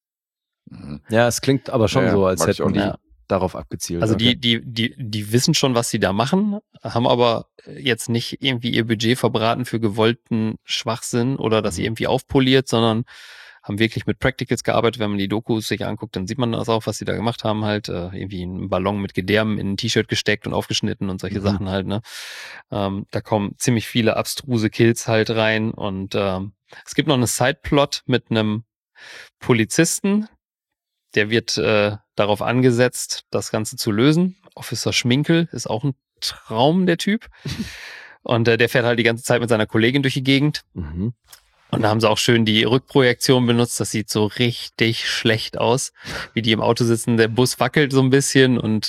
Ja, es klingt aber schon so, als hätten die Ja. darauf abgezielt. Also Okay. die wissen schon, was sie da machen, haben aber jetzt nicht irgendwie ihr Budget verbraten für gewollten Schwachsinn oder das irgendwie aufpoliert, sondern haben wirklich mit Practicals gearbeitet. Wenn man die Dokus sich anguckt, dann sieht man das auch, was sie da gemacht haben, halt irgendwie einen Ballon mit Gedärmen in ein T-Shirt gesteckt und aufgeschnitten und solche Sachen halt, ne. Da kommen ziemlich viele abstruse Kills halt rein und es gibt noch eine Sideplot mit einem Polizisten, der wird darauf angesetzt, das Ganze zu lösen. Officer Schminkel ist auch ein Traum, der Typ. Und der fährt halt die ganze Zeit mit seiner Kollegin durch die Gegend. Und da haben sie auch schön die Rückprojektion benutzt. Das sieht so richtig schlecht aus, wie die im Auto sitzen. Der Bus wackelt so ein bisschen und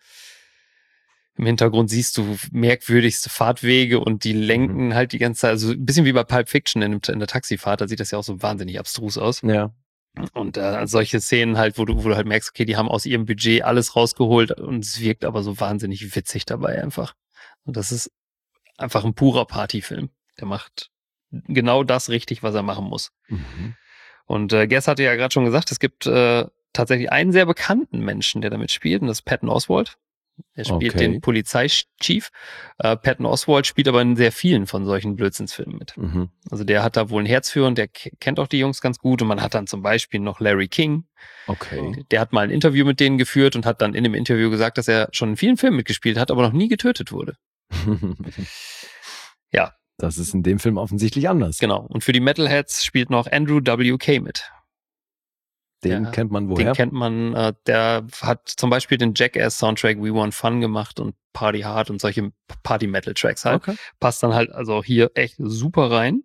im Hintergrund siehst du merkwürdigste Fahrtwege und die lenken halt die ganze Zeit. Also ein bisschen wie bei Pulp Fiction in der Taxifahrt. Da sieht das ja auch so wahnsinnig abstrus aus. Ja. Und solche Szenen halt, wo du halt merkst, okay, die haben aus ihrem Budget alles rausgeholt und es wirkt aber so wahnsinnig witzig dabei einfach. Und das ist einfach ein purer Partyfilm. Der macht genau das richtig, was er machen muss. Und Guess hatte ja gerade schon gesagt, es gibt tatsächlich einen sehr bekannten Menschen, der damit spielt, und das ist Patton Oswalt. Er spielt den Polizeichief. Patton Oswalt spielt aber in sehr vielen von solchen Blödsinnsfilmen mit. Also der hat da wohl ein Herz für und der kennt auch die Jungs ganz gut. Und man hat dann zum Beispiel noch Larry King. Okay. Der hat mal ein Interview mit denen geführt und hat dann in dem Interview gesagt, dass er schon in vielen Filmen mitgespielt hat, aber noch nie getötet wurde. Ja. Das ist in dem Film offensichtlich anders. Genau. Und für die Metalheads spielt noch Andrew W.K. mit. Den kennt man woher? Den kennt man, der hat zum Beispiel den Jackass-Soundtrack We Want Fun gemacht und Party Hard und solche Party-Metal-Tracks halt. Okay. Passt dann halt also hier echt super rein.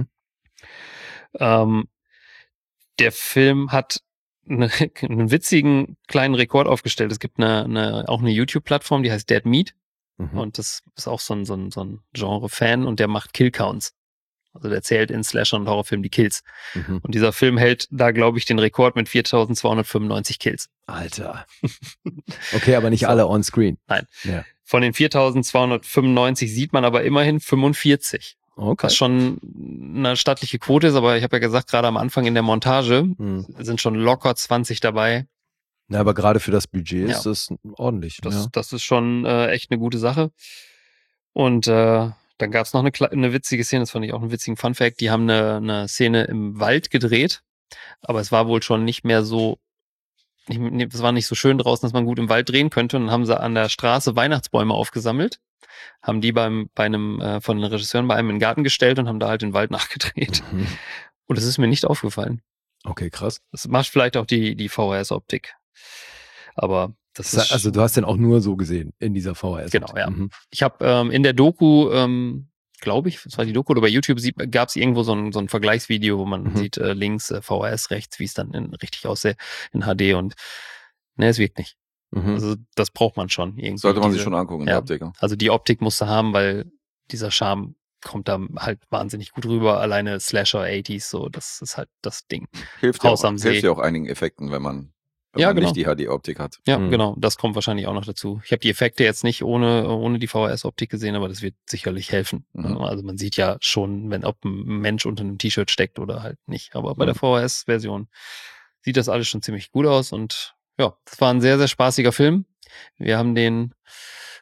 Der Film hat einen witzigen kleinen Rekord aufgestellt. Es gibt auch eine YouTube-Plattform, die heißt Dead Meat. Und das ist auch so ein Genre-Fan und der macht Kill-Counts. Also der zählt in Slashern und Horrorfilmen die Kills. Und dieser Film hält da, glaube ich, den Rekord mit 4.295 Kills. Alter. Okay, aber nicht alle on-screen. Nein. Ja. Von den 4.295 sieht man aber immerhin 45. Okay. Was schon eine stattliche Quote ist, aber ich habe ja gesagt, gerade am Anfang in der Montage sind schon locker 20 dabei. Ja, aber gerade für das Budget ist das ordentlich. Das ist schon echt eine gute Sache. Und dann gab es noch eine witzige Szene, das fand ich auch einen witzigen Funfact. Die haben eine Szene im Wald gedreht, aber es war wohl schon nicht mehr so, es war nicht so schön draußen, dass man gut im Wald drehen könnte. Und dann haben sie an der Straße Weihnachtsbäume aufgesammelt, haben die von den Regisseuren bei einem in den Garten gestellt und haben da halt den Wald nachgedreht. Und das ist mir nicht aufgefallen. Okay, krass. Das macht vielleicht auch die VHS-Optik. Aber das ist... Also du hast den auch nur so gesehen, in dieser VHS. Genau, ja. Ich habe in der Doku, glaube ich, das war die Doku, oder bei YouTube gab es irgendwo so ein Vergleichsvideo, wo man sieht links VHS, rechts, wie es dann richtig aussieht in HD und es wirkt nicht. Also das braucht man schon. Irgendwie sollte man sich schon angucken in der Optik. Also die Optik musst du haben, weil dieser Charme kommt da halt wahnsinnig gut rüber. Alleine Slasher 80s, so, das ist halt das Ding. Hilft ja auch einigen Effekten, wenn man nicht die HD-Optik hat. Ja, genau. Das kommt wahrscheinlich auch noch dazu. Ich habe die Effekte jetzt nicht ohne die VHS-Optik gesehen, aber das wird sicherlich helfen. Also man sieht ja schon, ob ein Mensch unter einem T-Shirt steckt oder halt nicht. Aber bei der VHS-Version sieht das alles schon ziemlich gut aus. Und ja, das war ein sehr, sehr spaßiger Film. Wir haben den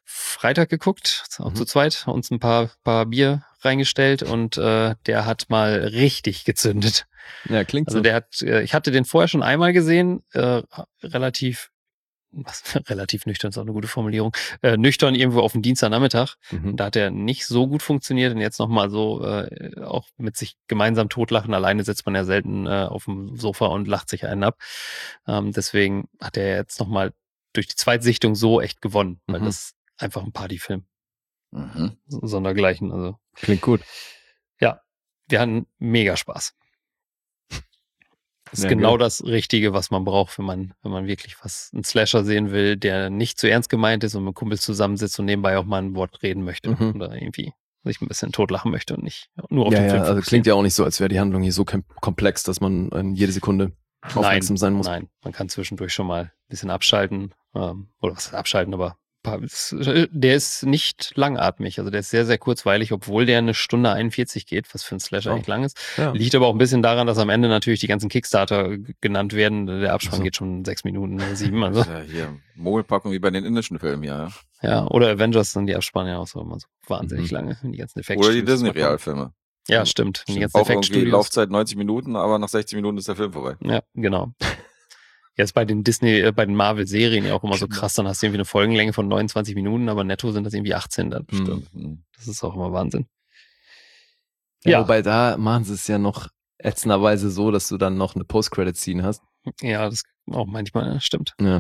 Freitag geguckt, auch zu zweit, uns ein paar Bier reingestellt und der hat mal richtig gezündet. Ja, klingt Also so. der hat, ich hatte den vorher schon einmal gesehen, relativ nüchtern ist auch eine gute Formulierung, nüchtern irgendwo auf dem Dienstagnachmittag. Mhm. Da hat er nicht so gut funktioniert und jetzt nochmal so auch mit sich gemeinsam totlachen. Alleine sitzt man ja selten auf dem Sofa und lacht sich einen ab. Deswegen hat er jetzt nochmal durch die Zweitsichtung so echt gewonnen, weil das ist einfach ein Partyfilm. Sondergleichen. Also Klingt gut. ja, wir hatten mega Spaß. Das ist Ja, genau geil. das Richtige, was man braucht, wenn man wirklich einen Slasher sehen will, der nicht zu ernst gemeint ist und mit Kumpels zusammensitzt und nebenbei auch mal ein Wort reden möchte oder irgendwie sich ein bisschen totlachen möchte und nicht nur auf den Film Also fokussieren. klingt ja auch nicht so, als wäre die Handlung hier so komplex, dass man jede Sekunde aufmerksam sein muss. Nein, man kann zwischendurch schon mal ein bisschen abschalten oder was heißt abschalten, aber der ist nicht langatmig, also der ist sehr, sehr kurzweilig, obwohl der 1:41 geht, was für einen Slasher echt lang ist. Ja. Liegt aber auch ein bisschen daran, dass am Ende natürlich die ganzen Kickstarter genannt werden. Der Abspann geht schon 6 Minuten, 7. Also. Ja, hier, Mogelpackung wie bei den indischen Filmen, ja. Ja, oder Avengers sind die Abspann ja auch so immer so wahnsinnig lange. Die ganzen Effekte. Oder die Disney-Realfilme. Ja, stimmt. Die ganzen Auch irgendwie Effektstudios. Laufzeit 90 Minuten, aber nach 60 Minuten ist der Film vorbei. Ja, genau. Jetzt bei den bei den Marvel-Serien ja auch immer so krass, dann hast du irgendwie eine Folgenlänge von 29 Minuten, aber netto sind das irgendwie 18 dann. Das ist auch immer Wahnsinn. Ja, wobei da machen sie es ja noch ätzenderweise so, dass du dann noch eine Post-Credit-Scene hast. Ja, das auch manchmal, stimmt. Ja.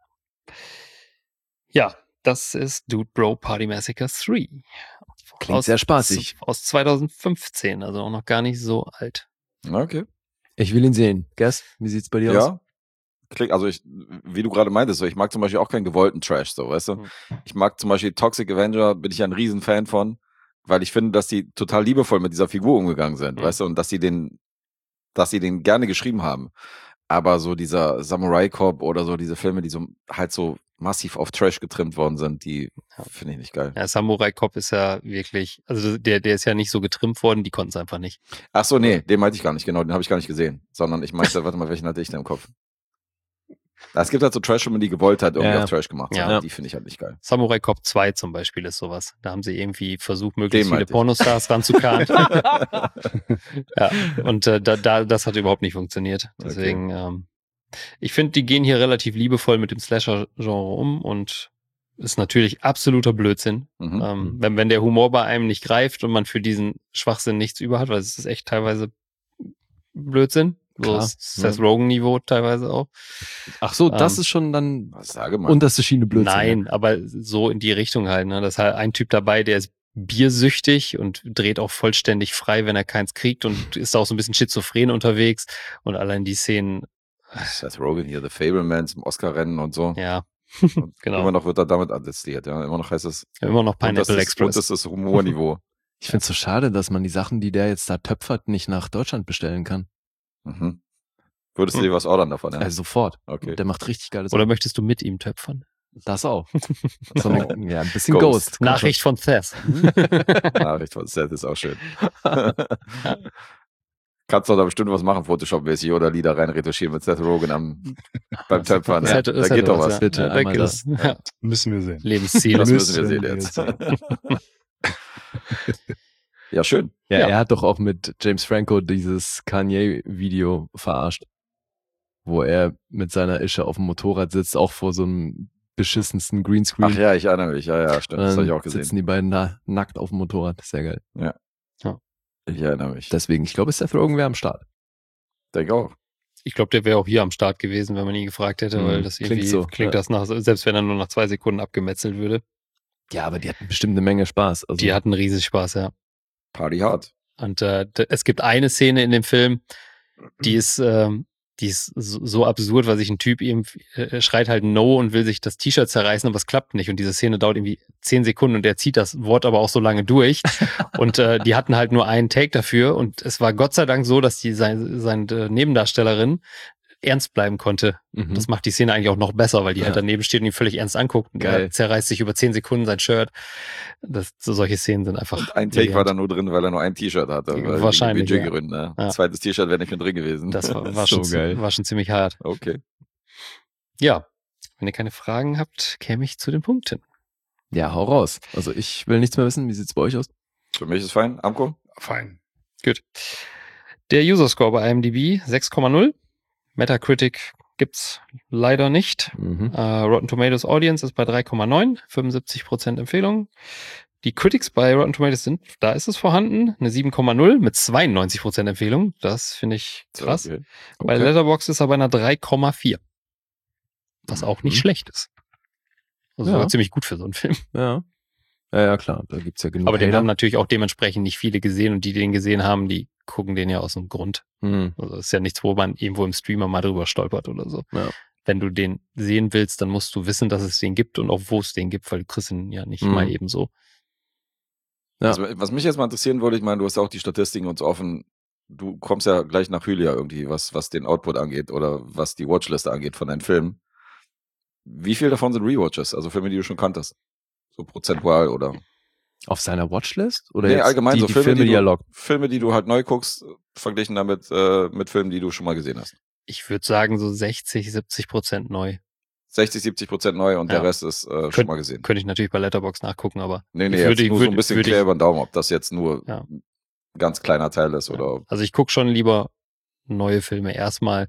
Ja, das ist Dude Bro Party Massacre 3. Klingt sehr spaßig. Aus 2015, also auch noch gar nicht so alt. Okay. Ich will ihn sehen. Guess, wie sieht's bei dir aus? Ja. Klingt, also wie du gerade meintest, so, ich mag zum Beispiel auch keinen gewollten Trash, so, weißt du? Ich mag zum Beispiel Toxic Avenger, bin ich ein Riesenfan von, weil ich finde, dass die total liebevoll mit dieser Figur umgegangen sind, weißt du? Und dass sie den gerne geschrieben haben. Aber so dieser Samurai Cop oder so diese Filme, die so halt so massiv auf Trash getrimmt worden sind, die finde ich nicht geil. Ja, Samurai Cop ist ja wirklich, also der ist ja nicht so getrimmt worden, die konnten es einfach nicht. Ach so, nee, den meinte ich gar nicht, genau, den habe ich gar nicht gesehen. Sondern ich meinte, warte mal, welchen hatte ich denn im Kopf? Es gibt halt so Trash-Filme, die gewollt hat, irgendwie auf Trash gemacht haben. Ja. Die finde ich halt nicht geil. Samurai Cop 2 zum Beispiel ist sowas. Da haben sie irgendwie versucht, Den möglichst viele meinte ich. Pornostars ranzukarren. Ja, und das hat überhaupt nicht funktioniert. Deswegen, ich finde, die gehen hier relativ liebevoll mit dem Slasher-Genre um und ist natürlich absoluter Blödsinn. Wenn der Humor bei einem nicht greift und man für diesen Schwachsinn nichts über hat, weil es ist echt teilweise Blödsinn. So Seth Rogen-Niveau teilweise auch. Ach so, das ist schon dann sage mal. unterste Schiene Blödsinn. Nein, aber so in die Richtung halt. Ne? Das ist halt ein Typ dabei, der ist biersüchtig und dreht auch vollständig frei, wenn er keins kriegt und ist auch so ein bisschen schizophren unterwegs. Und allein die Szenen. Seth Rogen hier, The Fableman zum Oscar-Rennen und so. Ja, und genau. Immer noch wird er damit attestiert, ja. Immer noch heißt es. Immer noch Pineapple Express. Und das ist das Humorniveau. Ich finde es so schade, dass man die Sachen, die der jetzt da töpfert, nicht nach Deutschland bestellen kann. Würdest du dir was ordern davon? Ja? Also sofort. Okay. Der macht richtig geile Sachen. Oder möchtest du mit ihm töpfern? Das auch. So eine, ein bisschen Ghost. Nachricht von Seth. Nachricht von Seth ist auch schön. Kannst du da bestimmt was machen, Photoshop-mäßig oder Lieder rein retuschieren mit Seth Rogen beim Töpfern. Da geht doch was. Bitte, da geht es. Ja. Müssen wir sehen. Lebensziel. Das müssen wir sehen jetzt. Ja, schön. Ja, er hat doch auch mit James Franco dieses Kanye-Video verarscht, wo er mit seiner Ische auf dem Motorrad sitzt, auch vor so einem beschissensten Greenscreen. Ach ja, ich erinnere mich. Ja, stimmt. Das habe ich auch gesehen. Sitzen die beiden da nackt auf dem Motorrad. Sehr geil. Ja. Ich erinnere mich. Deswegen, ich glaube, Seth Rogen wäre am Start. Denke auch. Ich glaube, der wäre auch hier am Start gewesen, wenn man ihn gefragt hätte, weil das irgendwie klingt das nach, selbst wenn er nur nach 2 Sekunden abgemetzelt würde. Ja, aber die hatten bestimmt eine Menge Spaß. Also, die hatten riesig Spaß, ja. Party hard. Und es gibt eine Szene in dem Film, die ist so absurd, weil sich ein Typ schreit halt No und will sich das T-Shirt zerreißen, aber es klappt nicht. Und diese Szene dauert irgendwie 10 Sekunden und er zieht das Wort aber auch so lange durch. Und die hatten halt nur einen Take dafür. Und es war Gott sei Dank so, dass seine Nebendarstellerin ernst bleiben konnte. Das macht die Szene eigentlich auch noch besser, weil die halt daneben steht und ihn völlig ernst anguckt. Geil. Er zerreißt sich über 10 Sekunden sein Shirt. Solche Szenen sind einfach... Und ein Take war da nur drin, weil er nur ein T-Shirt hatte. Wahrscheinlich, Budgetgründen, ne? Ja. Zweites T-Shirt wäre nicht mehr drin gewesen. Das war so schon geil. War schon ziemlich hart. Okay. Ja, wenn ihr keine Fragen habt, käme ich zu den Punkten. Ja, hau raus. Also ich will nichts mehr wissen. Wie sieht's bei euch aus? Für mich ist fein. Amco? Fein. Gut. Der User-Score bei IMDb 6,0. Metacritic gibt's leider nicht. Rotten Tomatoes Audience ist bei 3,9. 75% Empfehlung. Die Critics bei Rotten Tomatoes da ist es vorhanden, eine 7,0 mit 92% Empfehlung. Das finde ich krass. Okay. Bei Letterboxd ist er bei einer 3,4. Was auch nicht schlecht ist. Also Ja. sogar ziemlich gut für so einen Film. Ja. Ja, klar. Da gibt's ja genug Aber den Hater. haben natürlich auch dementsprechend nicht viele gesehen und die den gesehen haben, die gucken den ja aus dem Grund. Mhm. Also das ist ja nichts, wo man irgendwo im Streamer mal drüber stolpert oder so. Ja. Wenn du den sehen willst, dann musst du wissen, dass es den gibt und auch wo es den gibt, weil du kriegst ihn ja nicht mal eben so. Ja. Also, was mich jetzt mal interessieren würde, ich meine, du hast ja auch die Statistiken uns offen. Du kommst ja gleich nach Hylia irgendwie, was den Output angeht oder was die Watchliste angeht von deinen Filmen. Wie viel davon sind Rewatches? Also Filme, die du schon kanntest? So prozentual oder? Auf seiner Watchlist? Oder Nee, jetzt allgemein die, so die Filme, Filme, die er du, lockt? Filme, die du halt neu guckst, verglichen damit mit Filmen, die du schon mal gesehen hast. Ich würde sagen so 60-70% neu. 60-70% neu und Ja. der Rest ist schon mal gesehen. Könnte ich natürlich bei Letterboxd nachgucken, aber Nee, ich jetzt würde- nur so ein bisschen würde quer ich- über den Daumen, ob das jetzt nur Ja. ein ganz kleiner Teil ist oder. Also ich gucke schon lieber neue Filme erstmal.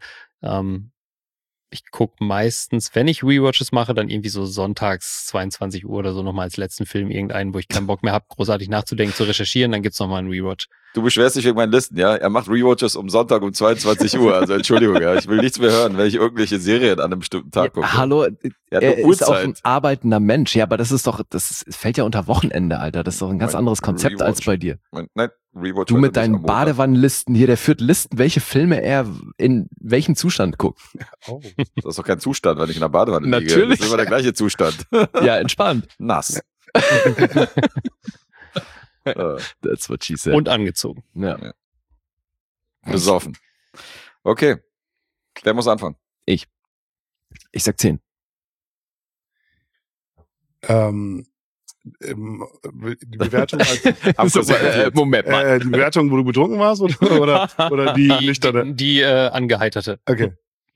Ich gucke meistens, wenn ich Rewatches mache, dann irgendwie so sonntags 22 Uhr oder so nochmal als letzten Film irgendeinen, wo ich keinen Bock mehr habe, großartig nachzudenken, zu recherchieren, dann gibt's nochmal einen Rewatch. Du beschwerst dich wegen meinen Listen, ja? Er macht Rewatches um Sonntag um 22 Uhr. Also Entschuldigung, ja. Ich will nichts mehr hören, wenn ich irgendwelche Serien an einem bestimmten Tag gucke. Hallo, Er hat er nur ist auch ein Uhrzeit. arbeitender Mensch. Ja, aber das fällt ja unter Wochenende, Alter. Das ist doch ein ganz Mein anderes Konzept als Rewatch. bei dir. Nein, Rewatch Du heute mit nicht deinen am Montag. Badewannenlisten hier, der führt Listen, welche Filme er in welchem Zustand guckt. Das ist doch kein Zustand, wenn ich in der Badewanne liege. Natürlich. Das ist immer der gleiche Zustand. Ja, entspannt. Nass. That's what she said. Und angezogen. ja. Besoffen. Okay. Wer muss anfangen? Ich sag 10. Die Bewertung Moment mal. die Bewertung, wo du betrunken warst oder die nüchterne? Die angeheiterte. Okay.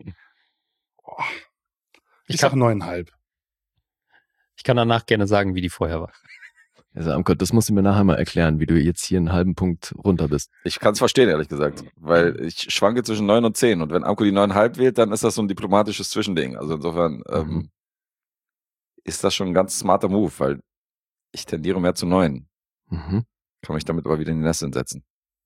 Ich sag kann, 9,5. ich kann danach gerne sagen, wie die vorher war. Also Amkot, das musst du mir nachher mal erklären, wie du jetzt hier einen halben Punkt runter bist. Ich kann es verstehen, ehrlich gesagt. Weil ich schwanke zwischen 9 und 10. Und wenn Amco die 9,5 wählt, dann ist das so ein diplomatisches Zwischending. Also insofern ist das schon ein ganz smarter Move, weil ich tendiere mehr zu 9. Mhm. Kann mich damit aber wieder in die Nässe setzen.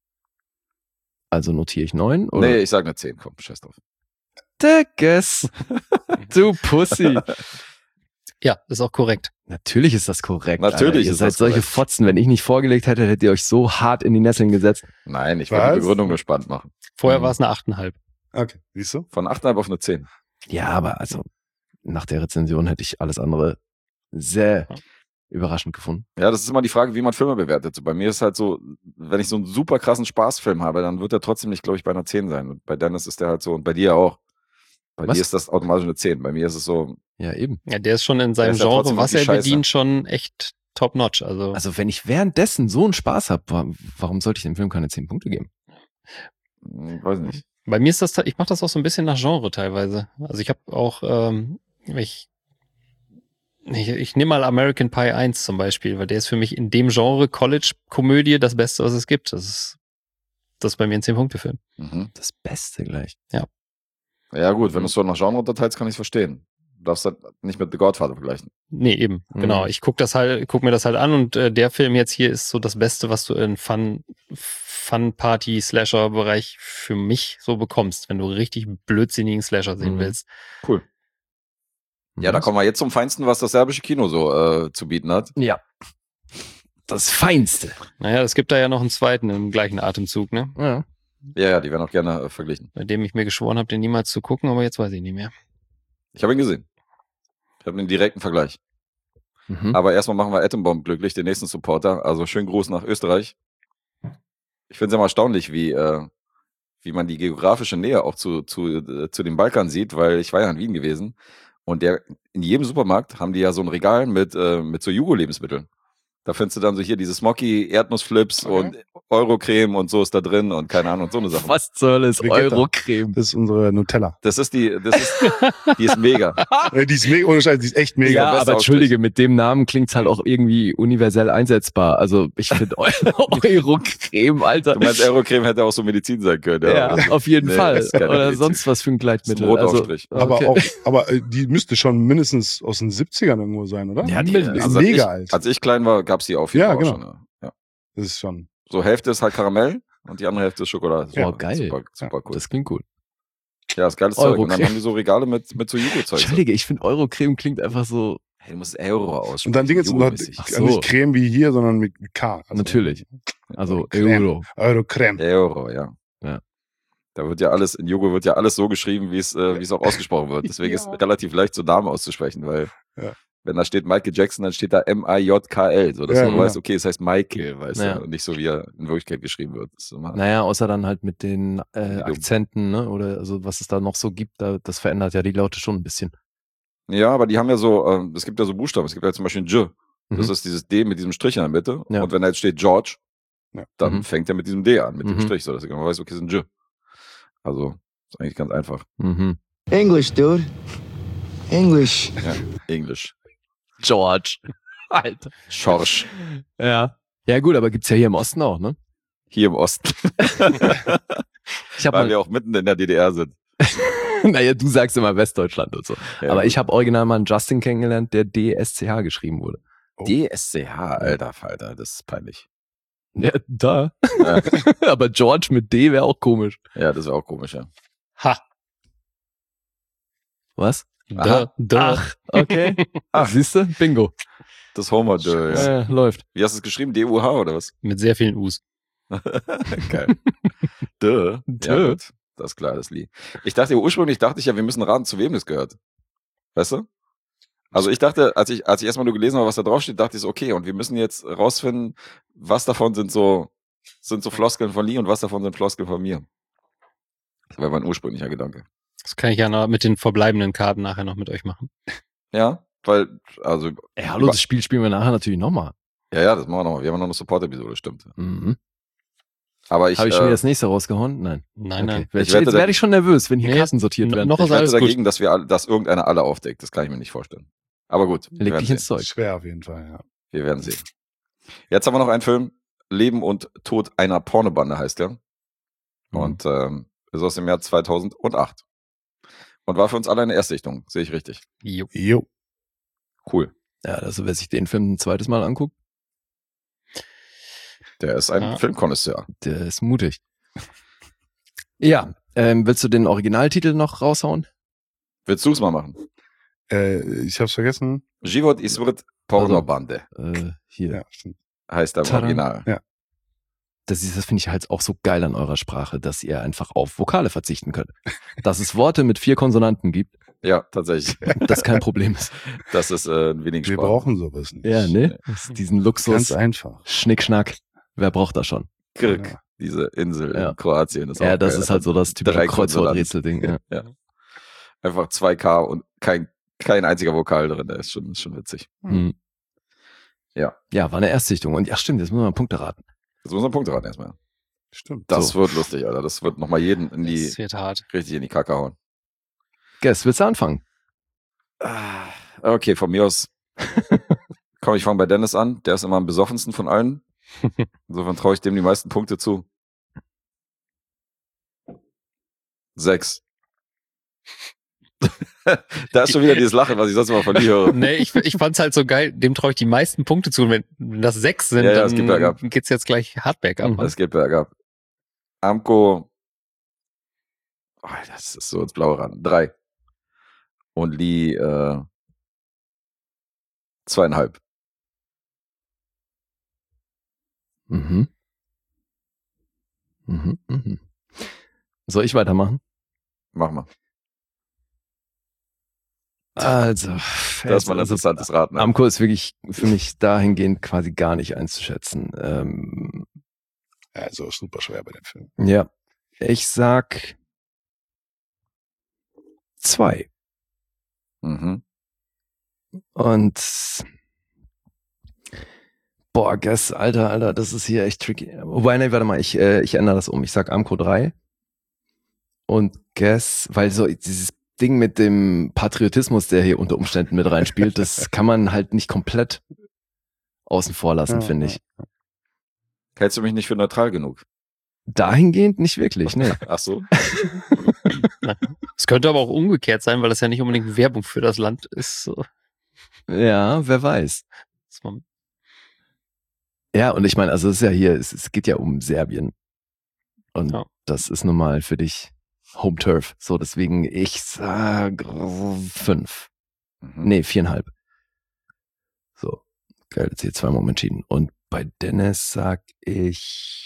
Also notiere ich 9? Oder? Nee, ich sage eine 10. Komm, scheiß drauf. Dickes. Du Pussy. Ja, ist auch korrekt. Natürlich ist das korrekt. Natürlich Alter. Ihr ist seid das solche korrekt. Fotzen. Wenn ich nicht vorgelegt hätte, hättet ihr euch so hart in die Nesseln gesetzt. Nein, ich wollte die Was? Begründung nur spannend machen. Vorher war es eine 8,5. Okay, siehst du? Von 8,5 auf eine 10. Ja, aber also nach der Rezension hätte ich alles andere sehr überraschend gefunden. Ja, das ist immer die Frage, wie man Filme bewertet. So, bei mir ist halt so, wenn ich so einen super krassen Spaßfilm habe, dann wird er trotzdem nicht, glaube ich, bei einer 10 sein. Und bei Dennis ist der halt so, und bei dir auch. Bei Was? dir ist das automatisch eine 10. Bei mir ist es so, Ja, eben. Ja, der ist schon in seinem ist ja Genre, trotzdem was er irgendwie scheiße. bedient, schon echt top-notch. Also, Also wenn ich währenddessen so einen Spaß habe, warum sollte ich dem Film keine 10 Punkte geben? weiß nicht. bei mir ist das, ich mache das auch so ein bisschen nach Genre teilweise. Also ich habe auch, ich nehme mal American Pie 1 zum Beispiel, weil der ist für mich in dem Genre College-Komödie das Beste, was es gibt. Das ist bei mir ein 10-Punkte-Film. Mhm. Das Beste gleich. Ja gut, wenn du es so nach Genre unterteilst, kann ich es verstehen. Du darfst das nicht mit The Godfather vergleichen. Nee, eben, Mhm. genau. Ich guck mir das halt an und der Film jetzt hier ist so das Beste, was du in Fun-Party-Slasher-Bereich für mich so bekommst, wenn du richtig blödsinnigen Slasher sehen Mhm. willst. Cool. Ja, da kommen wir jetzt zum Feinsten, was das serbische Kino so zu bieten hat. Ja. Das Feinste. Naja, es gibt da ja noch einen zweiten im gleichen Atemzug, ne? Ja. Ja, die werden auch gerne verglichen. Bei dem ich mir geschworen habe, den niemals zu gucken, aber jetzt weiß ich nicht mehr. Ich habe ihn gesehen. Ich habe einen direkten Vergleich. Mhm. Aber erstmal machen wir Atombomb glücklich, den nächsten Supporter. Also schönen Gruß nach Österreich. Ich finde es immer erstaunlich, wie man die geografische Nähe auch zu dem Balkan sieht, weil ich war ja in Wien gewesen und in jedem Supermarkt haben die ja so ein Regal mit so Jugo-Lebensmitteln. Da findest du dann so hier diese Smoky Erdnussflips und Eurocreme und so ist da drin und keine Ahnung, so eine Sache. Was zur Hölle ist Vegeta. Eurocreme? Das ist unsere Nutella. Die ist mega. Die ist mega, ohne Scheiß, die ist echt mega. Ja, beste aber entschuldige, mit dem Namen klingt's halt auch irgendwie universell einsetzbar. Also ich finde Eurocreme, Alter. Du meinst, Eurocreme hätte auch so Medizin sein können. Ja, auf jeden Nee, Fall. das ist keine Oder Medizin. sonst was für ein Das ist ein Gleitmittel. Brotaufstrich. Okay. Aber die müsste schon mindestens aus den 70ern irgendwo sein, oder? Ja, die ist Also mega alt. als ich klein war, gab's die auf jeden Ja, Fall genau. auch schon. Ja. Das ist schon. So Hälfte ist halt Karamell und die andere Hälfte ist Schokolade. Ja, Super, geil. Super cool. Das klingt gut. Ja, ist geiles Zeug. Und dann Eurocreme. haben die so Regale mit so Jugo-Zeug. Entschuldige, ich finde Eurocreme klingt einfach so. Hey, du musst Euro aussprechen. Und dann Ding jetzt noch Jugo-mäßig. Ach so. nicht Creme wie hier, sondern mit K. Also Natürlich. Also Creme. Euro. Eurocreme. Euro, ja. Ja. Da wird ja alles, in Jugo wird ja alles so geschrieben, wie es auch ausgesprochen wird. Deswegen ist es relativ leicht, so Namen auszusprechen, weil Ja. wenn da steht Michael Jackson, dann steht da M-I-J-K-L, so dass Ja, man genau. weiß, okay, es heißt Michael, weißt Ja. du, und nicht so, wie er in Wirklichkeit geschrieben wird. Das ist immer, Naja, außer dann halt mit den Akzenten, ne? Oder also was es da noch so gibt, das verändert ja die Laute schon ein bisschen. Ja, aber die haben ja so, es gibt ja so Buchstaben. Es gibt ja zum Beispiel ein J. Das Mhm. ist dieses D mit diesem Strich in der Mitte. Ja. Und wenn da jetzt steht George, Ja. dann Mhm. fängt er mit diesem D an, mit dem Mhm. Strich, so dass man weiß, okay, es ist ein J. Also, ist eigentlich ganz einfach. Mhm. English, dude. English. Ja, Englisch. George. Alter. Schorsch. Ja. Ja gut, aber gibt's ja hier im Osten auch, ne? Hier im Osten. Ich habe Weil mal, wir auch mitten in der DDR sind. naja, du sagst immer Westdeutschland und so. Ja, aber gut. ich habe original mal einen Justin kennengelernt, der DSCH geschrieben wurde. DSCH, Alter Falter, das ist peinlich. Ja, da. Ja, aber George mit D wäre auch komisch. ja das wäre auch komisch, ja. Ha. Was? Aha. Ach, okay. Ach, siehst du? Bingo. Das Homer, ja. Läuft. Wie hast du es geschrieben? D-U-H oder was? Mit sehr vielen U's. Geil. Dö. Ja, Dö. gut. Das ist klar, das Lied. Ursprünglich dachte ich ja, wir müssen raten, zu wem das gehört. Weißt du? Also ich dachte, als ich erstmal nur gelesen habe, was da drauf steht, dachte ich so, okay, und wir müssen jetzt rausfinden, was davon sind so Floskeln von Lee und was davon sind Floskeln von mir. Das war mein ursprünglicher Gedanke. Das kann ich ja noch mit den verbleibenden Karten nachher noch mit euch machen. Ja, weil, also, Ey, hallo, das Spiel spielen wir nachher natürlich nochmal. ja, das machen wir nochmal. Wir haben noch eine Support-Episode, stimmt. Mhm. Aber ich, Habe ich schon wieder das nächste rausgehauen? Nein. Nein, Okay. nein. Jetzt Ich wette, werde ich schon nervös, wenn hier Nee, Karten sortiert werden. noch ich ist wette alles dagegen, dass dass irgendeiner alle aufdeckt. Das kann ich mir nicht vorstellen. Aber gut, wir Leg werden dich sehen. ins Zeug. Schwer auf jeden Fall, ja. Wir werden sehen. Jetzt haben wir noch einen Film, Leben und Tod einer Pornobande heißt der. Und ist aus dem Jahr 2008. Und war für uns alle eine Erstsichtung, sehe ich richtig. Jo. Jo. Cool. Ja, also wer sich den Film ein zweites Mal anguckt, Der ist ein Ja. Filmkonnoisseur. der ist mutig. Ja, willst du den Originaltitel noch raushauen? Willst du es mal machen? Ich hab's vergessen. Život i smrt Pornobande Hier. Ja, stimmt. heißt der im Tada. Original. Ja. Das finde ich halt auch so geil an eurer Sprache, dass ihr einfach auf Vokale verzichten könnt. Dass es Worte mit 4 Konsonanten gibt, Ja, tatsächlich. das kein Problem ist. Das ist ein wenig Wir Sprache. brauchen sowas nicht. Ja, ne? Das ist diesen Ganz Luxus, einfach. Schnickschnack. Wer braucht das schon? Krk, Ja. diese Insel Ja. in Kroatien. Ist Ja, auch das geil. ist halt so das typische 3 Kreuzworträtsel-Ding. Ja. Ja. Einfach 2K und kein einziger Vokal drin. Der ist schon witzig. Hm. Ja. Ja, war eine Erstsichtung. Und ja, stimmt, jetzt müssen wir mal Punkte raten. Jetzt muss man Punkte ran erstmal. Stimmt. Das So. wird lustig, Alter. Das wird nochmal jeden Es wird hart. richtig in die Kacke hauen. Guess, willst du anfangen? Okay, von mir aus. Komm, ich fange bei Dennis an. Der ist immer am besoffensten von allen. Insofern traue ich dem die meisten Punkte zu. 6. Da ist schon wieder dieses Lachen, was ich sonst immer von dir höre. Nee, ich fand's halt so geil, dem traue ich die meisten Punkte zu. Und wenn das 6 sind, Ja, es geht bergab. dann geht's jetzt gleich hart bergab. Es geht bergab. Amco. Oh, das ist so ins Blaue ran. 3. Und Lee 2,5. Mhm. Soll ich weitermachen? Mach mal. Also, Das ist mal ein interessantes Raten. Amco ist wirklich für mich dahingehend quasi gar nicht einzuschätzen. Also super schwer bei dem Film. Ja, ich sag 2. Mhm. Und Boah, Guess, Alter, das ist hier echt tricky. Wobei, nee, warte mal, ich ändere das um. Ich sag Amco 3 und Guess, weil so dieses Ding mit dem Patriotismus, der hier unter Umständen mit reinspielt, das kann man halt nicht komplett außen vor lassen, finde ich. Hältst du mich nicht für neutral genug? Dahingehend nicht wirklich, ne. Ach so? Es könnte aber auch umgekehrt sein, weil das ja nicht unbedingt Werbung für das Land ist. So. Ja, wer weiß. Dass man- Ja, und ich meine, also es ist ja hier, es geht ja um Serbien. Und Ja. das ist nun mal für dich Home Turf. So, deswegen, ich sag 5. Mhm. Nee, 4,5. So, geil, jetzt hier zweimal umentschieden. Und bei Dennis sag ich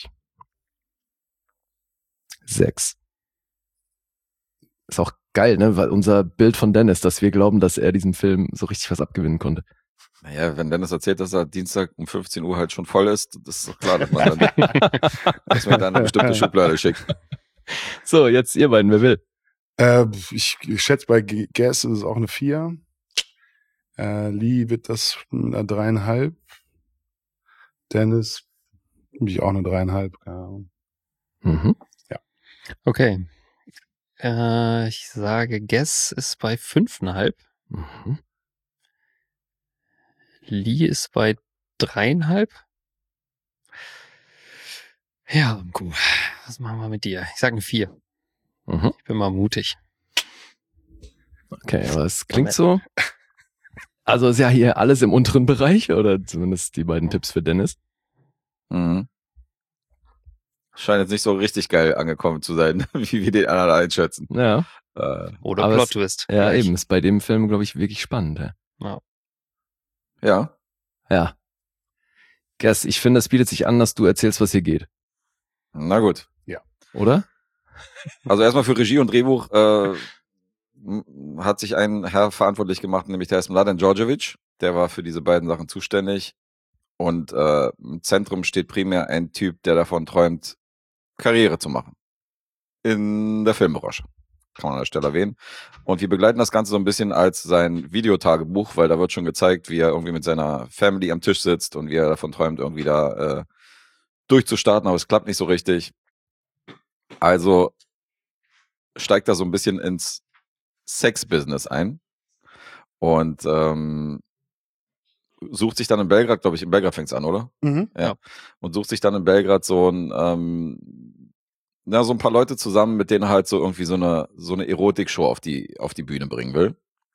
6. Ist auch geil, ne? Weil unser Bild von Dennis, dass wir glauben, dass er diesem Film so richtig was abgewinnen konnte. Naja, wenn Dennis erzählt, dass er Dienstag um 15 Uhr halt schon voll ist, das ist doch klar, dass man dann, dass man dann eine bestimmte Schublade schickt. So, jetzt ihr beiden, wer will? Ich schätze, bei Guess ist es auch eine 4. Lee wird das mit einer 3,5. Dennis, ich auch eine 3,5. Ja. Mhm. Okay. Ich sage, Guess ist bei 5,5. Mhm. Lee ist bei 3,5. Ja, gut. Was machen wir mit dir? Ich sage eine 4. Mhm. Ich bin mal mutig. Okay, aber es klingt so. Also ist ja hier alles im unteren Bereich, oder zumindest die beiden Tipps für Dennis. Mhm. Scheint jetzt nicht so richtig geil angekommen zu sein, wie wir den anderen einschätzen. Ja. Oder Aber Plot-Twist. Ja, Vielleicht. eben. Ist bei dem Film, glaube ich, wirklich spannend. Ja. Ja. Ja. Guess, ich finde, es bietet sich an, dass du erzählst, was hier geht. Na gut. Oder? Also erstmal für Regie und Drehbuch hat sich ein Herr verantwortlich gemacht, nämlich der ist Mladen Djordjevic. Der war für diese beiden Sachen zuständig. Und im Zentrum steht primär ein Typ, der davon träumt, Karriere zu machen. In der Filmbranche. Kann man an der Stelle erwähnen. Und wir begleiten das Ganze so ein bisschen als sein Videotagebuch, weil da wird schon gezeigt, wie er irgendwie mit seiner Family am Tisch sitzt und wie er davon träumt, irgendwie da durchzustarten, aber es klappt nicht so richtig. Also steigt er so ein bisschen ins Sex-Business ein und sucht sich dann in Belgrad, glaube ich, in Belgrad fängt's an, oder? Mhm. Ja. Und sucht sich dann in Belgrad so ein so ein paar Leute zusammen, mit denen er halt so irgendwie so eine Erotik-Show auf die Bühne bringen will.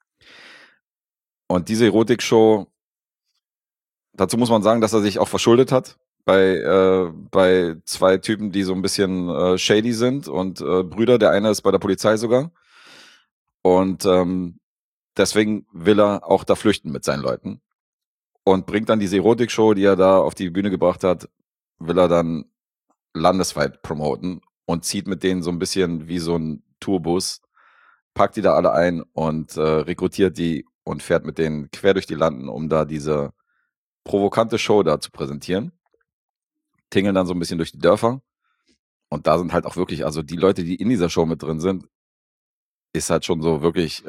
Und diese Erotik-Show, dazu muss man sagen, dass er sich auch verschuldet hat bei zwei Typen, die so ein bisschen shady sind und Brüder. Der eine ist bei der Polizei sogar. Und deswegen will er auch da flüchten mit seinen Leuten. Und bringt dann diese Erotik-Show, die er da auf die Bühne gebracht hat, will er dann landesweit promoten und zieht mit denen so ein bisschen wie so ein Tourbus, packt die da alle ein und rekrutiert die und fährt mit denen quer durch die Landen, um da diese provokante Show da zu präsentieren. Tingeln dann so ein bisschen durch die Dörfer. Und da sind halt auch wirklich, also die Leute, die in dieser Show mit drin sind, ist halt schon so wirklich,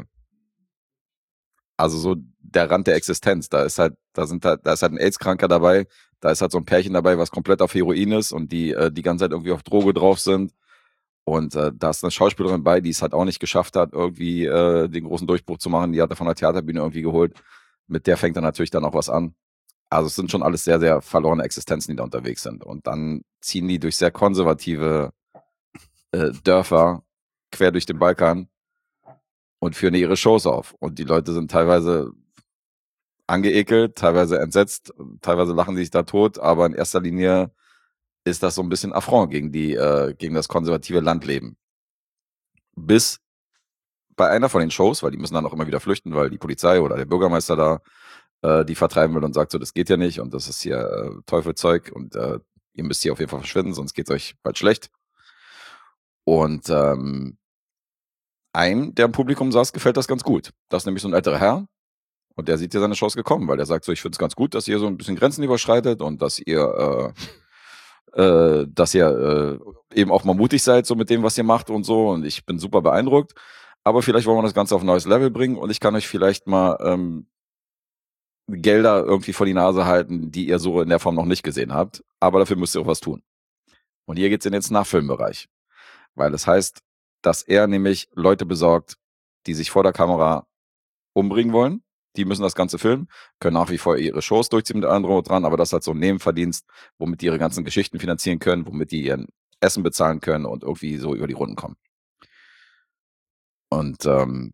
also so der Rand der Existenz. Da ist halt ein AIDS-Kranker dabei, da ist halt so ein Pärchen dabei, was komplett auf Heroin ist und die ganze Zeit irgendwie auf Droge drauf sind. Und da ist eine Schauspielerin bei, die es halt auch nicht geschafft hat, irgendwie den großen Durchbruch zu machen. Die hat er von der Theaterbühne irgendwie geholt. Mit der fängt er natürlich dann auch was an. Also es sind schon alles sehr, sehr verlorene Existenzen, die da unterwegs sind. Und dann ziehen die durch sehr konservative Dörfer quer durch den Balkan und führen ihre Shows auf. Und die Leute sind teilweise angeekelt, teilweise entsetzt, teilweise lachen sie sich da tot, aber in erster Linie ist das so ein bisschen Affront gegen das konservative Landleben. Bis bei einer von den Shows, weil die müssen dann auch immer wieder flüchten, weil die Polizei oder der Bürgermeister da die vertreiben will und sagt so, das geht ja nicht und das ist hier Teufelzeug und ihr müsst hier auf jeden Fall verschwinden, sonst geht's euch bald schlecht. Und einem, der im Publikum saß, gefällt das ganz gut. Das ist nämlich so ein älterer Herr und der sieht hier seine Chance gekommen, weil der sagt so, ich finde es ganz gut, dass ihr so ein bisschen Grenzen überschreitet und dass ihr eben auch mal mutig seid so mit dem, was ihr macht und so und ich bin super beeindruckt, aber vielleicht wollen wir das Ganze auf ein neues Level bringen und ich kann euch vielleicht mal Gelder irgendwie vor die Nase halten, die ihr so in der Form noch nicht gesehen habt. Aber dafür müsst ihr auch was tun. Und hier geht's in den Nachfilmbereich. Weil das heißt, dass er nämlich Leute besorgt, die sich vor der Kamera umbringen wollen. Die müssen das Ganze filmen, können nach wie vor ihre Shows durchziehen mit anderen dran, aber das ist halt so ein Nebenverdienst, womit die ihre ganzen Geschichten finanzieren können, womit die ihren Essen bezahlen können und irgendwie so über die Runden kommen. Und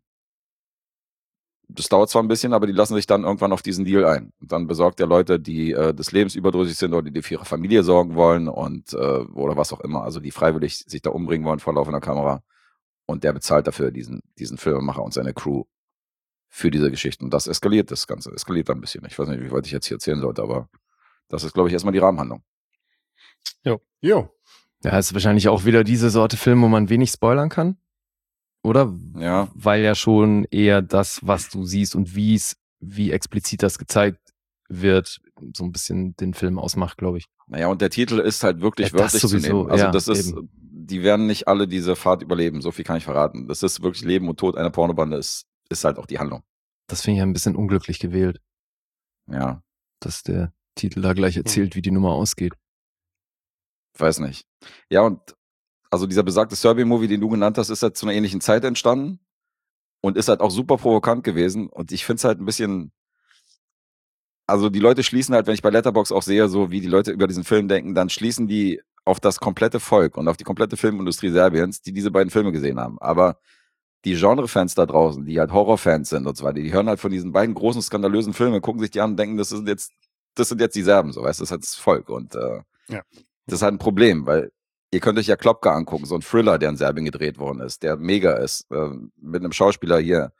das dauert zwar ein bisschen, aber die lassen sich dann irgendwann auf diesen Deal ein. Und dann besorgt er Leute, die des Lebens überdrüssig sind oder die für ihre Familie sorgen wollen und oder was auch immer, also die freiwillig sich da umbringen wollen vor laufender Kamera. Und der bezahlt dafür diesen Filmemacher und seine Crew für diese Geschichten. Und das Ganze eskaliert ein bisschen. Ich weiß nicht, wie weit ich jetzt hier erzählen sollte, aber das ist, glaube ich, erstmal die Rahmenhandlung. Jo. Ja, ist wahrscheinlich auch wieder diese Sorte Film, wo man wenig spoilern kann. Oder? Ja. Weil ja schon eher das, was du siehst und wie explizit das gezeigt wird, so ein bisschen den Film ausmacht, glaube ich. Naja, und der Titel ist halt wirklich Ja, das wörtlich zu sowieso, nehmen. Also ja, das ist, eben. Die werden nicht alle diese Fahrt überleben, so viel kann ich verraten. Das ist wirklich Leben und Tod einer Pornobande, ist halt auch die Handlung. Das finde ich ein bisschen unglücklich gewählt, Ja, dass der Titel da gleich erzählt, wie die Nummer ausgeht. weiß nicht. Ja, und also dieser besagte Serbian-Movie, den du genannt hast, ist halt zu einer ähnlichen Zeit entstanden und ist halt auch super provokant gewesen. Und ich finde es halt ein bisschen, also die Leute schließen halt, wenn ich bei Letterboxd auch sehe, so wie die Leute über diesen Film denken, dann schließen die auf das komplette Volk und auf die komplette Filmindustrie Serbiens, die diese beiden Filme gesehen haben. Aber die Genre-Fans da draußen, die halt Horrorfans sind und so weiter, die hören halt von diesen beiden großen, skandalösen Filmen, gucken sich die an und denken, das sind jetzt die Serben, so, weißt du, das ist halt das Volk. Und Ja. das ist halt ein Problem, weil ihr könnt euch ja Klopka angucken, so ein Thriller, der in Serbien gedreht worden ist, der mega ist, mit einem Schauspieler hier,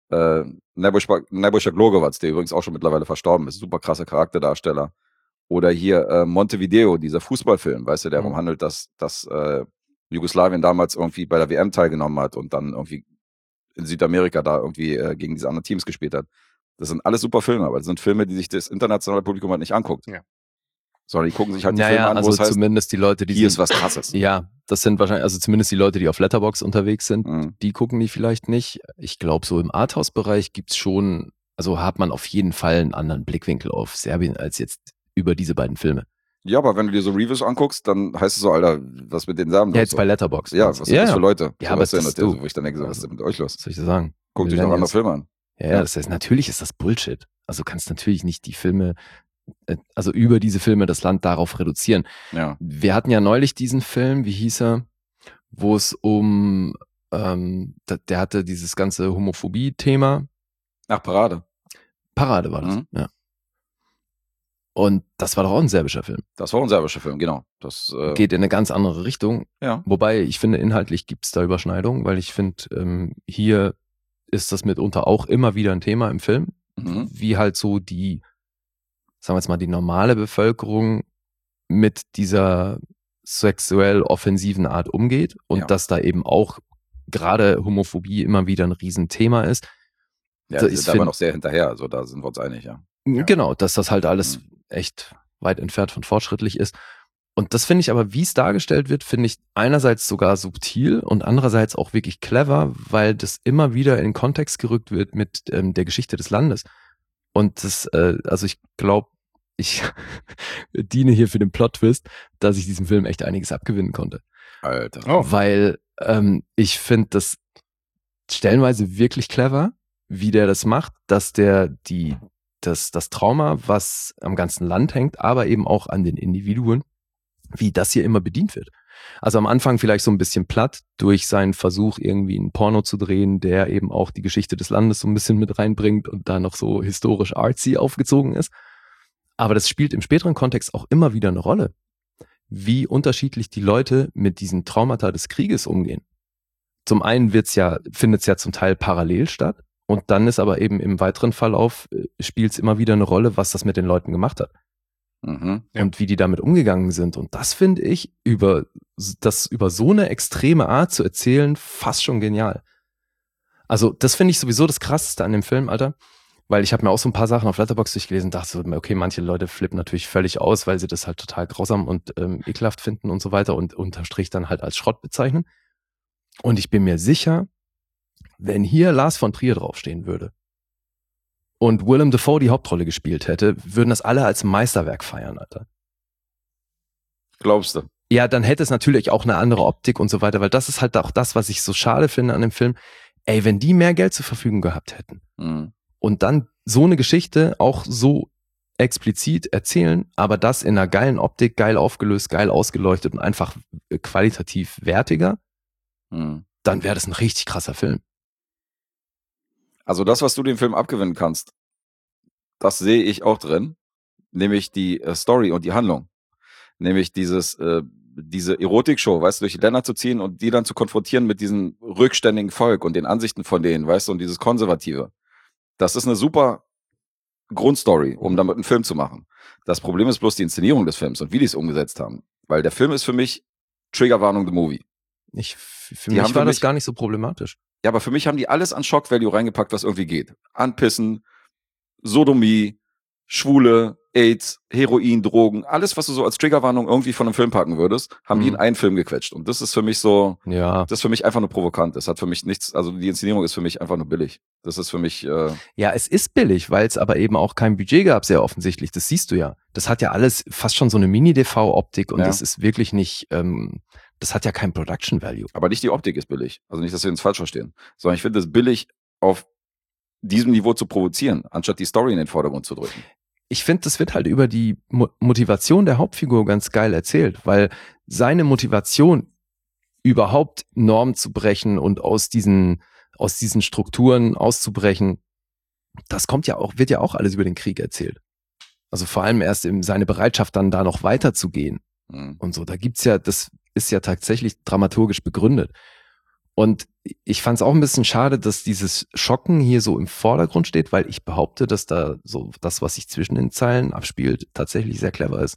Nebojša Glogovac, der übrigens auch schon mittlerweile verstorben ist, super krasser Charakterdarsteller. Oder hier Montevideo, dieser Fußballfilm, weißt du, der darum handelt, dass Jugoslawien damals irgendwie bei der WM teilgenommen hat und dann irgendwie in Südamerika da irgendwie gegen diese anderen Teams gespielt hat. Das sind alles super Filme, aber das sind Filme, die sich das internationale Publikum halt nicht anguckt. Ja. Sondern die gucken sich halt die Filme an, wo also es heißt, zumindest die Leute, die hier ist was Krasses. Ja, das sind wahrscheinlich, also zumindest die Leute, die auf Letterboxd unterwegs sind, Mhm. die gucken die vielleicht nicht. Ich glaube, so im Arthouse-Bereich gibt's schon, also hat man auf jeden Fall einen anderen Blickwinkel auf Serbien als jetzt über diese beiden Filme. Ja, aber wenn du dir so Reviews anguckst, dann heißt es so, Alter, was mit den Serben Ja, los? jetzt bei Letterboxd. Ja, was sind das für Leute? Ja, so, aber weißt du, das ist so, du. wo ich dann denke, so, was ist denn mit euch los? Was soll ich da sagen? Guckt Wir euch doch werden andere jetzt- Filme an. Ja, das heißt, natürlich ist das Bullshit. Also du kannst natürlich nicht die Filme, also über diese Filme das Land darauf reduzieren. Ja. Wir hatten ja neulich diesen Film, wie hieß er, wo es um, der hatte dieses ganze Homophobie-Thema. Ach, Parade. Parade war das, Mhm. ja. Und das war doch auch ein serbischer Film. Das war ein serbischer Film, genau. Das Geht in eine ganz andere Richtung. ja. Wobei, ich finde, inhaltlich gibt es da Überschneidungen, weil ich finde, hier ist das mitunter auch immer wieder ein Thema im Film, Mhm. wie halt so die, sagen wir jetzt mal, die normale Bevölkerung mit dieser sexuell offensiven Art umgeht und Ja. dass da eben auch gerade Homophobie immer wieder ein Riesenthema ist. Ja, Also die ich sind aber find- noch sehr hinterher, also da sind wir uns einig, ja. Ja. Genau, dass das halt alles echt weit entfernt von fortschrittlich ist. Und das finde ich aber, wie es dargestellt wird, finde ich einerseits sogar subtil und andererseits auch wirklich clever, weil das immer wieder in Kontext gerückt wird mit der Geschichte des Landes. Und das, also ich glaube, ich diene hier für den Plot-Twist, dass ich diesem Film echt einiges abgewinnen konnte. Alter. Oh. Weil ich finde das stellenweise wirklich clever, wie der das macht, dass der das Trauma, was am ganzen Land hängt, aber eben auch an den Individuen, wie das hier immer bedient wird. Also am Anfang vielleicht so ein bisschen platt durch seinen Versuch, irgendwie ein Porno zu drehen, der eben auch die Geschichte des Landes so ein bisschen mit reinbringt und da noch so historisch artsy aufgezogen ist. Aber das spielt im späteren Kontext auch immer wieder eine Rolle, wie unterschiedlich die Leute mit diesen Traumata des Krieges umgehen. Zum einen findet es ja zum Teil parallel statt und dann ist aber eben im weiteren Verlauf spielt es immer wieder eine Rolle, was das mit den Leuten gemacht hat. Mhm. Ja. Und wie die damit umgegangen sind. Und das finde ich über so eine extreme Art zu erzählen fast schon genial. Also das finde ich sowieso das Krasseste an dem Film, Alter. Weil ich habe mir auch so ein paar Sachen auf Letterboxd durchgelesen und dachte so, okay, manche Leute flippen natürlich völlig aus, weil sie das halt total grausam und ekelhaft finden und so weiter und unterstrich dann halt als Schrott bezeichnen. Und ich bin mir sicher, wenn hier Lars von Trier draufstehen würde und Willem Dafoe die Hauptrolle gespielt hätte, würden das alle als Meisterwerk feiern, Alter. Glaubst du? Ja, dann hätte es natürlich auch eine andere Optik und so weiter, weil das ist halt auch das, was ich so schade finde an dem Film. Ey, wenn die mehr Geld zur Verfügung gehabt hätten und dann so eine Geschichte auch so explizit erzählen, aber das in einer geilen Optik, geil aufgelöst, geil ausgeleuchtet und einfach qualitativ wertiger, dann wäre das ein richtig krasser Film. Also das, was du dem Film abgewinnen kannst, das sehe ich auch drin, nämlich die Story und die Handlung. Nämlich diese Erotikshow, weißt du, durch die Länder zu ziehen und die dann zu konfrontieren mit diesem rückständigen Volk und den Ansichten von denen, weißt du, und dieses Konservative. Das ist eine super Grundstory, um damit einen Film zu machen. Das Problem ist bloß die Inszenierung des Films und wie die es umgesetzt haben. Weil der Film ist für mich Triggerwarnung the Movie. Für mich war das gar nicht so problematisch. Ja, aber für mich haben die alles an Shock Value reingepackt, was irgendwie geht. Anpissen, Sodomie, Schwule, AIDS, Heroin, Drogen, alles, was du so als Triggerwarnung irgendwie von einem Film packen würdest, haben die in einen Film gequetscht. Und das ist für mich so, das ist für mich einfach nur provokant. Das hat für mich nichts, also die Inszenierung ist für mich einfach nur billig. Das ist für mich... Ja, es ist billig, weil es aber eben auch kein Budget gab, sehr offensichtlich. Das siehst du ja. Das hat ja alles fast schon so eine Mini-DV-Optik und das ist wirklich nicht... das hat ja kein Production Value. Aber nicht die Optik ist billig. Also nicht, dass wir uns falsch verstehen. Sondern ich finde es billig, auf diesem Niveau zu provozieren, anstatt die Story in den Vordergrund zu drücken. Ich finde, das wird halt über die Motivation der Hauptfigur ganz geil erzählt, weil seine Motivation, überhaupt Normen zu brechen und aus diesen Strukturen auszubrechen, das wird ja auch alles über den Krieg erzählt. Also vor allem erst seine Bereitschaft dann da noch weiterzugehen und so. Da gibt's ja, das ist ja tatsächlich dramaturgisch begründet. Und ich fand es auch ein bisschen schade, dass dieses Schocken hier so im Vordergrund steht, weil ich behaupte, dass da so das, was sich zwischen den Zeilen abspielt, tatsächlich sehr clever ist.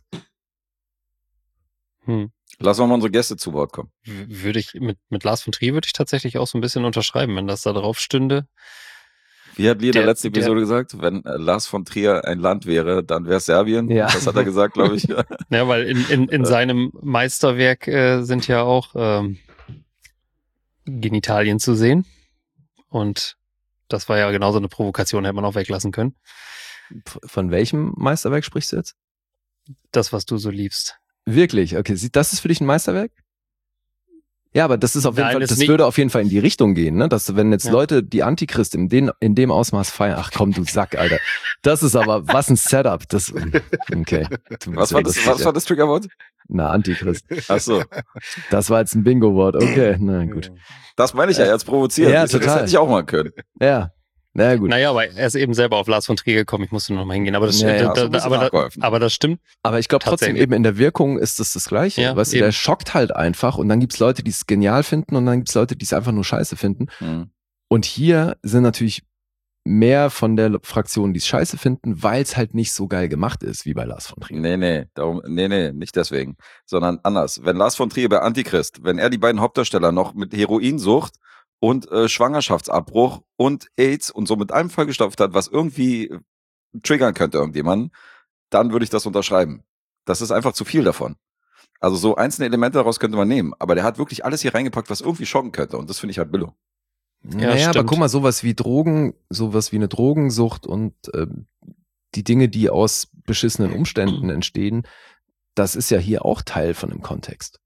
Lassen wir mal unsere Gäste zu Wort kommen. Würde ich mit Lars von Trier würde ich tatsächlich auch so ein bisschen unterschreiben, wenn das da drauf stünde. Wie hat Lee in der letzten Episode gesagt? Wenn Lars von Trier ein Land wäre, dann wäre es Serbien. Ja. Das hat er gesagt, glaube ich. Ja, weil in seinem Meisterwerk sind ja auch Genitalien zu sehen. Und das war ja genauso eine Provokation, hätte man auch weglassen können. Von welchem Meisterwerk sprichst du jetzt? Das, was du so liebst. Wirklich? Okay, das ist für dich ein Meisterwerk? Ja, aber das ist auf jeden Fall, das würde auf jeden Fall in die Richtung gehen, ne? Dass wenn jetzt Leute die Antichrist in dem Ausmaß feiern, ach komm, du Sack, Alter. Das ist aber, was ein Setup. Das, okay. Was war das Triggerwort? Na, Antichrist. Ach so. Das war jetzt ein Bingo-Wort. Okay, na gut. Das meine ich ja jetzt provozieren. Ja, total. Das hätte ich auch mal können. Ja. Na gut. Naja, aber er ist eben selber auf Lars von Trier gekommen. Ich musste noch mal hingehen. Aber das, aber das stimmt. Aber ich glaube trotzdem eben in der Wirkung ist das Gleiche. Ja, weißt du, der schockt halt einfach und dann gibt's Leute, die es genial finden und dann gibt's Leute, die es einfach nur scheiße finden. Und hier sind natürlich mehr von der Fraktion, die es scheiße finden, weil es halt nicht so geil gemacht ist, wie bei Lars von Trier. Nee, nicht deswegen. Sondern anders. Wenn Lars von Trier bei Antichrist, wenn er die beiden Hauptdarsteller noch mit Heroinsucht und Schwangerschaftsabbruch und AIDS und so mit allem vollgestopft hat, was irgendwie triggern könnte irgendjemanden, dann würde ich das unterschreiben. Das ist einfach zu viel davon. Also so einzelne Elemente daraus könnte man nehmen, aber der hat wirklich alles hier reingepackt, was irgendwie schocken könnte und das finde ich halt billig. Ja, aber guck mal, sowas wie eine Drogensucht und die Dinge, die aus beschissenen Umständen entstehen, das ist ja hier auch Teil von dem Kontext.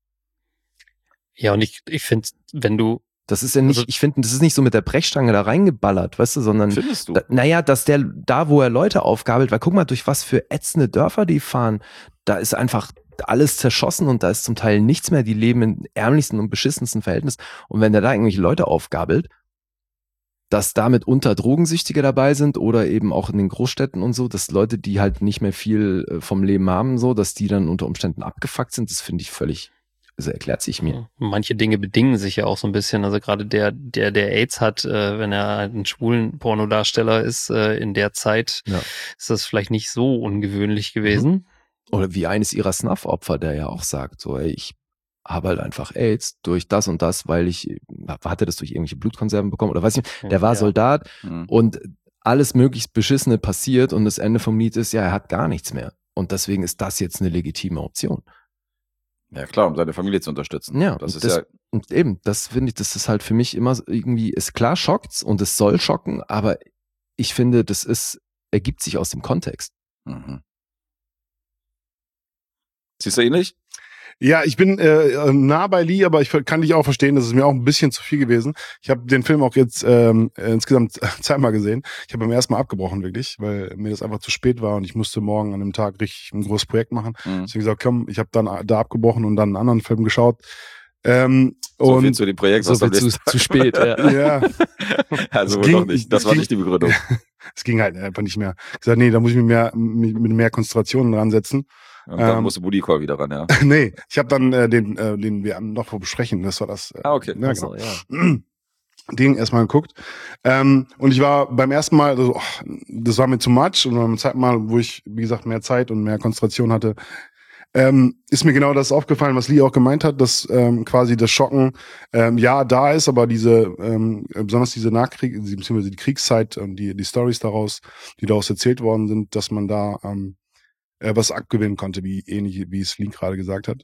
Ja, und ich finde, wenn du das ist ja nicht, ich finde, das ist nicht so mit der Brechstange da reingeballert, weißt du, sondern, findest du? Dass der da, wo er Leute aufgabelt, weil guck mal, durch was für ätzende Dörfer die fahren, da ist einfach alles zerschossen und da ist zum Teil nichts mehr, die leben in ärmlichsten und beschissensten Verhältnissen und wenn der da irgendwelche Leute aufgabelt, dass damit unter Drogensüchtige dabei sind oder eben auch in den Großstädten und so, dass Leute, die halt nicht mehr viel vom Leben haben, so, dass die dann unter Umständen abgefuckt sind, das finde ich völlig, also erklärt sich mir. Manche Dinge bedingen sich ja auch so ein bisschen. Also gerade der AIDS hat, wenn er ein schwulen Pornodarsteller ist, in der Zeit ist das vielleicht nicht so ungewöhnlich gewesen. Oder wie eines ihrer Snuff-Opfer, der ja auch sagt, so, ey, ich habe halt einfach AIDS durch das und das, weil ich hatte das durch irgendwelche Blutkonserven bekommen oder weiß ich nicht. Der war Soldat und alles möglichst Beschissene passiert und das Ende vom Lied ist, ja, er hat gar nichts mehr. Und deswegen ist das jetzt eine legitime Option. Ja klar, um seine Familie zu unterstützen. Ja, und eben, das finde ich, das ist halt für mich immer irgendwie, ist klar schockt's und es soll schocken, aber ich finde, das ist ergibt sich aus dem Kontext. Mhm. Siehst du ähnlich? Ja, ich bin nah bei Lee, aber ich kann dich auch verstehen, das ist mir auch ein bisschen zu viel gewesen. Ich habe den Film auch jetzt insgesamt zweimal gesehen. Ich habe beim ersten Mal abgebrochen, wirklich, weil mir das einfach zu spät war und ich musste morgen an dem Tag richtig ein großes Projekt machen. Deswegen gesagt, komm, ich habe dann da abgebrochen und dann einen anderen Film geschaut. So und viel zu dem Projekt, So viel zu spät, ja. ja, Also Es wohl ging- noch nicht. Das es war ging- nicht die Begründung. es ging halt einfach nicht mehr. Ich gesagt, nee, da muss ich mit mehr Konzentration dran setzen. Und dann musste Booty Call wieder ran, ja. Nee, ich habe dann den wir noch besprechen, das war das. Okay. Ja, Also, genau. ja. Ding erstmal geguckt. Und ich war beim ersten Mal, also, das war mir zu much. Und beim zweiten Mal, wo ich, wie gesagt, mehr Zeit und mehr Konzentration hatte, ist mir genau das aufgefallen, was Lee auch gemeint hat, dass quasi das Schocken ja da ist, aber diese besonders diese beziehungsweise die Kriegszeit und die Storys daraus, die daraus erzählt worden sind, dass man da was abgewinnen konnte, ähnlich wie es Lee gerade gesagt hat.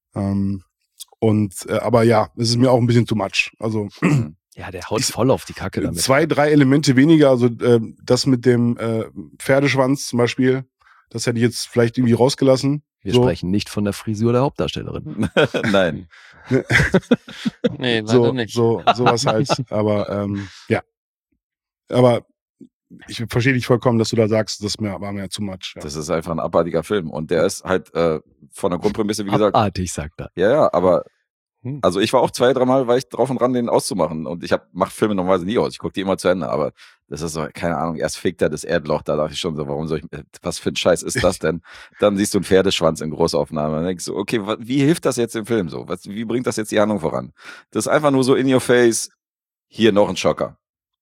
Aber ja, es ist mir auch ein bisschen too much. Also Ja, der haut voll auf die Kacke damit. 2, 3 Elemente weniger, also das mit dem Pferdeschwanz zum Beispiel, das hätte ich jetzt vielleicht irgendwie rausgelassen. Wir sprechen nicht von der Frisur der Hauptdarstellerin. Nein. Nee, leider nicht. Sowas halt. Aber ja. Aber ich verstehe dich vollkommen, dass du da sagst, das war mir too much. Ja. Das ist einfach ein abartiger Film. Und der ist halt von der Grundprämisse, wie gesagt. Abartig, sagt er. Ja, aber also ich war auch 2, 3 Mal, war ich drauf und dran, den auszumachen. Und ich mach Filme normalerweise nie aus. Ich gucke die immer zu Ende. Aber das ist so, keine Ahnung, erst fickt er das Erdloch. Da dachte ich schon so, was für ein Scheiß ist das denn? Dann siehst du einen Pferdeschwanz in Großaufnahme. Dann denkst du, okay, wie hilft das jetzt im Film so? Wie bringt das jetzt die Handlung voran? Das ist einfach nur so in your face. Hier noch ein Schocker.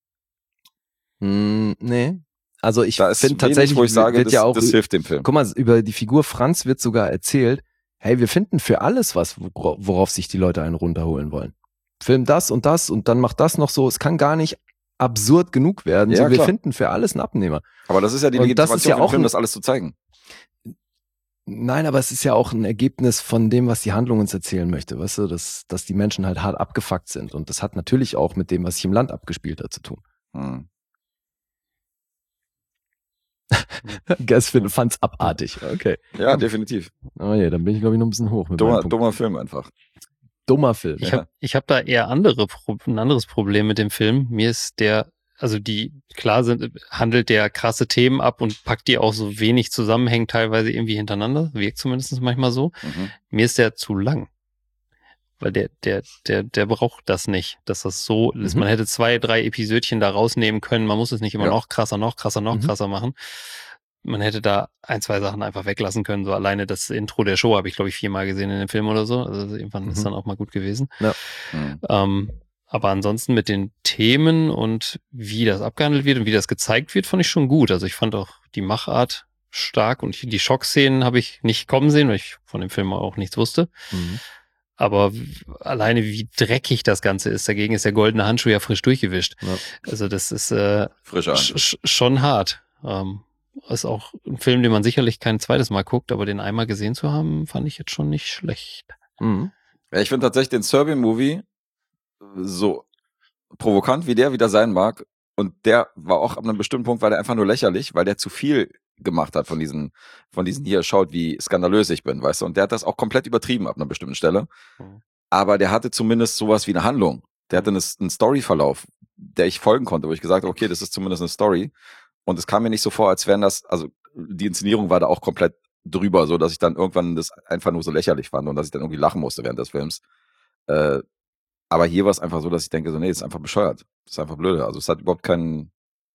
Nee. Also ich Da ist finde wenig, tatsächlich, wo ich sage, wird ja auch, das hilft dem Film. guck mal, über die Figur Franz wird sogar erzählt, hey, wir finden für alles was, worauf sich die Leute einen runterholen wollen. Film das und dann macht das noch so. Es kann gar nicht absurd genug werden. Ja, So, wir klar. finden für alles einen Abnehmer. Aber das ist ja die Und das Legitimation ist ja für den auch Film, ein- das alles zu zeigen. Nein, aber es ist ja auch ein Ergebnis von dem, was die Handlung uns erzählen möchte, weißt du, dass die Menschen halt hart abgefuckt sind. Und das hat natürlich auch mit dem, was sich im Land abgespielt hat, zu tun. Hm. Guess fand's abartig. Okay. Ja, definitiv. Oh je, dann bin ich, glaube ich, noch ein bisschen hoch mit meinem Punkt. Dummer Film einfach. Dummer Film. Ich hab da eher ein anderes Problem mit dem Film. Mir ist handelt der krasse Themen ab und packt die auch so wenig zusammenhängend teilweise irgendwie hintereinander. Wirkt zumindest manchmal so. Mhm. Mir ist der zu lang. Weil der braucht das nicht, dass das so ist. Man hätte 2, 3 Episödchen da rausnehmen können. Man muss es nicht immer noch krasser machen. Man hätte da 1, 2 Sachen einfach weglassen können. So alleine das Intro der Show habe ich, glaube ich, 4-mal gesehen in dem Film oder so. Also irgendwann ist dann auch mal gut gewesen. Ja. Mhm. Aber ansonsten mit den Themen und wie das abgehandelt wird und wie das gezeigt wird, fand ich schon gut. Also ich fand auch die Machart stark und die Schockszenen habe ich nicht kommen sehen, weil ich von dem Film auch nichts wusste. Mhm. Aber alleine wie dreckig das Ganze ist, dagegen ist der goldene Handschuh ja frisch durchgewischt. Ja. Also das ist Frischer Handschuh. schon hart. Ist auch ein Film, den man sicherlich kein zweites Mal guckt, aber den einmal gesehen zu haben, fand ich jetzt schon nicht schlecht. Mhm. Ja, ich finde tatsächlich den Serbian-Movie so provokant, wie der wieder sein mag. Und der war auch ab einem bestimmten Punkt, war der einfach nur lächerlich, weil der zu viel gemacht hat von diesen hier, schaut, wie skandalös ich bin, weißt du. Und der hat das auch komplett übertrieben ab einer bestimmten Stelle. Mhm. Aber der hatte zumindest sowas wie eine Handlung. Der hatte einen Storyverlauf, der ich folgen konnte, wo ich gesagt habe, okay, das ist zumindest eine Story. Und es kam mir nicht so vor, als wären also die Inszenierung war da auch komplett drüber, so dass ich dann irgendwann das einfach nur so lächerlich fand und dass ich dann irgendwie lachen musste während des Films. Aber hier war es einfach so, dass ich denke, so, nee, das ist einfach bescheuert. Das ist einfach blöde. Also es hat überhaupt keine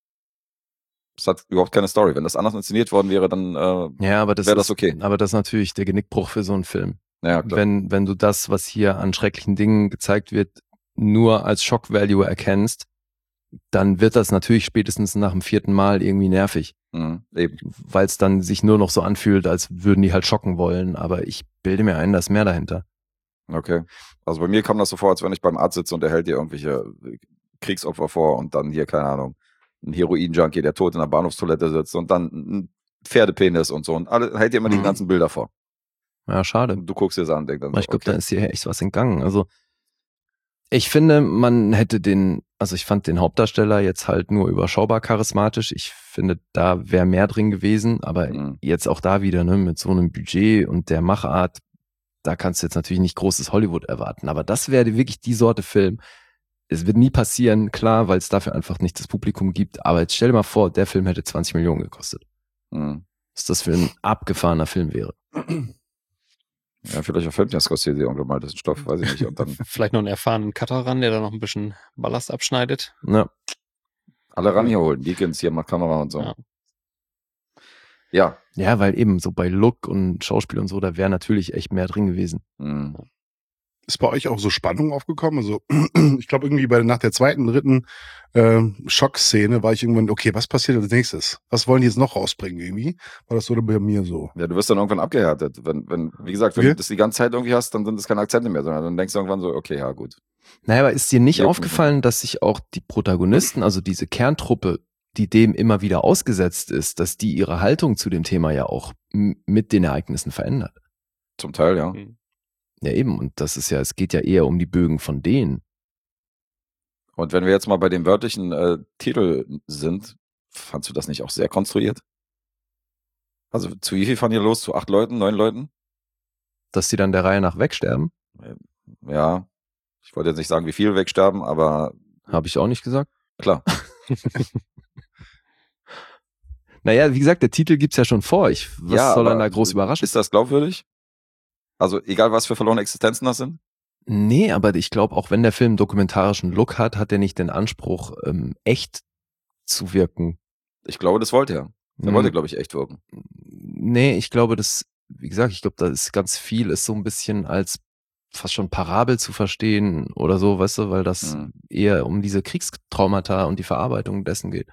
Story. Wenn das anders inszeniert worden wäre, dann Ja, aber das wäre ist das okay. Aber das ist natürlich der Genickbruch für so einen Film. Ja, klar. Wenn du das, was hier an schrecklichen Dingen gezeigt wird, nur als Shock Value erkennst, dann wird das natürlich spätestens nach dem 4. Mal irgendwie nervig. Eben. Weil es dann sich nur noch so anfühlt, als würden die halt schocken wollen. Aber ich bilde mir ein, da ist mehr dahinter. Okay. Also bei mir kam das so vor, als wenn ich beim Arzt sitze und der hält dir irgendwelche Kriegsopfer vor und dann hier, keine Ahnung, ein Heroin-Junkie, der tot in der Bahnhofstoilette sitzt und dann ein Pferdepenis und so und hält dir immer die ganzen Bilder vor. Ja, schade. Und du guckst dir das an und denkst dann Ich glaube, da ist hier echt was entgangen. Also Ich finde, ich fand den Hauptdarsteller jetzt halt nur überschaubar charismatisch. Ich finde, da wäre mehr drin gewesen, aber jetzt auch da wieder, ne, mit so einem Budget und der Machart, da kannst du jetzt natürlich nicht großes Hollywood erwarten. Aber das wäre wirklich die Sorte Film. Es wird nie passieren, klar, weil es dafür einfach nicht das Publikum gibt. Aber jetzt stell dir mal vor, der Film hätte 20 Millionen gekostet. Was das für ein abgefahrener Film wäre. Ja, vielleicht verfilmt ja Scorsese irgendwann mal das Stoff, weiß ich nicht. Und dann Vielleicht noch einen erfahrenen Cutter ran, der da noch ein bisschen Ballast abschneidet. Ja. alle ran hier holen. Deakins hier macht Kamera und so. Ja. Ja. Ja, weil eben so bei Look und Schauspiel und so, da wäre natürlich echt mehr drin gewesen. Ist bei euch auch so Spannung aufgekommen? Also ich glaube irgendwie nach der zweiten, dritten Schockszene war ich irgendwann, okay, was passiert als nächstes? Was wollen die jetzt noch rausbringen irgendwie? War das so bei mir so? Ja, du wirst dann irgendwann abgehärtet. Wenn wie gesagt, wenn du das die ganze Zeit irgendwie hast, dann sind es keine Akzente mehr, sondern dann denkst du irgendwann so, okay, ja gut. Naja, aber ist dir nicht Ja, aufgefallen, dass sich auch die Protagonisten, also diese Kerntruppe, die dem immer wieder ausgesetzt ist, dass die ihre Haltung zu dem Thema ja auch mit den Ereignissen verändert? Zum Teil, ja. Ja eben, und das ist ja, es geht ja eher um die Bögen von denen. Und wenn wir jetzt mal bei dem wörtlichen Titel sind, fandst du das nicht auch sehr konstruiert? Also zu wie viel fahren die los? Zu 8 Leuten, 9 Leuten? Dass die dann der Reihe nach wegsterben? Ja. Ich wollte jetzt nicht sagen, wie viele wegsterben, aber Habe ich auch nicht gesagt. klar. Naja, wie gesagt, der Titel gibt's ja schon vor. Was soll aber dann da groß überraschen? Ist das glaubwürdig? Also egal, was für verlorene Existenzen das sind? Nee, aber ich glaube, auch wenn der Film einen dokumentarischen Look hat, hat er nicht den Anspruch, echt zu wirken. Ich glaube, das wollte er. Er wollte, glaube ich, echt wirken. Nee, ich glaube, wie gesagt, da ist ganz viel, ist so ein bisschen als fast schon Parabel zu verstehen oder so, weißt du, weil das eher um diese Kriegstraumata und die Verarbeitung dessen geht.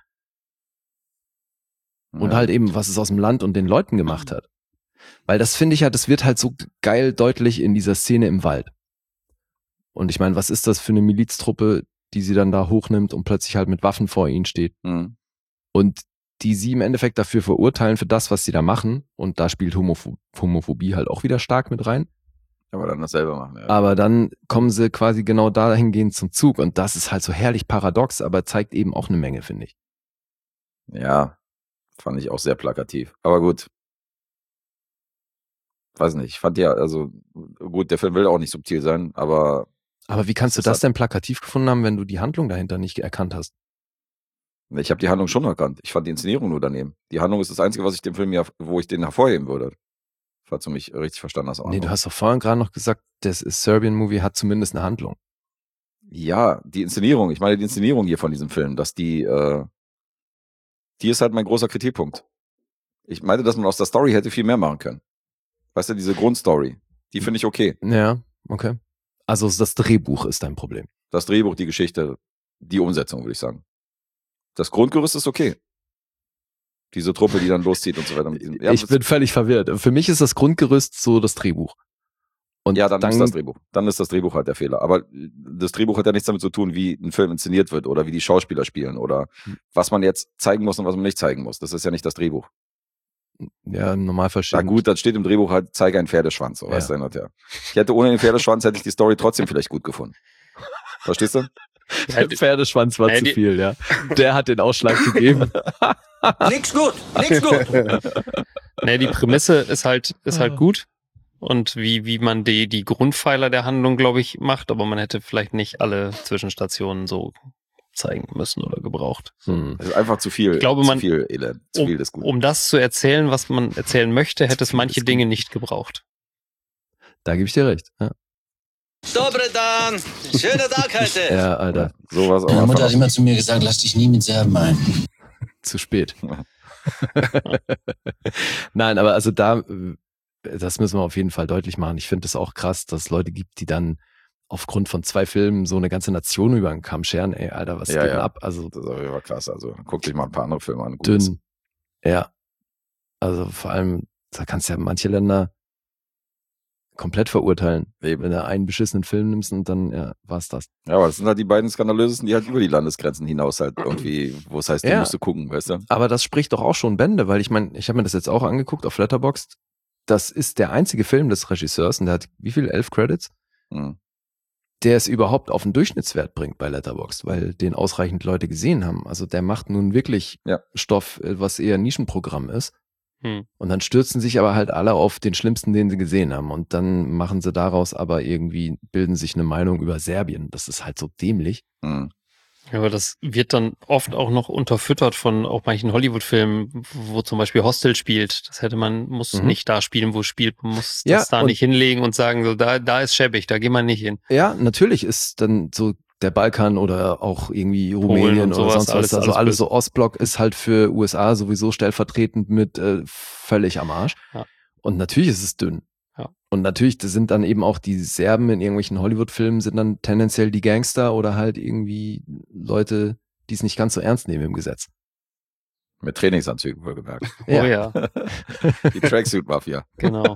Und halt eben, was es aus dem Land und den Leuten gemacht hat. Weil das finde ich ja, das wird halt so geil deutlich in dieser Szene im Wald. Und ich meine, was ist das für eine Miliztruppe, die sie dann da hochnimmt und plötzlich halt mit Waffen vor ihnen steht? Und die sie im Endeffekt dafür verurteilen für das, was sie da machen. Und da spielt Homophobie halt auch wieder stark mit rein. Aber dann das selber machen. Ja. Aber dann kommen sie quasi genau dahingehend zum Zug. Und das ist halt so herrlich paradox, aber zeigt eben auch eine Menge, finde ich. Ja, fand ich auch sehr plakativ. Aber gut. Weiß nicht, ich fand ja, also gut, der Film will auch nicht subtil sein, aber... Aber wie kannst du das denn plakativ gefunden haben, wenn du die Handlung dahinter nicht erkannt hast? Ich habe die Handlung schon erkannt. Ich fand die Inszenierung nur daneben. Die Handlung ist das Einzige, was ich dem Film wo ich den hervorheben würde. Falls du mich richtig verstanden hast. Nee, du hast doch vorhin gerade noch gesagt, das Serbian-Movie hat zumindest eine Handlung. Ja, die Inszenierung. Ich meine die Inszenierung hier von diesem Film, dass die ist halt mein großer Kritikpunkt. Ich meinte, dass man aus der Story hätte viel mehr machen können. Weißt du, diese Grundstory, die finde ich okay. Ja, okay. Also das Drehbuch ist dein Problem. Das Drehbuch, die Geschichte, die Umsetzung, würde ich sagen. Das Grundgerüst ist okay. Diese Truppe, die dann loszieht und so weiter. Ich bin völlig verwirrt. Für mich ist das Grundgerüst so das Drehbuch. Und ja, dann ist das Drehbuch. Dann ist das Drehbuch halt der Fehler. Aber das Drehbuch hat ja nichts damit zu tun, wie ein Film inszeniert wird oder wie die Schauspieler spielen oder was man jetzt zeigen muss und was man nicht zeigen muss. Das ist ja nicht das Drehbuch. Ja, normal verstehen. Na gut, dann steht im Drehbuch halt, zeige einen Pferdeschwanz. So, weißt du, ja. Ich hätte ohne den Pferdeschwanz, hätte ich die Story trotzdem vielleicht gut gefunden. Verstehst du? Der Pferdeschwanz war zu viel, ja. Der hat den Ausschlag gegeben. Nix gut. Nee, die Prämisse ist halt gut. Und wie man die Grundpfeiler der Handlung, glaube ich, macht, aber man hätte vielleicht nicht alle Zwischenstationen so zeigen müssen oder gebraucht. Es ist einfach zu viel. Ich glaube, zu viel Elend. Zu viel ist gut. Um das zu erzählen, was man erzählen möchte, hätte es manche Dinge nicht gebraucht. Da gebe ich dir recht. Ja. Dobre Dan. Schöner Tag heute. Ja, Alter. Sowas Meine Mutter hat immer zu mir gesagt, lass dich nie mit Serben ein. Zu spät. Nein, aber also das müssen wir auf jeden Fall deutlich machen. Ich finde es auch krass, dass es Leute gibt, die dann aufgrund von 2 Filmen so eine ganze Nation über den Kamm scheren. Ey, Alter, was geht denn ab? Also, das ist auf jeden Fall krass. Also guck dich mal ein paar andere Filme an. Dünn. Ja. Also vor allem, da kannst du ja manche Länder komplett verurteilen. Eben. Wenn du einen beschissenen Film nimmst und dann, war's das. Ja, aber das sind halt die beiden skandalösesten, die halt über die Landesgrenzen hinaus halt irgendwie, wo es heißt, den musst du gucken, weißt du? Aber das spricht doch auch schon Bände, weil ich meine, ich habe mir das jetzt auch angeguckt auf Letterboxd. Das ist der einzige Film des Regisseurs und der hat wie viel? 11 Credits? der es überhaupt auf den Durchschnittswert bringt bei Letterboxd, weil den ausreichend Leute gesehen haben. Also der macht nun wirklich Stoff, was eher Nischenprogramm ist. Und dann stürzen sich aber halt alle auf den Schlimmsten, den sie gesehen haben. Und dann machen sie daraus aber irgendwie, bilden sich eine Meinung über Serbien. Das ist halt so dämlich. Ja, aber das wird dann oft auch noch unterfüttert von auch manchen Hollywood-Filmen, wo zum Beispiel Hostel spielt. Das muss nicht da spielen, wo es spielt. Man muss das da nicht hinlegen und sagen, so da ist schäbig, da geht man nicht hin. Ja, natürlich ist dann so der Balkan oder auch irgendwie Rumänien oder sonst was. Also alles so Ostblock ist halt für USA sowieso stellvertretend mit völlig am Arsch. Ja. Und natürlich ist es dünn. Ja. Und natürlich sind dann eben auch die Serben in irgendwelchen Hollywood-Filmen sind dann tendenziell die Gangster oder halt irgendwie Leute, die es nicht ganz so ernst nehmen im Gesetz. Mit Trainingsanzügen wohlgemerkt. Ja. Oh ja. Die Tracksuit-Mafia. Genau.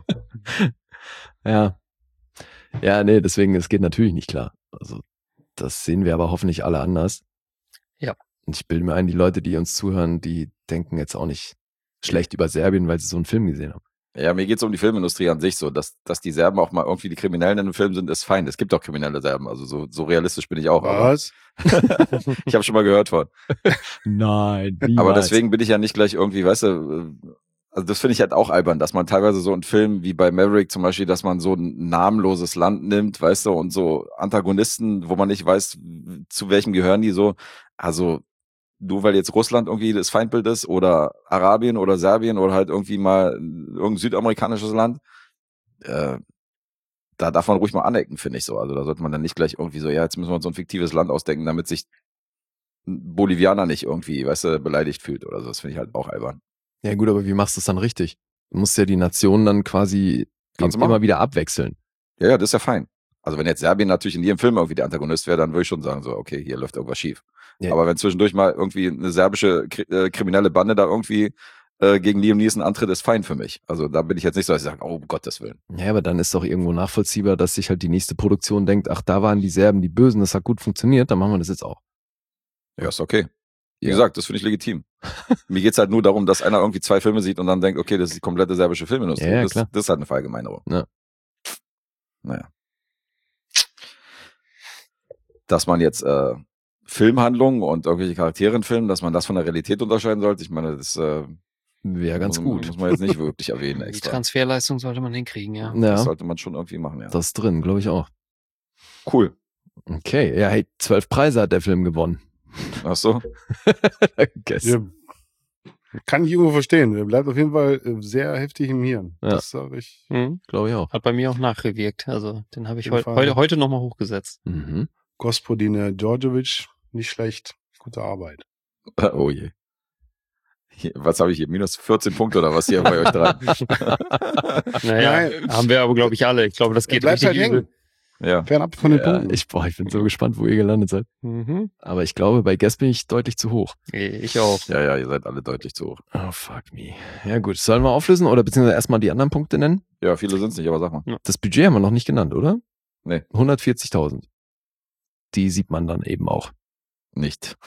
Ja. Ja, nee, deswegen, es geht natürlich nicht klar. Also das sehen wir aber hoffentlich alle anders. Ja. Und ich bilde mir ein, die Leute, die uns zuhören, die denken jetzt auch nicht schlecht über Serbien, weil sie so einen Film gesehen haben. Ja, mir geht's um die Filmindustrie an sich so, dass die Serben auch mal irgendwie die Kriminellen in einem Film sind, ist fein. Es gibt auch kriminelle Serben, also so realistisch bin ich auch. Was? Ich habe schon mal gehört von. Nein, niemals. Aber deswegen bin ich ja nicht gleich irgendwie, weißt du, also das finde ich halt auch albern, dass man teilweise so in Filmen wie bei Maverick zum Beispiel, dass man so ein namenloses Land nimmt, weißt du, und so Antagonisten, wo man nicht weiß, zu welchem gehören die so. Also nur weil jetzt Russland irgendwie das Feindbild ist oder Arabien oder Serbien oder halt irgendwie mal irgendein südamerikanisches Land, da darf man ruhig mal anecken, finde ich so. Also da sollte man dann nicht gleich irgendwie so, ja, jetzt müssen wir uns so ein fiktives Land ausdenken, damit sich ein Bolivianer nicht irgendwie, weißt du, beleidigt fühlt oder so. Das finde ich halt auch albern. Ja gut, aber wie machst du es dann richtig? Du musst ja die Nationen dann quasi immer wieder abwechseln. Ja, das ist ja fein. Also wenn jetzt Serbien natürlich in jedem Film irgendwie der Antagonist wäre, dann würde ich schon sagen, so, okay, hier läuft irgendwas schief. Ja. Aber wenn zwischendurch mal irgendwie eine serbische kriminelle Bande da irgendwie gegen Liam Neeson antritt, ist fein für mich. Also da bin ich jetzt nicht so, dass ich sage, oh Gottes Willen. Ja, aber dann ist doch irgendwo nachvollziehbar, dass sich halt die nächste Produktion denkt, ach, da waren die Serben die Bösen, das hat gut funktioniert, dann machen wir das jetzt auch. Ja, ist okay. Wie gesagt, das finde ich legitim. Mir geht's halt nur darum, dass einer irgendwie 2 Filme sieht und dann denkt, okay, das ist die komplette serbische Filmindustrie. Ja, das ist halt eine Verallgemeinerung. Ja. Naja. Dass man jetzt Filmhandlungen und irgendwelche Charaktere in Filmen, dass man das von der Realität unterscheiden sollte, ich meine, das wäre ganz gut. Muss man jetzt nicht wirklich erwähnen extra. Die Transferleistung sollte man hinkriegen, ja. Das sollte man schon irgendwie machen, ja. Das ist drin, glaube ich auch. Cool. Okay, ja, hey, 12 Preise hat der Film gewonnen. Ach so? Ja, kann ich irgendwo verstehen. Er bleibt auf jeden Fall sehr heftig im Hirn. Ja. Das sage ich. Glaube ich auch. Hat bei mir auch nachgewirkt. Also den habe ich heute nochmal hochgesetzt. Mhm. Gospodine Djordjevic, nicht schlecht. Gute Arbeit. Oh je. Was habe ich hier? Minus 14 Punkte oder was hier bei euch dran? Naja, haben wir aber, glaube ich, alle. Ich glaube, das geht bleibt richtig halt hängen. Ja. Fernab von den Punkten. Ich bin so gespannt, wo ihr gelandet seid. Mhm. Aber ich glaube, bei Guess bin ich deutlich zu hoch. Ich auch. Ja, ihr seid alle deutlich zu hoch. Oh, fuck me. Ja gut, sollen wir auflösen oder beziehungsweise erstmal die anderen Punkte nennen? Ja, viele sind es nicht, aber sag mal. Das Budget haben wir noch nicht genannt, oder? Nee. 140.000. Die sieht man dann eben auch. Nicht.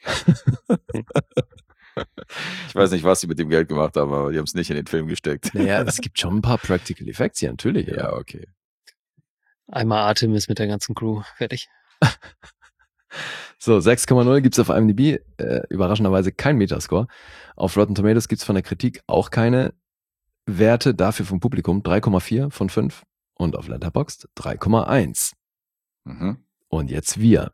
Ich weiß nicht, was sie mit dem Geld gemacht haben, aber die haben es nicht in den Film gesteckt. Naja, es gibt schon ein paar Practical Effects hier, natürlich. Ja, okay. Einmal Artemis mit der ganzen Crew. Fertig. So, 6,0 gibt's auf IMDb. Überraschenderweise kein Metascore. Auf Rotten Tomatoes gibt's von der Kritik auch keine Werte. Dafür vom Publikum 3,4 von 5. Und auf Letterboxd 3,1. Mhm. Und jetzt wir.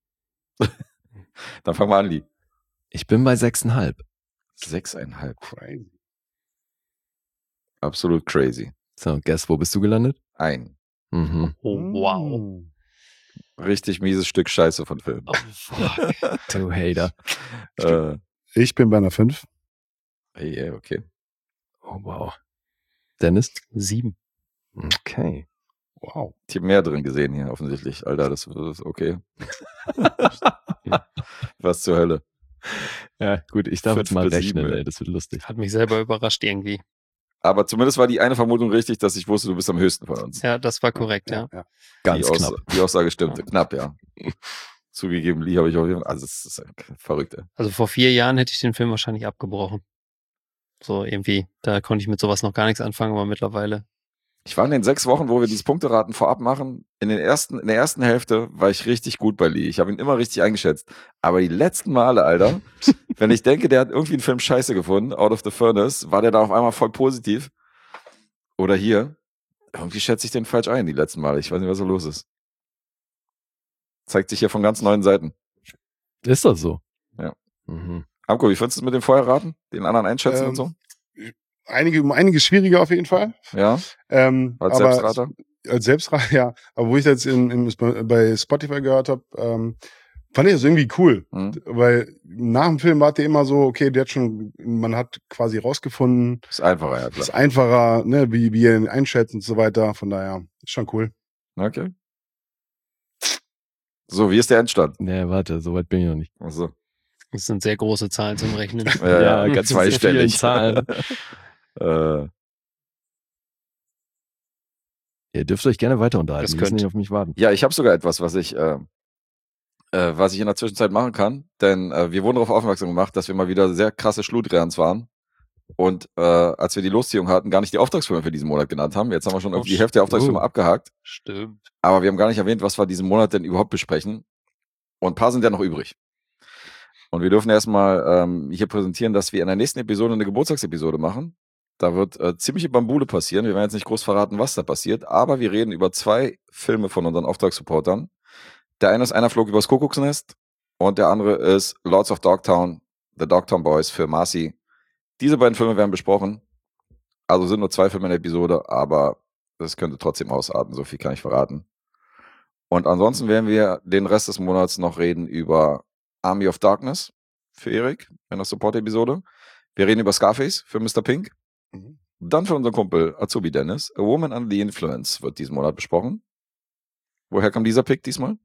Dann fangen wir an, Lee. Ich bin bei 6,5. 6,5. Crazy. Absolut crazy. So, guess, wo bist du gelandet? Ein Mhm. Oh, wow. richtig mieses Stück Scheiße von Film. Oh, fuck. Du Hater. Ich bin bei einer 5. Yeah, okay. Oh, wow. Dennis? 7. Okay. Wow. Ich habe mehr drin gesehen hier, offensichtlich. Alter, das ist okay. Was zur Hölle. Ja, gut, ich darf 5 jetzt mal bis rechnen, 7, ey, das wird lustig. Hat mich selber überrascht irgendwie. Aber zumindest war die eine Vermutung richtig, dass ich wusste, du bist am höchsten von uns. Ja, das war korrekt, ja. Ganz die knapp. Die Aussage stimmte. Knapp, ja. Zugegeben, Lee habe ich auch. Also, es ist verrückt, ey. Also vor 4 Jahren hätte ich den Film wahrscheinlich abgebrochen. So irgendwie, da konnte ich mit sowas noch gar nichts anfangen, aber mittlerweile Ich war in den 6 Wochen, wo wir dieses Punkteraten vorab machen, in der ersten Hälfte war ich richtig gut bei Lee. Ich habe ihn immer richtig eingeschätzt. Aber die letzten Male, Alter, wenn ich denke, der hat irgendwie einen Film scheiße gefunden, Out of the Furnace, war der da auf einmal voll positiv. Oder hier, irgendwie schätze ich den falsch ein, die letzten Male. Ich weiß nicht, was so los ist. Zeigt sich hier von ganz neuen Seiten. Ist das so? Ja. Mhm. Amko, wie findest du es mit dem Vorherraten? Den anderen einschätzen und so? Einige schwieriger auf jeden Fall. Ja. Als Als Selbstrater? Als Selbstrater, ja. Aber wo ich das jetzt bei Spotify gehört habe, fand ich das irgendwie cool. Weil nach dem Film war der immer so, okay, man hat quasi rausgefunden. Ist einfacher, ja klar. Ist einfacher, ne, wie er ihn einschätzt und so weiter. Von daher, ist schon cool. Okay. So, wie ist der Endstand? Nee, warte, so weit bin ich noch nicht. Achso. Das sind sehr große Zahlen zum Rechnen. Ja, ganz zweistellig. Zahlen. Ihr dürft euch gerne weiter unterhalten. Das Ihr müsst könnt. nicht auf mich warten. Ja, ich habe sogar etwas, was ich in der Zwischenzeit machen kann. Denn wir wurden darauf aufmerksam gemacht, dass wir mal wieder sehr krasse Schludrians waren. Und als wir die Losziehung hatten, gar nicht die Auftragsfilme für diesen Monat genannt haben. Jetzt haben wir schon irgendwie die Hälfte der Auftragsfilme abgehakt. Stimmt. Aber wir haben gar nicht erwähnt, was wir diesen Monat denn überhaupt besprechen. Und ein paar sind ja noch übrig. Und wir dürfen erstmal hier präsentieren, dass wir in der nächsten Episode eine Geburtstagsepisode machen. Da wird ziemliche Bambule passieren. Wir werden jetzt nicht groß verraten, was da passiert. Aber wir reden über 2 Filme von unseren Auftragssupportern. Der eine ist Einer flog übers Kuckucksnest. Und der andere ist Lords of Dogtown, The Dogtown Boys für Marcy. Diese beiden Filme werden besprochen. Also sind nur 2 Filme in der Episode, aber das könnte trotzdem ausarten. So viel kann ich verraten. Und ansonsten werden wir den Rest des Monats noch reden über Army of Darkness für Erik in der Support-Episode. Wir reden über Scarface für Mr. Pink. Dann für unseren Kumpel Azubi Dennis. A Woman Under the Influence wird diesen Monat besprochen. Woher kam dieser Pick diesmal?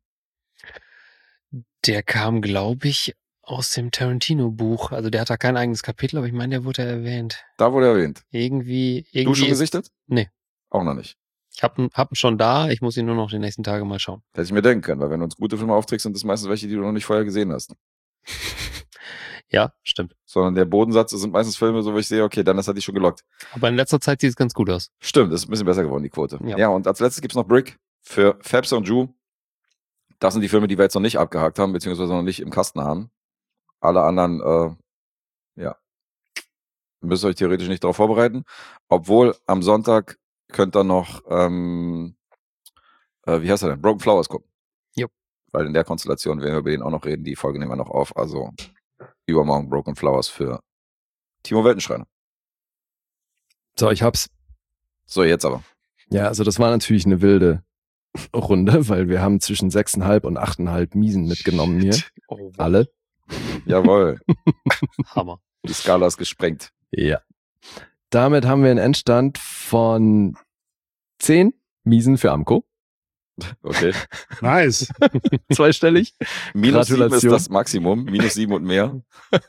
Der kam, glaube ich, aus dem Tarantino-Buch. Also der hat da kein eigenes Kapitel, aber ich meine, der wurde erwähnt. Da wurde er erwähnt. Irgendwie Du schon gesichtet? Nee. Auch noch nicht. Ich hab ihn schon da, ich muss ihn nur noch die nächsten Tage mal schauen. Hätte ich mir denken können, weil wenn du uns gute Filme aufträgst, sind das meistens welche, die du noch nicht vorher gesehen hast. Ja, stimmt. Sondern der Bodensatz sind meistens Filme, so wo ich sehe, okay, dann hat die schon gelockt. Aber in letzter Zeit sieht es ganz gut aus. Stimmt, ist ein bisschen besser geworden, die Quote. Ja. Ja, und als letztes gibt's noch Brick für Fabs und Ju. Das sind die Filme, die wir jetzt noch nicht abgehakt haben, beziehungsweise noch nicht im Kasten haben. Alle anderen, müsst ihr euch theoretisch nicht darauf vorbereiten. Obwohl am Sonntag könnt ihr noch, wie heißt er denn? Broken Flowers gucken. Jo. Weil in der Konstellation werden wir über den auch noch reden. Die Folge nehmen wir noch auf. Also übermorgen Broken Flowers für Timo Weltenschreiner. So, ich hab's. So, jetzt aber. Ja, also das war natürlich eine wilde Runde, weil wir haben zwischen 6,5 und 8,5 Miesen mitgenommen hier. Oh, Alle. Jawohl. Hammer. Die Skala ist gesprengt. Ja. Damit haben wir einen Endstand von 10 Miesen für Amco. Okay. Nice. Zweistellig. Minus 7 ist Gratulation. das Maximum. Minus 7 und mehr.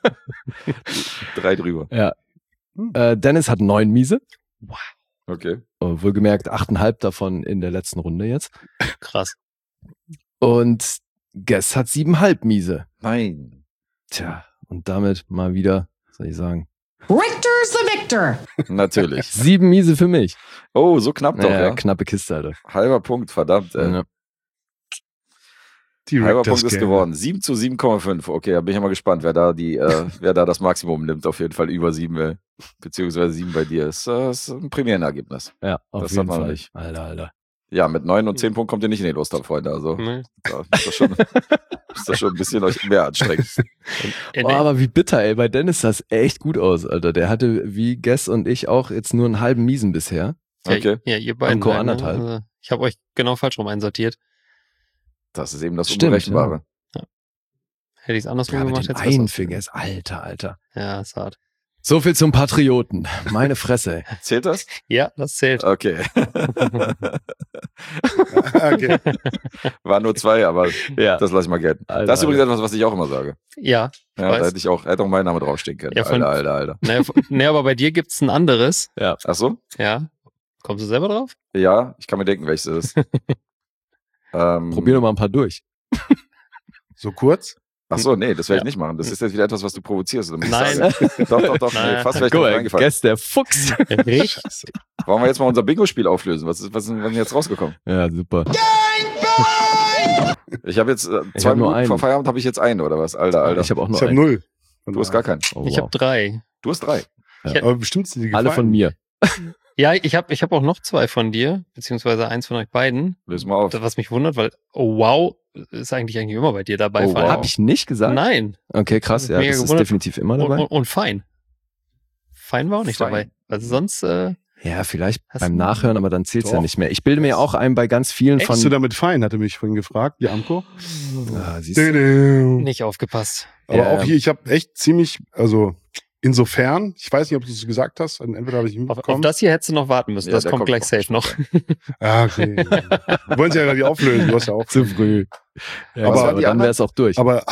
3 drüber. Ja. Dennis hat 9 Miese. Okay. Wohlgemerkt 8,5 davon in der letzten Runde jetzt. Krass. Und Guess hat 7,5 Miese. Nein. Tja, und damit mal wieder, was soll ich sagen, Richter's the victor. Natürlich. 7 Miese für mich. Oh, so knapp doch, ja. Knappe Kiste, Alter. Halber Punkt, verdammt. Ja. Halber Punkt ist geworden. 7 zu 7,5. Okay, da bin ich mal gespannt, wer da das Maximum nimmt. Auf jeden Fall über 7, beziehungsweise 7 bei dir. Ist ein Premierenergebnis. Ja, auf Das jeden hat man Fall. nicht. Alter. Ja, mit 9 und 10 Punkten kommt ihr nicht in die Lust, Freunde. Also, Nee. da ist das schon ein bisschen euch mehr anstrengend. Oh, aber wie bitter, ey. Bei Dennis sah es echt gut aus, Alter. Der hatte, wie Guess und ich auch, jetzt nur einen halben Miesen bisher. Okay. Ja, ihr beiden. Amco halt, ne? 1,5. Also, ich habe euch genau falsch rum einsortiert. Das ist eben das Stimmt, Unberechenbare. Hätte ich es andersrum Ja, mit gemacht, dem hätte einen es für Guess. Alter. Ja, ist hart. So viel zum Patrioten. Meine Fresse, ey. Zählt das? Ja, das zählt. Okay. Okay. Waren nur 2, aber Ja. das lasse ich mal gelten. Alter, Das ist übrigens etwas, was ich auch immer sage. Ja, Ja, weiß. da hätte auch mein Name draufstehen können. Ja, von- Alter. naja, aber bei dir gibt's ein anderes. Ach so? Ja. Kommst du selber drauf? Ja, ich kann mir denken, welches es ist. Probier doch mal ein paar durch. So kurz? Ach so, nee, das werde ich nicht machen. Das ist jetzt wieder etwas, was du provozierst. Oder Nein. Doch. Nein. Nee, fast wäre ich Guck noch mal, reingefallen. Guess der Fuchs. Richtig. Wollen wir jetzt mal unser Bingo-Spiel auflösen? Was ist denn jetzt rausgekommen? Ja, super. Ich habe jetzt Ich 2 hab nur Minuten einen. vor Feierabend habe ich jetzt einen, oder was? Alter. Ich habe auch nur Ich habe einen. 0. Du hast gar keinen. Oh, Ich habe 3. Du hast 3. Aber bestimmt sind die gefallen. Alle von mir. Ja, ich hab auch noch 2 von dir, beziehungsweise 1 von euch beiden. Löse mal auf. Das, was mich wundert, weil, oh wow, ist eigentlich immer bei dir dabei. Oh, Fein. wow. Habe ich nicht gesagt? Nein. Okay, krass. Ja, Mega das ist gewundert. definitiv immer dabei. Und fein. Fein war auch nicht Fein. dabei. Also sonst, Ja, vielleicht Hast beim du- Nachhören, aber dann zählt's ja Doch. nicht mehr. Ich bilde mir auch ein bei ganz vielen Echt? von... Bist du damit fein, hatte mich vorhin gefragt, die Amco. Ah, siehst du. nicht aufgepasst. Aber Ja. auch hier, ich habe echt ziemlich, also insofern, ich weiß nicht, ob du es gesagt hast, entweder habe ich ihn Auf mitbekommen. das hier hättest du noch warten müssen. Ja, Das der kommt kommt gleich noch. safe noch. Ah, okay. Wir wollen es ja gerade auflösen, du hast ja auch. Zu früh. Ja, Aber aber die dann anderen- wäre es auch durch. Aber,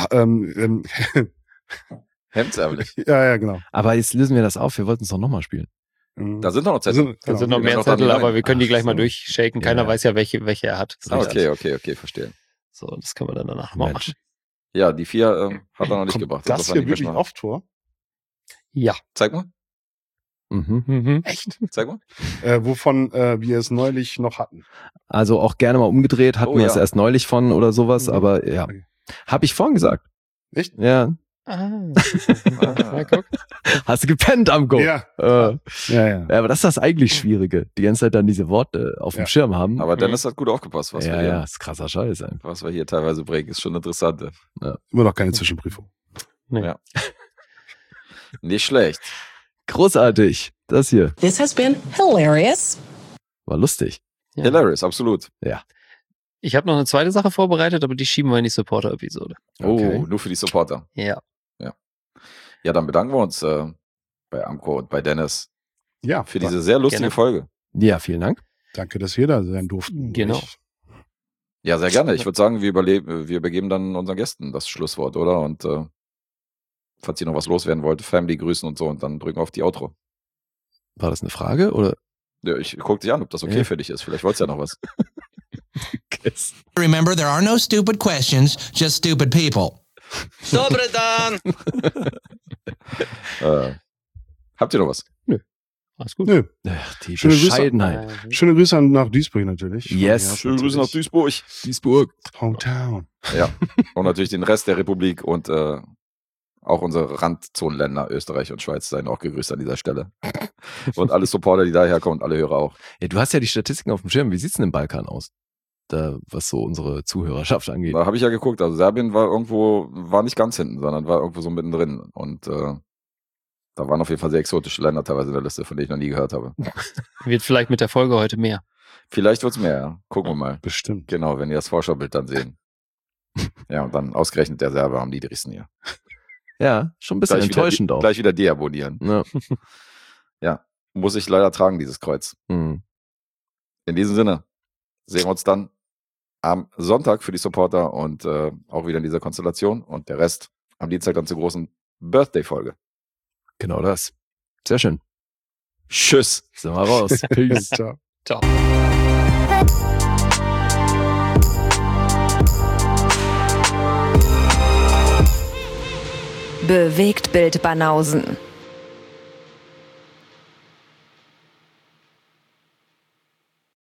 Hemdsärmlich. ja, genau. Aber jetzt lösen wir das auf. Wir wollten es doch nochmal spielen. Da sind doch noch Zettel. Da sind noch wir mehr haben noch Zettel, da aber wir können die gleich mal so. durchshaken. Ja, Keiner ja. weiß ja, welche er hat. Ah, okay, verstehe. So, das können wir dann danach mal Mensch. machen. Ja, die 4 hat er noch nicht Kommt gebracht. das Insofern hier nicht mehr wirklich schnell. oft vor? Ja. Zeig mal. Mhm. Mhm. Zeig mal. Wovon wir es neulich noch hatten. Also auch gerne mal umgedreht. Hatten Oh, wir ja. es erst neulich von oder sowas. Mhm. Aber ja. Okay. Habe ich vorhin gesagt. Echt? Ja. Ah. Ja, guck. Hast du gepennt, Amco? Ja. Ja, Ja. aber das ist das eigentlich Schwierige. Die ganze Zeit dann diese Worte auf dem Ja. Schirm haben. Aber Dennis hat gut aufgepasst, was, ja, wir hier, ja, ist krasser Scheiß einfach. was wir hier teilweise bringen. Ist schon interessant. Immer noch keine Zwischenprüfung. Nicht schlecht. Großartig. Das hier This has been hilarious. war lustig. Ja. Hilarious, absolut. Ich habe noch eine zweite Sache vorbereitet, aber die schieben wir in die Supporter-Episode. Okay. Oh, nur für die Supporter. Ja. Ja, dann bedanken wir uns bei Amco und bei Dennis Ja, für diese sehr lustige Gerne. Folge. Ja, vielen Dank. danke, dass wir da sein durften. Genau. Ich- Ja, sehr gerne. Ich würde sagen, wir übergeben dann unseren Gästen das Schlusswort, oder? Und falls ihr noch was loswerden wollt, Family grüßen und so und dann drücken wir auf die Outro. War das eine Frage oder? Ja, ich guck dich an, ob das okay Ja. für dich ist. Vielleicht wolltest du ja noch was. Remember, there are no stupid questions, just stupid people. Dobre dan! Habt ihr noch was? Alles gut. Nö. Ach, die Schöne Grüße. Bescheidenheit. Schöne Grüße nach Duisburg natürlich. Yes. Ja, Schöne Grüße nach natürlich. Duisburg. Duisburg. Hometown. Ja. Und natürlich den Rest der Republik und auch unsere Randzonenländer, Österreich und Schweiz, seien auch gegrüßt an dieser Stelle. Und alle Supporter, die daher kommen, alle Hörer auch. Ja, du hast ja die Statistiken auf dem Schirm. Wie sieht's denn im Balkan aus? Da, was so unsere Zuhörerschaft angeht. Da habe ich ja geguckt. Also Serbien war nicht ganz hinten, sondern war irgendwo so mittendrin. Und da waren auf jeden Fall sehr exotische Länder teilweise in der Liste, von denen ich noch nie gehört habe. Wird vielleicht mit der Folge heute mehr. Vielleicht wird's mehr, ja. Gucken wir mal. Bestimmt. Genau, wenn ihr das Vorschaubild dann sehen. Ja, und dann ausgerechnet der Serber am niedrigsten hier. Ja, schon ein bisschen enttäuschend auch. Gleich wieder deabonnieren. Ja. Ja, muss ich leider tragen, dieses Kreuz. Mhm. In diesem Sinne sehen wir uns dann am Sonntag für die Supporter und auch wieder in dieser Konstellation und der Rest am Dienstag dann zur großen Birthday-Folge. Genau das. Sehr schön. Tschüss. Sind wir raus. Peace. Ciao. Ciao. Bewegt Bild Banausen.